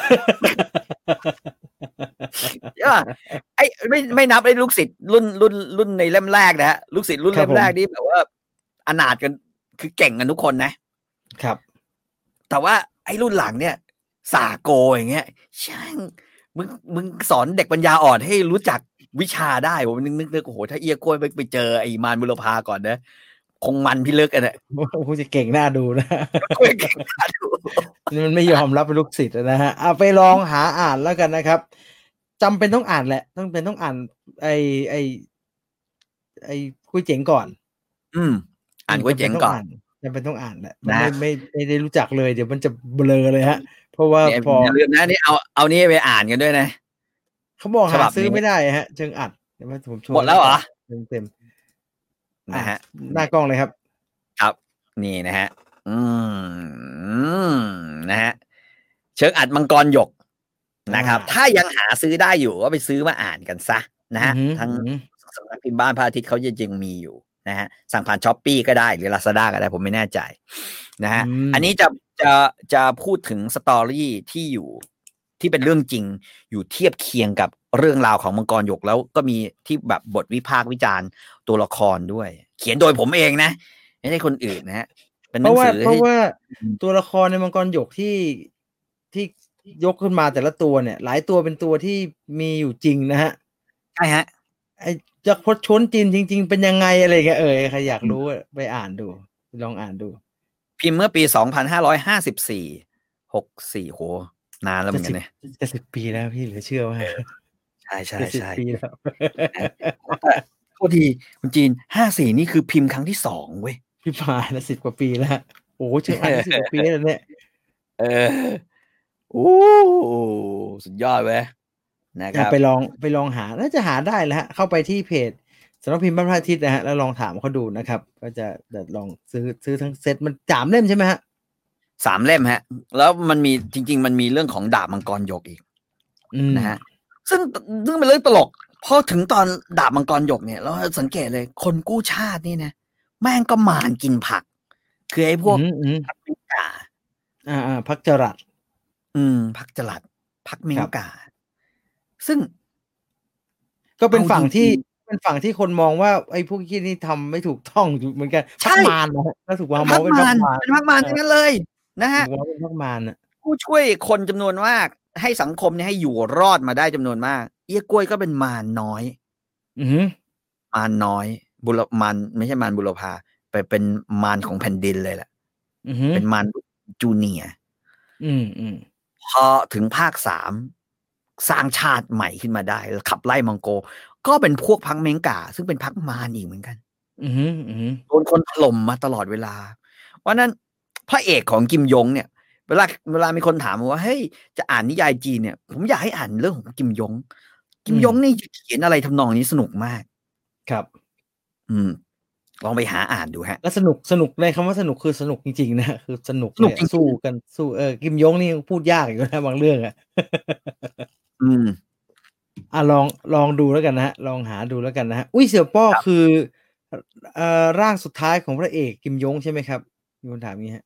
ใช่ป่ะไอ้ไม่ไม่นับไอ้ลูกศิษย์รุ่นรุ่นรุ่นในเล่มแรกนะฮะลูกศิษย์รุ่นเล่มแรกนี่แบบว่าอนาถกันคือเก่งกันทุกคนนะครับแต่ว่าไอ้รุ่นหลังเนี่ยสาโกอย่างเงี้ยช่างมึงมึงสอนเด็กปัญญาอ่อนให้รู้จักวิชาได้ผมนึกนึกนึกโอ้โหถ้าเอียกล้วยไปไปเจอไอ้มารบุรพาก่อนนะคงมันพิลึกกันเนี่ยคงจะเก่งน่าดูนะเก่งน่าดูนี่มันไม่ยอมรับเป็นลูกศิษย์นะฮะเอาไปลองหาอ่านแล้วกันนะครับจำเป็นต้องอ่านแหละต้องเป็นต้องอ่านไอ้ไอ้ไอ้คุยเจ๋งก่อนอืมอ่านคุยเจ๋งก่อนจำเป็นต้องอ่านแหละไม่ไม่ไม่ได้รู้จักเลยเดี๋ยวมันจะเบลอเลยฮะเพราะว่าพออย่าลืมนะนี่เอาเอานี่ไปอ่านกันด้วยนะเขาบอกหาซื้อไม่ได้ฮะเชิงอัดเดี๋ยวผมชวนหมดแล้วเหรอเต็มเต็มนะฮะหน้ากล้องเลยครับครับนี่นะฮะอืมนะฮะเชิงอัดมังกรหยกนะครับถ้ายังหาซื้อได้อยู่ก็ไปซื้อมาอ่านกันซะนะฮะทั้งสำนักพิมพ์บ้านพระอาทิตย์เขายังมีอยู่นะฮะสั่งผ่าน Shopee ก็ได้หรือ Lazada ก็ได้ผมไม่แน่ใจนะฮะอันนี้จะจะจะพูดถึงสตอรี่ที่อยู่ที่เป็นเรื่องจริงอยู่เทียบเคียงกับเรื่องราวของมังกรหยกแล้วก็มีที่แบบบทวิพากษ์วิจารณ์ตัวละครด้วยเขียนโดยผมเองนะไม่ใช่คนอื่นนะฮะเพราะว่าเพราะว่าตัวละครในมังกรหยกที่ที่ยกขึ้นมาแต่ละตัวเนี่ยหลายตัวเป็นตัวที่มีอยู่จริงนะฮะใช่ฮะไอ้จักรพรรดิชนจีนจริงๆเป็นยังไงอะไรเงี้ยเออใครอยากรู้ไปอ่านดูลองอ่านดูพิมพ์เมื่อปีสองพันห้าร้อยห้าสิบสี่ หกสิบสี่โหนานแล้วเหมือนกันเนี่ยจะสิบปีแล้วพี่เหลือเชื่อว่าใช่ใช่ใช่ปีแล้วโทษทีคุณจีนห้าสิบสี่นี่คือพิมพ์ครั้งที่สองเว้ยพี่ผ่านแล้วสิบกว่าปีแล้วโอ้เชื่ออ่านสิบกว่าปีแล้วเนี่ยเออโอ้สุดยอดเว้ยนะครับไปลองไปลองหาน่าจะหาได้แล้วฮะเข้าไปที่เพจสำนักพิมพ์บ้านพระอาทิตย์นะฮะแล้วลองถามเขาดูนะครับก็จะลองซื้อซื้อทั้งเซตมันสามเล่มใช่ไหมฮะสามเล่มฮะแล้วมันมีจริงๆมันมีเรื่องของดาบมังกรหยกอีกนะฮะซึ่งซึ่งเป็นเรื่องตลกพอถึงตอนดาบมังกรหยกเนี่ยเราสังเกตเลยคนกู้ชาตินี่นะแม่งก็มานกินผักคือไอ้พวกพักเมกาอ่าอ่าพักจรัสอืมพักจรัสพักเมกาซึ่งก็เป็นฝั่งที่เป็นฝั่งที่คนมองว่าไอ้พวกที่นี่ทำไม่ถูกต้องเหมือนกันพักมารนะถ้าถูกว่ามองเป็นพักมารเป็นพักมารทั้งนั้นเลยนะฮะเป็นพักมารน่ะผู้ช่วยคนจำนวนมากให้สังคมเนี่ยให้อยู่รอดมาได้จำนวนมากเอี้ยกล้วยก็เป็นมารน้อยอือมารน้อยบุรมารไม่ใช่มารบุรพาไปเป็นมารของแผ่นดินเลยแหละเป็นมารจูเนียร์อืมอืมพอถึงภาคสามสร้างชาติใหม่ขึ้นมาได้ขับไล่มองโกก็เป็นพวกพรรคเมงกาซึ่งเป็นพรรคมารอีกเหมือนกันอืออือโดนคนถล่มมาตลอดเวลาเพราะนั้นพระเอกของกิมยงเนี่ยเวลาเวลามีคนถามว่าเฮ้ยจะอ่านนิยายจีนเนี่ยผมอยากให้อ่านเรื่องของกิมยงกิมยงนี่เขียนอะไรทำนองนี้สนุกมากครับอืมลองไปหาอ่านดูฮะแล้วสนุกสนุกในคำว่าสนุกคือสนุกจริงๆนะคือสนุกเนี่ยสู้กันสู้เออกิมยงนี่พูดยากอยู่นะบางเรื่องอ่ะอืมอ่ะลองลองดูแล้วกันนะฮะลองหาดูแล้วกันนะฮะอุ้ยเสี่ยวป้อคือเอ่อร่างสุดท้ายของพระเอกกิมยงใช่ไหมครับมีคนถามงี้ฮะ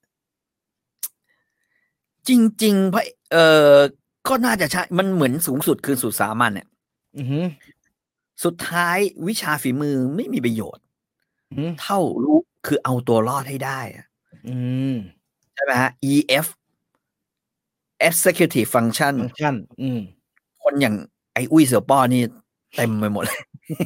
จริงๆพระเอ่อก็น่าจะใช่มันเหมือนสูงสุดคือสุดสามัญเนี่ยอือฮึสุดท้ายวิชาฝีมือไม่มีประโยชน์เท่ารู้คือเอาตัวรอดให้ได้อืมใช่ไหมฮะ อี เอฟ executive function function อืมคนอย่างไอ้อุ้ยเสี่ยวป้อนี่เต็มไปหมดเลย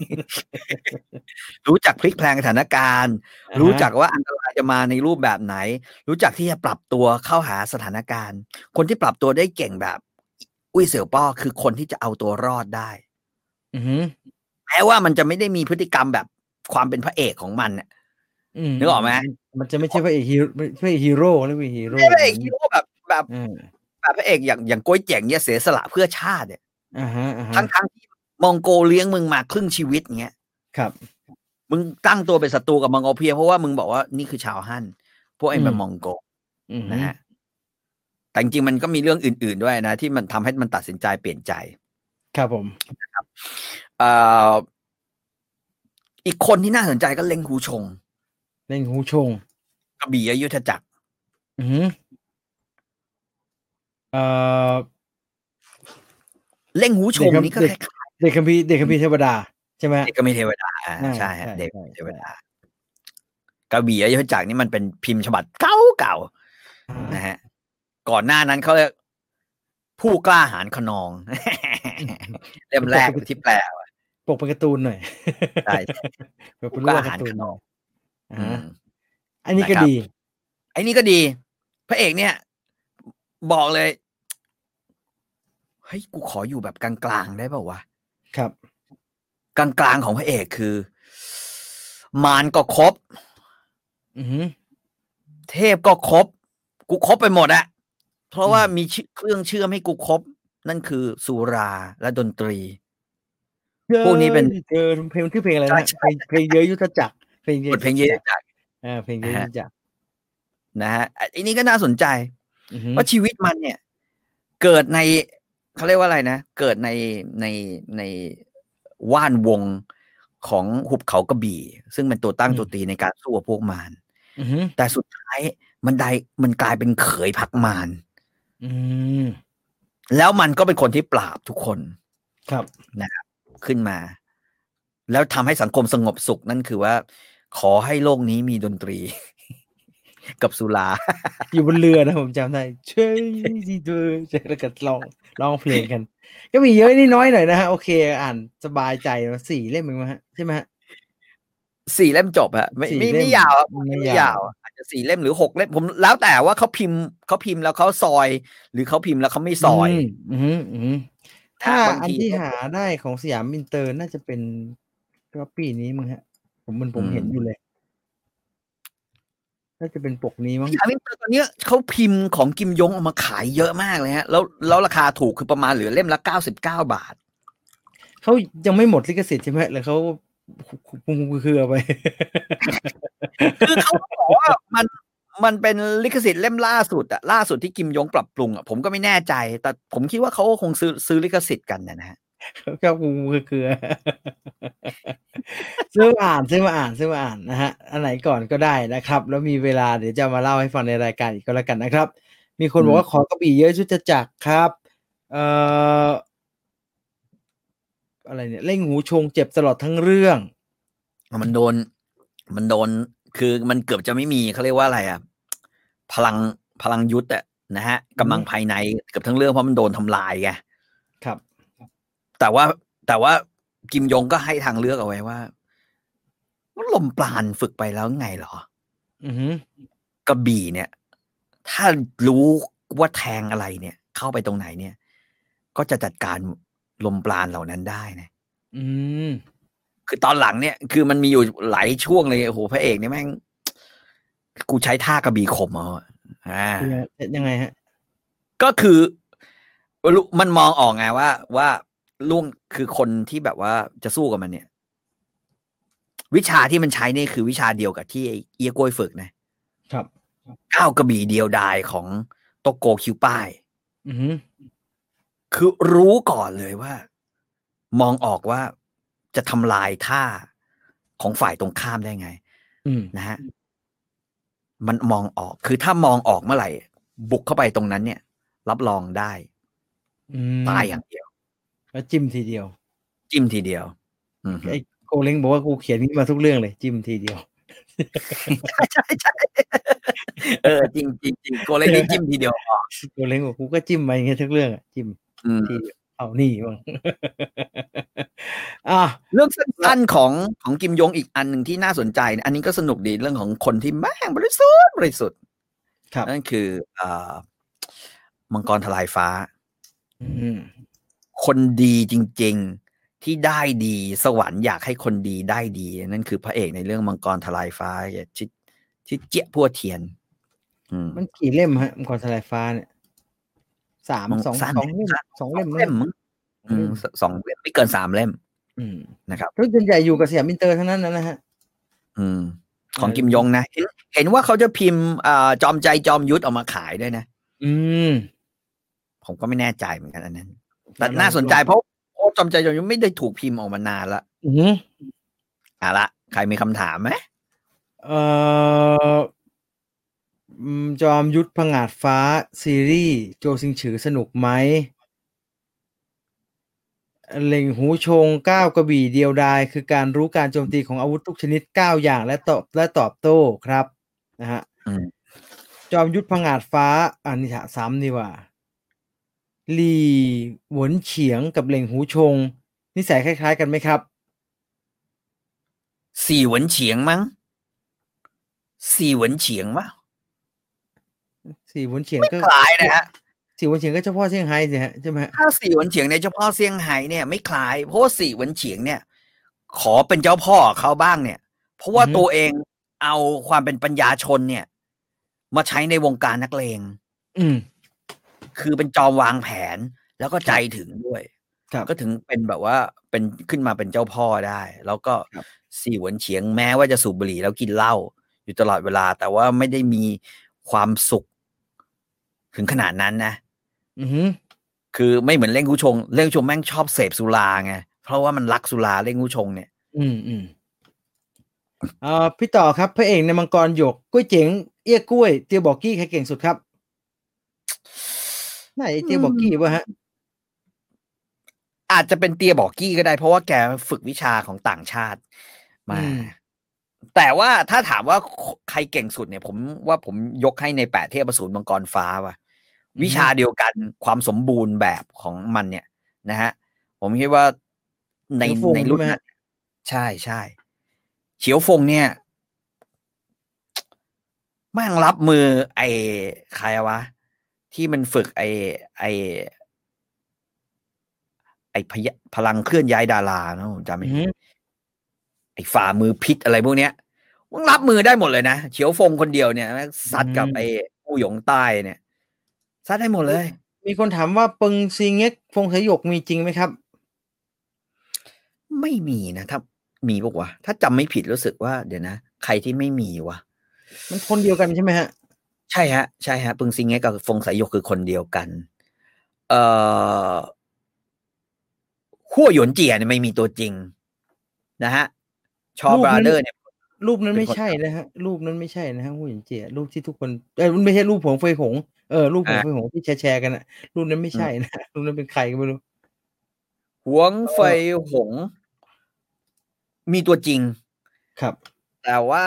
รู้จักพลิกแพลงสถานการณ์ uh-huh. รู้จักว่าอันตรายจะมาในรูปแบบไหนรู้จักที่จะปรับตัวเข้าหาสถานการณ์คนที่ปรับตัวได้เก่งแบบอุ้ยเสี่ยวป้อคือคนที่จะเอาตัวรอดได้ uh-huh. แม้ว่ามันจะไม่ได้มีพฤติกรรมแบบความเป็นพระเอกของมันเนี่ยนึกออกไหมมันจะไม่ใช่พระเอกฮีโร่พระเอกฮีโร่หรือเป็นฮีโร่พระเอกฮีโร่แบบแบบแบบพระเอกอย่างอย่างโก้ยเจ๋งเนี่ยเสียสละเพื่อชาติเนี่ยทั้งทั้งที่มองโกเลี้ยงมึงมาครึ่งชีวิตเงี้ยครับมึงตั้งตัวเป็นศัตรูกับมองโกเพียเพราะว่ามึงบอกว่านี่คือชาวฮั่นพวกไอ้แบบมองโกนะฮะแต่จริงๆมันก็มีเรื่องอื่นๆด้วยนะที่มันทำให้มันตัดสินใจเปลี่ยนใจครับผมนะครับเอ่ออีกคนที่น่าสนใจก็เล็งหูชงเล็งหูชงกระบี่อยุธจักรอือเอ่อเล็งหูชงนี่ก็คล้ายๆเด็กคัมภีร์เด็กคัมภีร์เทวดาใช่ไหมเด็กคัมภีร์เทวดาใช่ฮะเด็กเทวดากระบี่อยุธจักรนี่มันเป็นพิมพ์ฉบับเก่าเก่านะฮะก่อนหน้านั้นเขาเรียกผู้กล้าหาญขนองเล่มแรกที่แปลปกเป็นการ์ตูนหน่อยใช่ผู้กล้าหาญขนองอันนี้ก็ดีไอ้นี่ก็ดีพระเอกเนี่ยบอกเลยเฮ้ยกูขออยู่แบบกลางๆได้ป่าววะครับกลางๆของพระเอกคือมารก็ครบอือเทพก็ครบกูครบไปหมดอะเพราะว่ามีเครื่องเชื่อมให้กูครบนั่นคือสุราและดนตรีพวกนี้เป็นเออเพลงที่เพลงอะไรนะเพลงเพลงเยอะยุทธจักรเพลงเยอะเพลงเยอะจักรอ่าเพลงเยอะยุทธจักรนะฮะอันนี้ก็น่าสนใจว่าชีวิตมันเนี่ยเกิดในเขาเรียกว่าอะไรนะเกิดในในในว่านวงของหุบเขากระบี่ซึ่งเป็นตัวตั้งตัวตีในการสู้กับพวกมารแต่สุดท้ายมันได้มันกลายเป็นเขยพักมารแล้วมันก็เป็นคนที่ปราบทุกคนครับนะครับขึ้นมาแล้วทำให้สังคมสงบสุขนั่นคือว่าขอให้โลกนี้มีดนตรีกับสุราอยู่บนเรือนะผมจำได้เช่ยดีด้วยแล้วก็ร้องร้องเพลงกันก็มีเยอะนิดน้อยหน่อยนะฮะโอเคอ่านสบายใจสี่เล่มเองมั้ยฮะใช่ไหมฮะสี่เล่มจบฮะไม่ไม่ไม่ยาวไม่ยาวอาจจะสี่เล่มหรือหกเล่มผมแล้วแต่ว่าเขาพิมพ์เขาพิมพ์แล้วเขาซอยหรือเขาพิมพ์แล้วเขาไม่ซอยอืมอืมถ้าอันที่หาได้ของสยามอินเตอร์น่าจะเป็นก็ปีนี้มั้งฮะผมมันผมเห็นอยู่เลยน่าจะเป็นปกนี้มั้งสยามอินเตอร์ตอนนี้เขาพิมพ์ของกิมยงออกมาขายเยอะมากเลยฮะแล้วแล้วราคาถูกคือประมาณเหลือเล่มละเก้าสิบเก้าบาทเขายังไม่หมดลิขสิทธิ์ใช่ไหมแล้วเขาคุมคือเอาไปคือเขาบอกว่ามันมันเป็นลิขสิทธิ์เล่มล่าสุดอะล่าสุดที่กิมยงปรับปรุงอะผมก็ไม่แน่ใจแต่ผมคิดว่าเขาคงซื้อซื้อลิขสิทธิ์กันนะฮะเขาคุมคือซื้อมาอ่านซื้อมาอ่านซื้อมาอ่านนะฮะอันไหนก่อนก็ได้นะครับแล้วมีเวลาเดี๋ยวจะมาเล่าให้ฟังในรายการอีกก็แล้วกันนะครับมีคนบอกว่าขอกระบี่เยอะชุดจักรครับเอ่ออะไรเนี่ยเล่งหูชงเจ็บตลอดทั้งเรื่องมันโดนมันโดนคือมันเกือบจะไม่มีเขาเรียกว่าอะไรอ่ะพลังพลังยุทธอ่ะนะฮะกำลังภายในเกือบทั้งเรื่องเพราะมันโดนทำลายไงครับแต่ว่าแต่ว่ากิมยงก็ให้ทางเลือกเอาไว้ว่าลมปราณฝึกไปแล้วไงเหรออือฮึกระบี่เนี่ยถ้ารู้ว่าแทงอะไรเนี่ยเข้าไปตรงไหนเนี่ยก็จะจัดการลมปราณเหล่านั้นได้นะอืมคือตอนหลังเนี่ยคือมันมีอยู่หลายช่วงเลยโอ้โหพระเอกเนี่ยแม่งกูใช้ท่ากระบี่ข่มเอาอ่ายังไงฮะก็คือมันมองออกไงว่าว่าลุงคือคนที่แบบว่าจะสู้กับมันเนี่ยวิชาที่มันใช้นี่คือวิชาเดียวกับที่เอียโกยฝึกนะครับก้าวกระบี่เดียวดายของโตโกคิวป้ายอือฮึคือรู้ก่อนเลยว่ามองออกว่าจะทำลายท่าของฝ่ายตรงข้ามได้ไงนะฮะมันมองออกคือถ้ามองออกเมื่อไหร่บุกเข้าไปตรงนั้นเนี่ยรับรองได้ตายอย่างเดียวแล้วจิ้มทีเดียวจิ้มทีเดียวไอ้โกเล้งบอกว่ากูเขียนนี้มาทุกเรื่องเลยจิ้มทีเดียวใช่ใช่ใช่เออจริงจริงจริงโกเล้งนี่จิ้มทีเดียวพอโกเล้งบอกกูก็จิ้มมาอย่างเงี้ยทุกเรื่องอ่ะจิ้มทีเดียวเอานี่บ้างอ่ะเรื่องสั้นๆของของกิมยงอีกอันหนึ่งที่น่าสนใจอันนี้ก็สนุกดีเรื่องของคนที่แม่งบริสุทธิ์บริสุทธิ์นั่นคืออ่ามังกรทลายฟ้าคนดีจริงที่ได้ดีสวรรค์อยากให้คนดีได้ดีนั่นคือพระเอกในเรื่องมังกรทลายฟ้าชิดชิดเจี๊ยพั่วเทียนมันกี่เล่มฮะมังกรทลายฟ้าเนี่ยสามสองสองเล่มสองเล่มเล่มอืมสองเล่มไม่เกินสามเล่มนะครับทุกส่วนใหญ่อยู่กับสยามอินเตอร์ทั้งนั้นนะฮะอืมของกิมยงนะเห็นเห็นว่าเขาจะพิมพ์อ่าจอมใจจอมยุทธออกมาขายด้วยนะอืมผมก็ไม่แน่ใจเหมือนกันอันนั้นแต่น่าสนใจเพราะโอ้จอมใจจอมยุทธไม่ได้ถูกพิมพ์ออกมานานละอืออ่ะละใครมีคำถามไหมเอ่อจอมยุทธผงาดฟ้าซีรีส์โจซิงฉือสนุกไหมเหล่งหูชงเก้ากระบี่เดียวดายคือการรู้การโจมตีของอาวุธทุกชนิดเก้าอย่างและตอบและตอบโต้ครับนะฮะจอมยุทธผงาดฟ้าอันนี้ซ้ำดีว่าหลี่หวนเฉียงกับเหล่งหูชงนิสัยคล้ายๆกันไหมครับสี่หวนเฉียงมั้งสี่หวนเฉียงวะสี่หวนเฉียงก็คล้ายนะฮะสี่หวนเฉียงก็เฉพาะเซี่ยงไฮ้สิฮะใช่ไหมถ้าสี่หวนเฉียงในเฉพาะเซี่ยงไฮ้เนี่ยไม่คล้ายเพราะว่าสี่หวนเฉียงเนี่ยขอเป็นเจ้าพ่อเขาบ้างเนี่ยเพราะว่าตัวเองเอาความเป็นปัญญาชนเนี่ยมาใช้ในวงการนักเลงอืมคือเป็นจอมวางแผนแล้วก็ใจถึงด้วยก็ถึงเป็นแบบว่าเป็นขึ้นมาเป็นเจ้าพ่อได้แล้วก็สี่หวนเฉียงแม้ว่าจะสูบบุหรี่แล้วกินเหล้าอยู่ตลอดเวลาแต่ว่าไม่ได้มีความสุขถึงขนาดนั้นนะอือคือไม่เหมือนเล่งหูชงเล่งหูชงแม่งชอบเสพสุราไงเพราะว่ามันรักสุราเล่งหูชงเนี่ยอืมอืมอ่าพี่ต่อครับพระเอกในมังกรหยกกุ้ยเจ๋งเอี้ยกล้วยเตียวบอกกี้ใครเก่งสุดครับไหนเตียวบอกกี้วะฮะอาจจะเป็นเตียบอกกี้ก็ได้เพราะว่าแกฝึกวิชาของต่างชาติมาแต่ว่าถ้าถามว่าใครเก่งสุดเนี่ยผมว่าผมยกให้ในแปดเทพอสูรมังกรฟ้าว่ะวิชาเดียวกันความสมบูรณ์แบบของมันเนี่ยนะฮะผมคิดว่าในในรุ่นนั้นใช่ใช่เฉียวฟงเนี่ยแม่งรับมือไอ้ใครวะที่มันฝึกไอ้ไอ้ไอ้พลังเคลื่อนย้ายดารานะผมจำไม่ผิดไอ้ฝ่ามือพิษอะไรพวกเนี้ยมึงรับมือได้หมดเลยนะเฉียวฟงคนเดียวเนี่ยซัดกับไอ้ผู้หยงใต้เนี่ยซัดได้หมดเลยมีคนถามว่าปึงซีเง็กฟงสยกมีจริงไหมครับไม่มีนะถ้ามีบอกว่าถ้าจำไม่ผิดรู้สึกว่าเดี๋ยวนะใครที่ไม่มีวะมันคนเดียวกันใช่ไหมฮะใช่ฮะใช่ฮะปึงซิงเงกับฟงสายหยกคือคนเดียวกันเอ่อขั้วหยวนเจียเนี่ยไม่มีตัวจริงนะฮะชอบราเดอร์เนี่ยรูปนั้นไม่ใช่นะฮะรูปนั้นไม่ใช่นะฮะขั้วหยวนเจียรูปที่ทุกคนเออไม่ใช่รูปผงเฟยหงเออรูปผงเฟยหงที่แชร์กันอ่ะรูปนั้นไม่ใช่นะรูปนั้นเป็นใครก็ไม่รู้หวงเฟยหงมีตัวจริงครับแต่ว่า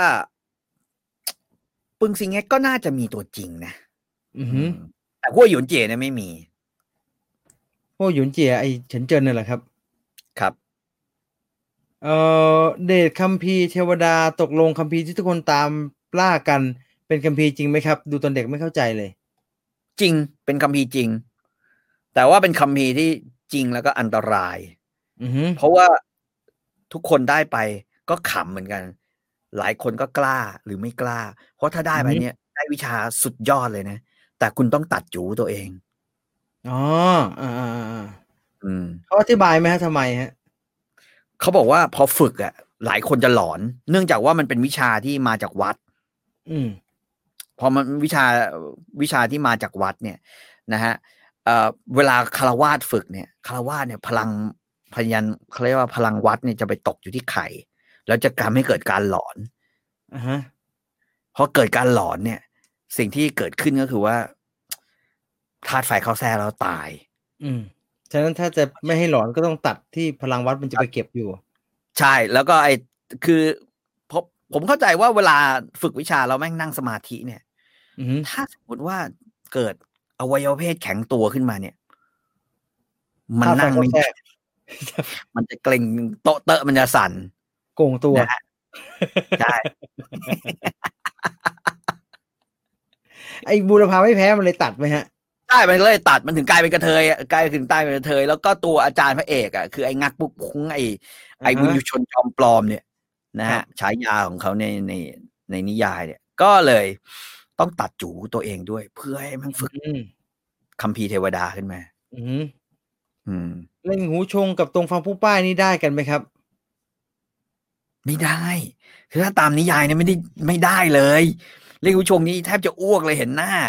ปึงซิงเงก็น่าจะมีตัวจริงนะอือฮึแต่ขั้วหยวนเจียเนี่ยไม่มีขั้วหยวนเจียไอเฉินเจิ้นนั่นแหละครับครับเอ่อเดชคัมภีร์เทวดาตกลงคัมภีร์ที่ทุกคนตามล่ากันเป็นคัมภีร์จริงไหมครับดูตอนเด็กไม่เข้าใจเลยจริงเป็นคัมภีร์จริงแต่ว่าเป็นคัมภีร์ที่จริงแล้วก็อันตรายเพราะว่าทุกคนได้ไปก็ขำเหมือนกันหลายคนก็กล้าหรือไม่กล้าเพราะถ้าได้ไปเนี่ยได้วิชาสุดยอดเลยนะแต่คุณต้องตัดจูตัวเองอ๋ออ่าอ่าอ่าอืมเขาอธิบายไหมฮะทำไมฮะเขาบอกว่าพอฝึกอ่ะหลายคนจะหลอนเนื่องจากว่ามันเป็นวิชาที่มาจากวัดอืมพอมันวิชาวิชาที่มาจากวัดเนี่ยนะฮะเอ่อเวลาคฤหัสถ์ฝึกเนี่ยคฤหัสถ์เนี่ยพลังพยัญเขาเรียกว่าพลังวัดเนี่ยจะไปตกอยู่ที่ไข่แล้วจะทำให้เกิดการหลอนอ่าฮะพอเกิดการหลอนเนี่ยสิ่งที่เกิดขึ้นก็คือว่าธาตุไฟเข้าแทรกแล้วตายอืมฉะนั้นถ้าจะไม่ให้หลอนก็ต้องตัดที่พลังวัดมันจะไปเก็บอยู่ใช่แล้วก็ไอ้คือผมผมเข้าใจว่าเวลาฝึกวิชาเราแม่งนั่งสมาธิเนี่ยถ้าสมมติว่าเกิดอวัยวะเพศแข็งตัวขึ้นมาเนี่ยมันนั่งไม่ได้มันจะเกร็งโตะเตอะมันจะสั่นโกงตัวใช่ไอ้บูรพาไม่แพ้มันเลยตัดไหมฮะใช่มันเลยตัดมันถึงกลายเป็นกระเทยกลายถึงตายเป็นกระเทยแล้วก็ตัวอาจารย์พระเอกอ่ะคือไอ้งักปุ๊กพุ้งไอ้ไอ้บุญยุชนจอมปลอมเนี่ยนะฮะฉายาของเขาในในในนิยายเนี่ยก็เลยต้องตัดจูตัวเองด้วยเพื่อให้มันฝึกคัมภีร์เทวดาขึ้นมาอืมอืมเล่งหูชงกับตรงฟังผู้ป้ายนี่ได้กันไหมครับไม่ได้คือถ้าตามนิยายเนี่ยไม่ได้ไม่ได้เลยเล่งหูชงนี่แทบจะอ้วกเลยเห็นหน้า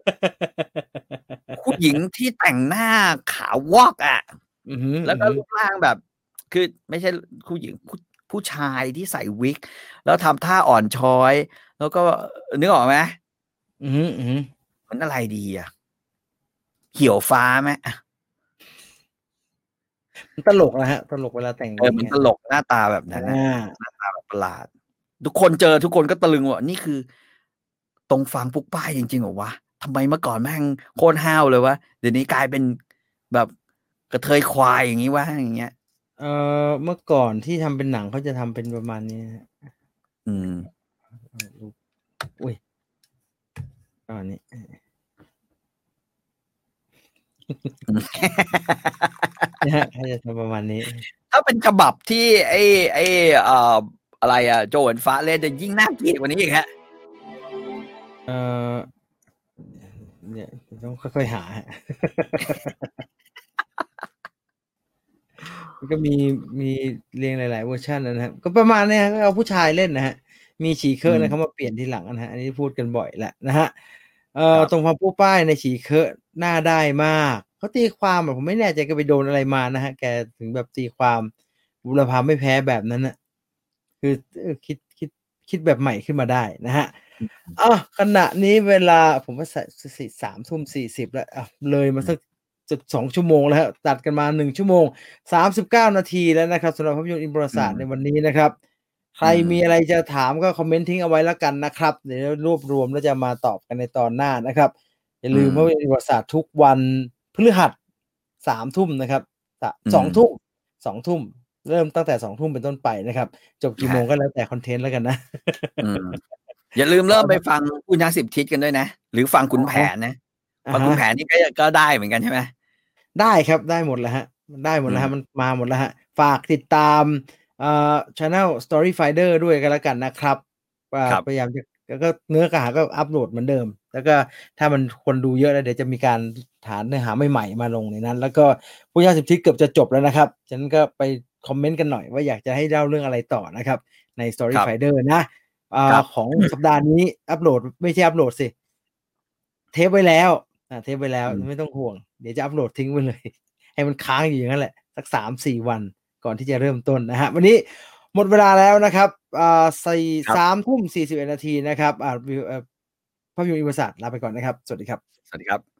ผู้หญิงที่แต่งหน้าขาววอกอ่ะแล้วก็รูปร่างแบบคือไม่ใช่ผู้หญิงผู้ผู้ชายที่ใส่วิกแล้วทำท่าอ่อนช้อยแล้วก็นึกออกไหมอืมอืมมันอะไรดีอ่ะเหี่ยวฟ้าไหมมันตลกนะฮะตลกเวลาแต่งเออมันตลกหน้าตาแบบนั้นนะหน้าตาแบบประหลาดทุกคนเจอทุกคนก็ตะลึงว่านี่คือตรงฟังปุ๊กป้ายจริงๆเหรอวะทำไมเมื่อก่อนแม่งโคตรห้าวเลยวะเดี๋ยวนี้กลายเป็นแบบกระเทยควายอย่างนี้วะอย่างเงี้ยเออเมื่อก่อนที่ทำเป็นหนังเขาจะทำเป็นประมาณนี้อืมอุ้ยตอนนี้นะฮะเขาจะทำประมาณนี้ถ้าเป็นฉบับที่ไอ้ไอ้เอ่ออะไรอ่ะโจนฟ้าเล่นจะยิ่งน่าเกลียดกว่านี้อีกฮะเออเนี่ยต้องค่อยๆหามันก็มีมีเรียงหลายๆเวอร์ชันนะครับก็ประมาณนี้ก็เอาผู้ชายเล่นนะฮะมีฉีเคอะนะเขามาเปลี่ยนทีหลังนะฮะอันนี้พูดกันบ่อยแหละนะฮะเอ่อตรงความผู้ป้ายในฉีเคอะหน้าได้มากเขาตีความแบบผมไม่แน่ใจก็ไปโดนอะไรมานะฮะแกถึงแบบตีความบุรพาไม่แพ้แบบนั้นนะคือคิดคิดคิดแบบใหม่ขึ้นมาได้นะฮะอ่ะขณะนี้เวลาผมว่าสี่สามทุ่มสี่สิบแล้วอ่ะเลยมาสักจะสองชั่วโมงแล้วฮะตัดกันมาหนึ่งชั่วโมงสามสิบเก้านาทีแล้วนะครับสำหรับภาพยนตร์อินโทรศาสตร์ในวันนี้นะครับใครมีอะไรจะถามก็คอมเมนต์ทิ้งเอาไว้แล้วกันนะครับเดี๋ยวรวบรวมแล้วจะมาตอบกันในตอนหน้านะครับอย่าลืมภาพยนตร์อินโทรศาสตร์ทุกวันพฤหัสสามทุ่มนะครับสองทุ่มสองทุ่มเริ่มตั้งแต่สองทุ่มเป็นต้นไปนะครับจบกี่โมงก็แล้วแต่คอนเทนต์แล้วกันนะอย่าลืมเริ่มไปฟังคุณยาสิบทิศกันด้วยนะหรือฟังขุนแผนนะฟังขุนแผนนี่ก็ก็ได้เหมือนกันใช่ไหมได้ครับได้หมดแล้วฮะได้หมดแล้วฮะมันมาหมดแล้วฮะฝากติดตามเอ่อ channel Story Finder ด้วยกันแล้วกันนะครับพยายามจะก็เนื้อหาก็อัปโหลดเหมือนเดิมแล้วก็ถ้ามันคนดูเยอะแล้วเดี๋ยวจะมีการฐานเนื้อหาใหม่ๆมาลงในนั้นแล้วก็ผู้ยาสิบทิศเกือบจะจบแล้วนะครับฉะนั้นก็ไปคอมเมนต์กันหน่อยว่าอยากจะให้เล่าเรื่องอะไรต่อนะครับใน Story Finder นะของสัปดาห์นี้อัปโหลดไม่ใช่อัปโหลดสิเทปไว้แล้วอ่าเทปไว้แล้วไม่ต้องห่วงเดี๋ยวจะอัปโหลดทิ้งไว้เลยให้มันค้างอยู่อย่างนั้นแหละสัก สามสี่ วันก่อนที่จะเริ่มต้นนะฮะวันนี้หมดเวลาแล้วนะครับอ่าสี่สามทุ่มสี่สิบเอ็ดนาทีนะครับอ่าภาพยนตร์อินโทรศาสตร์ลาไปก่อนนะครับสวัสดีครับสวัสดีครับ